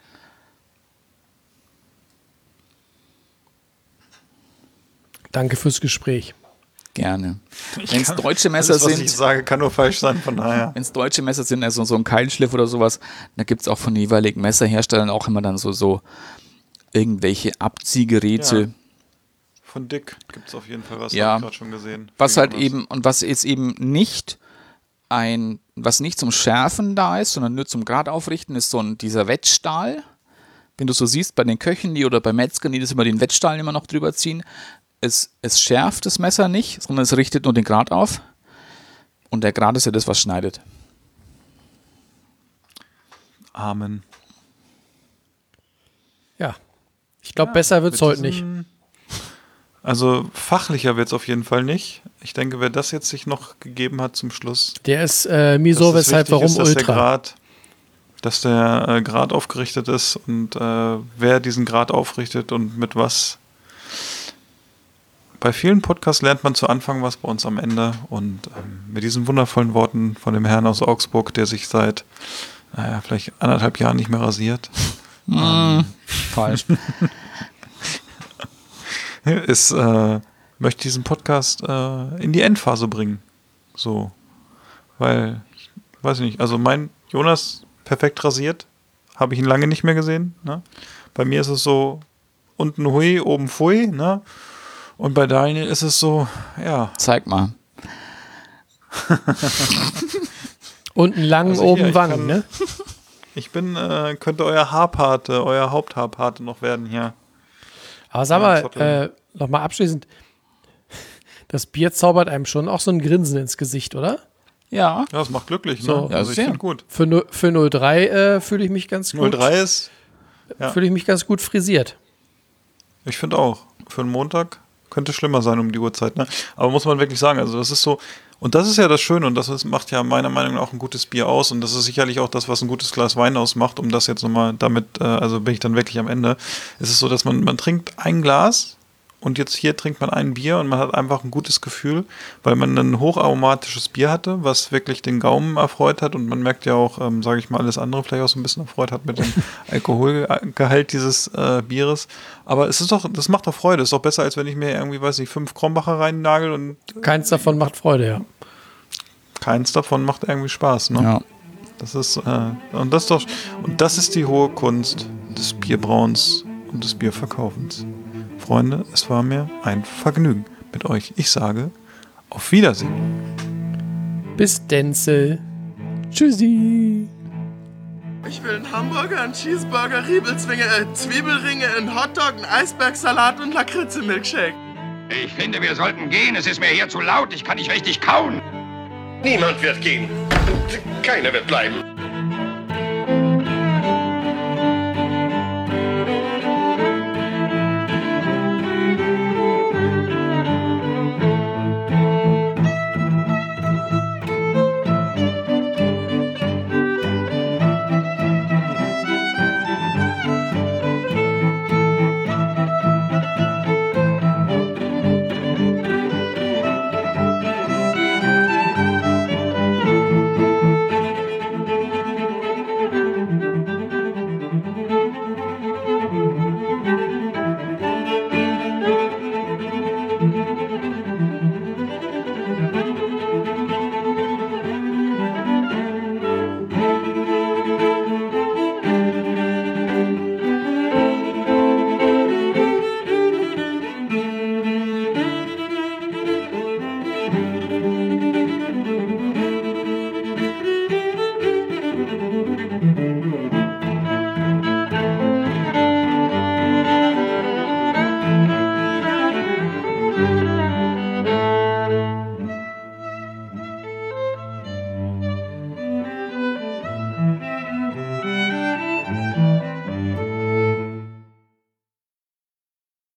Danke fürs Gespräch. Gerne. Wenn es deutsche Messer alles, was sind. ich sage, kann nur falsch sein, von daher. Wenn es deutsche Messer sind, also so ein Keilschliff oder sowas, dann gibt es auch von den jeweiligen Messerherstellern auch immer dann so irgendwelche Abziehgeräte. Ja. Von Dick gibt es auf jeden Fall was, ja, habe ich gerade schon gesehen. Was halt eben, und was jetzt eben nicht was nicht zum Schärfen da ist, sondern nur zum Grad aufrichten, ist dieser Wettstahl. Wenn du so siehst, bei den Köchen, oder bei Metzgern, die das immer den Wettstahl immer noch drüber ziehen, es schärft das Messer nicht, sondern es richtet nur den Grad auf. Und der Grad ist ja das, was schneidet. Amen. Ja. Ich glaube, besser wird es heute nicht. Also fachlicher wird es auf jeden Fall nicht. Ich denke, wer das jetzt sich noch gegeben hat zum Schluss. Der ist Miso, weshalb, warum ist, Ultra. Dass der Grad aufgerichtet ist und wer diesen Grad aufrichtet und mit was. Bei vielen Podcasts lernt man zu Anfang was, bei uns am Ende. Und mit diesen wundervollen Worten von dem Herrn aus Augsburg, der sich seit vielleicht 1,5 Jahren nicht mehr rasiert. Falsch. Möchte diesen Podcast in die Endphase bringen. So. Weil, ich weiß nicht, also mein Jonas perfekt rasiert, habe ich ihn lange nicht mehr gesehen. Ne? Bei mir ist es so, unten hui, oben pfui, ne? Und bei Daniel ist es so, ja. Zeig mal. Unten lang, also oben Wangen, ne? Ich könnte euer Haarpate, euer Haupthaarpate noch werden hier. Aber sag mal, nochmal abschließend, das Bier zaubert einem schon auch so ein Grinsen ins Gesicht, oder? Ja. Ja, das macht glücklich, so, ne? Also ich finde gut. Für 03 fühle ich mich ganz gut. 03 ist, ja. Fühle ich mich ganz gut frisiert. Ich finde auch. Für einen Montag könnte schlimmer sein um die Uhrzeit, ne? Aber muss man wirklich sagen, also das ist so, und das ist ja das Schöne und macht ja meiner Meinung nach auch ein gutes Bier aus und das ist sicherlich auch das, was ein gutes Glas Wein ausmacht, um das jetzt nochmal damit, also bin ich dann wirklich am Ende. Es ist so, dass man trinkt ein Glas und jetzt hier trinkt man ein Bier und man hat einfach ein gutes Gefühl, weil man ein hocharomatisches Bier hatte, was wirklich den Gaumen erfreut hat und man merkt ja auch, sage ich mal, alles andere vielleicht auch so ein bisschen erfreut hat mit dem Alkoholgehalt dieses Bieres. Aber das macht doch Freude. Ist doch besser, als wenn ich mir irgendwie, weiß ich, 5 Krombacher reinnagel und keins davon macht Freude, ja. keins davon macht irgendwie Spaß, ne? Ja. Das ist, und das ist die hohe Kunst des Bierbrauens und des Bierverkaufens. Freunde, es war mir ein Vergnügen mit euch. Ich sage, auf Wiedersehen. Bis Denzel. Tschüssi. Ich will einen Hamburger, einen Cheeseburger, Riebelzwinge, Zwiebelringe, einen Hotdog, einen Eisbergsalat und Lakritze-Milkshake. Ich finde, wir sollten gehen. Es ist mir hier zu laut. Ich kann nicht richtig kauen. Niemand wird gehen. Keiner wird bleiben.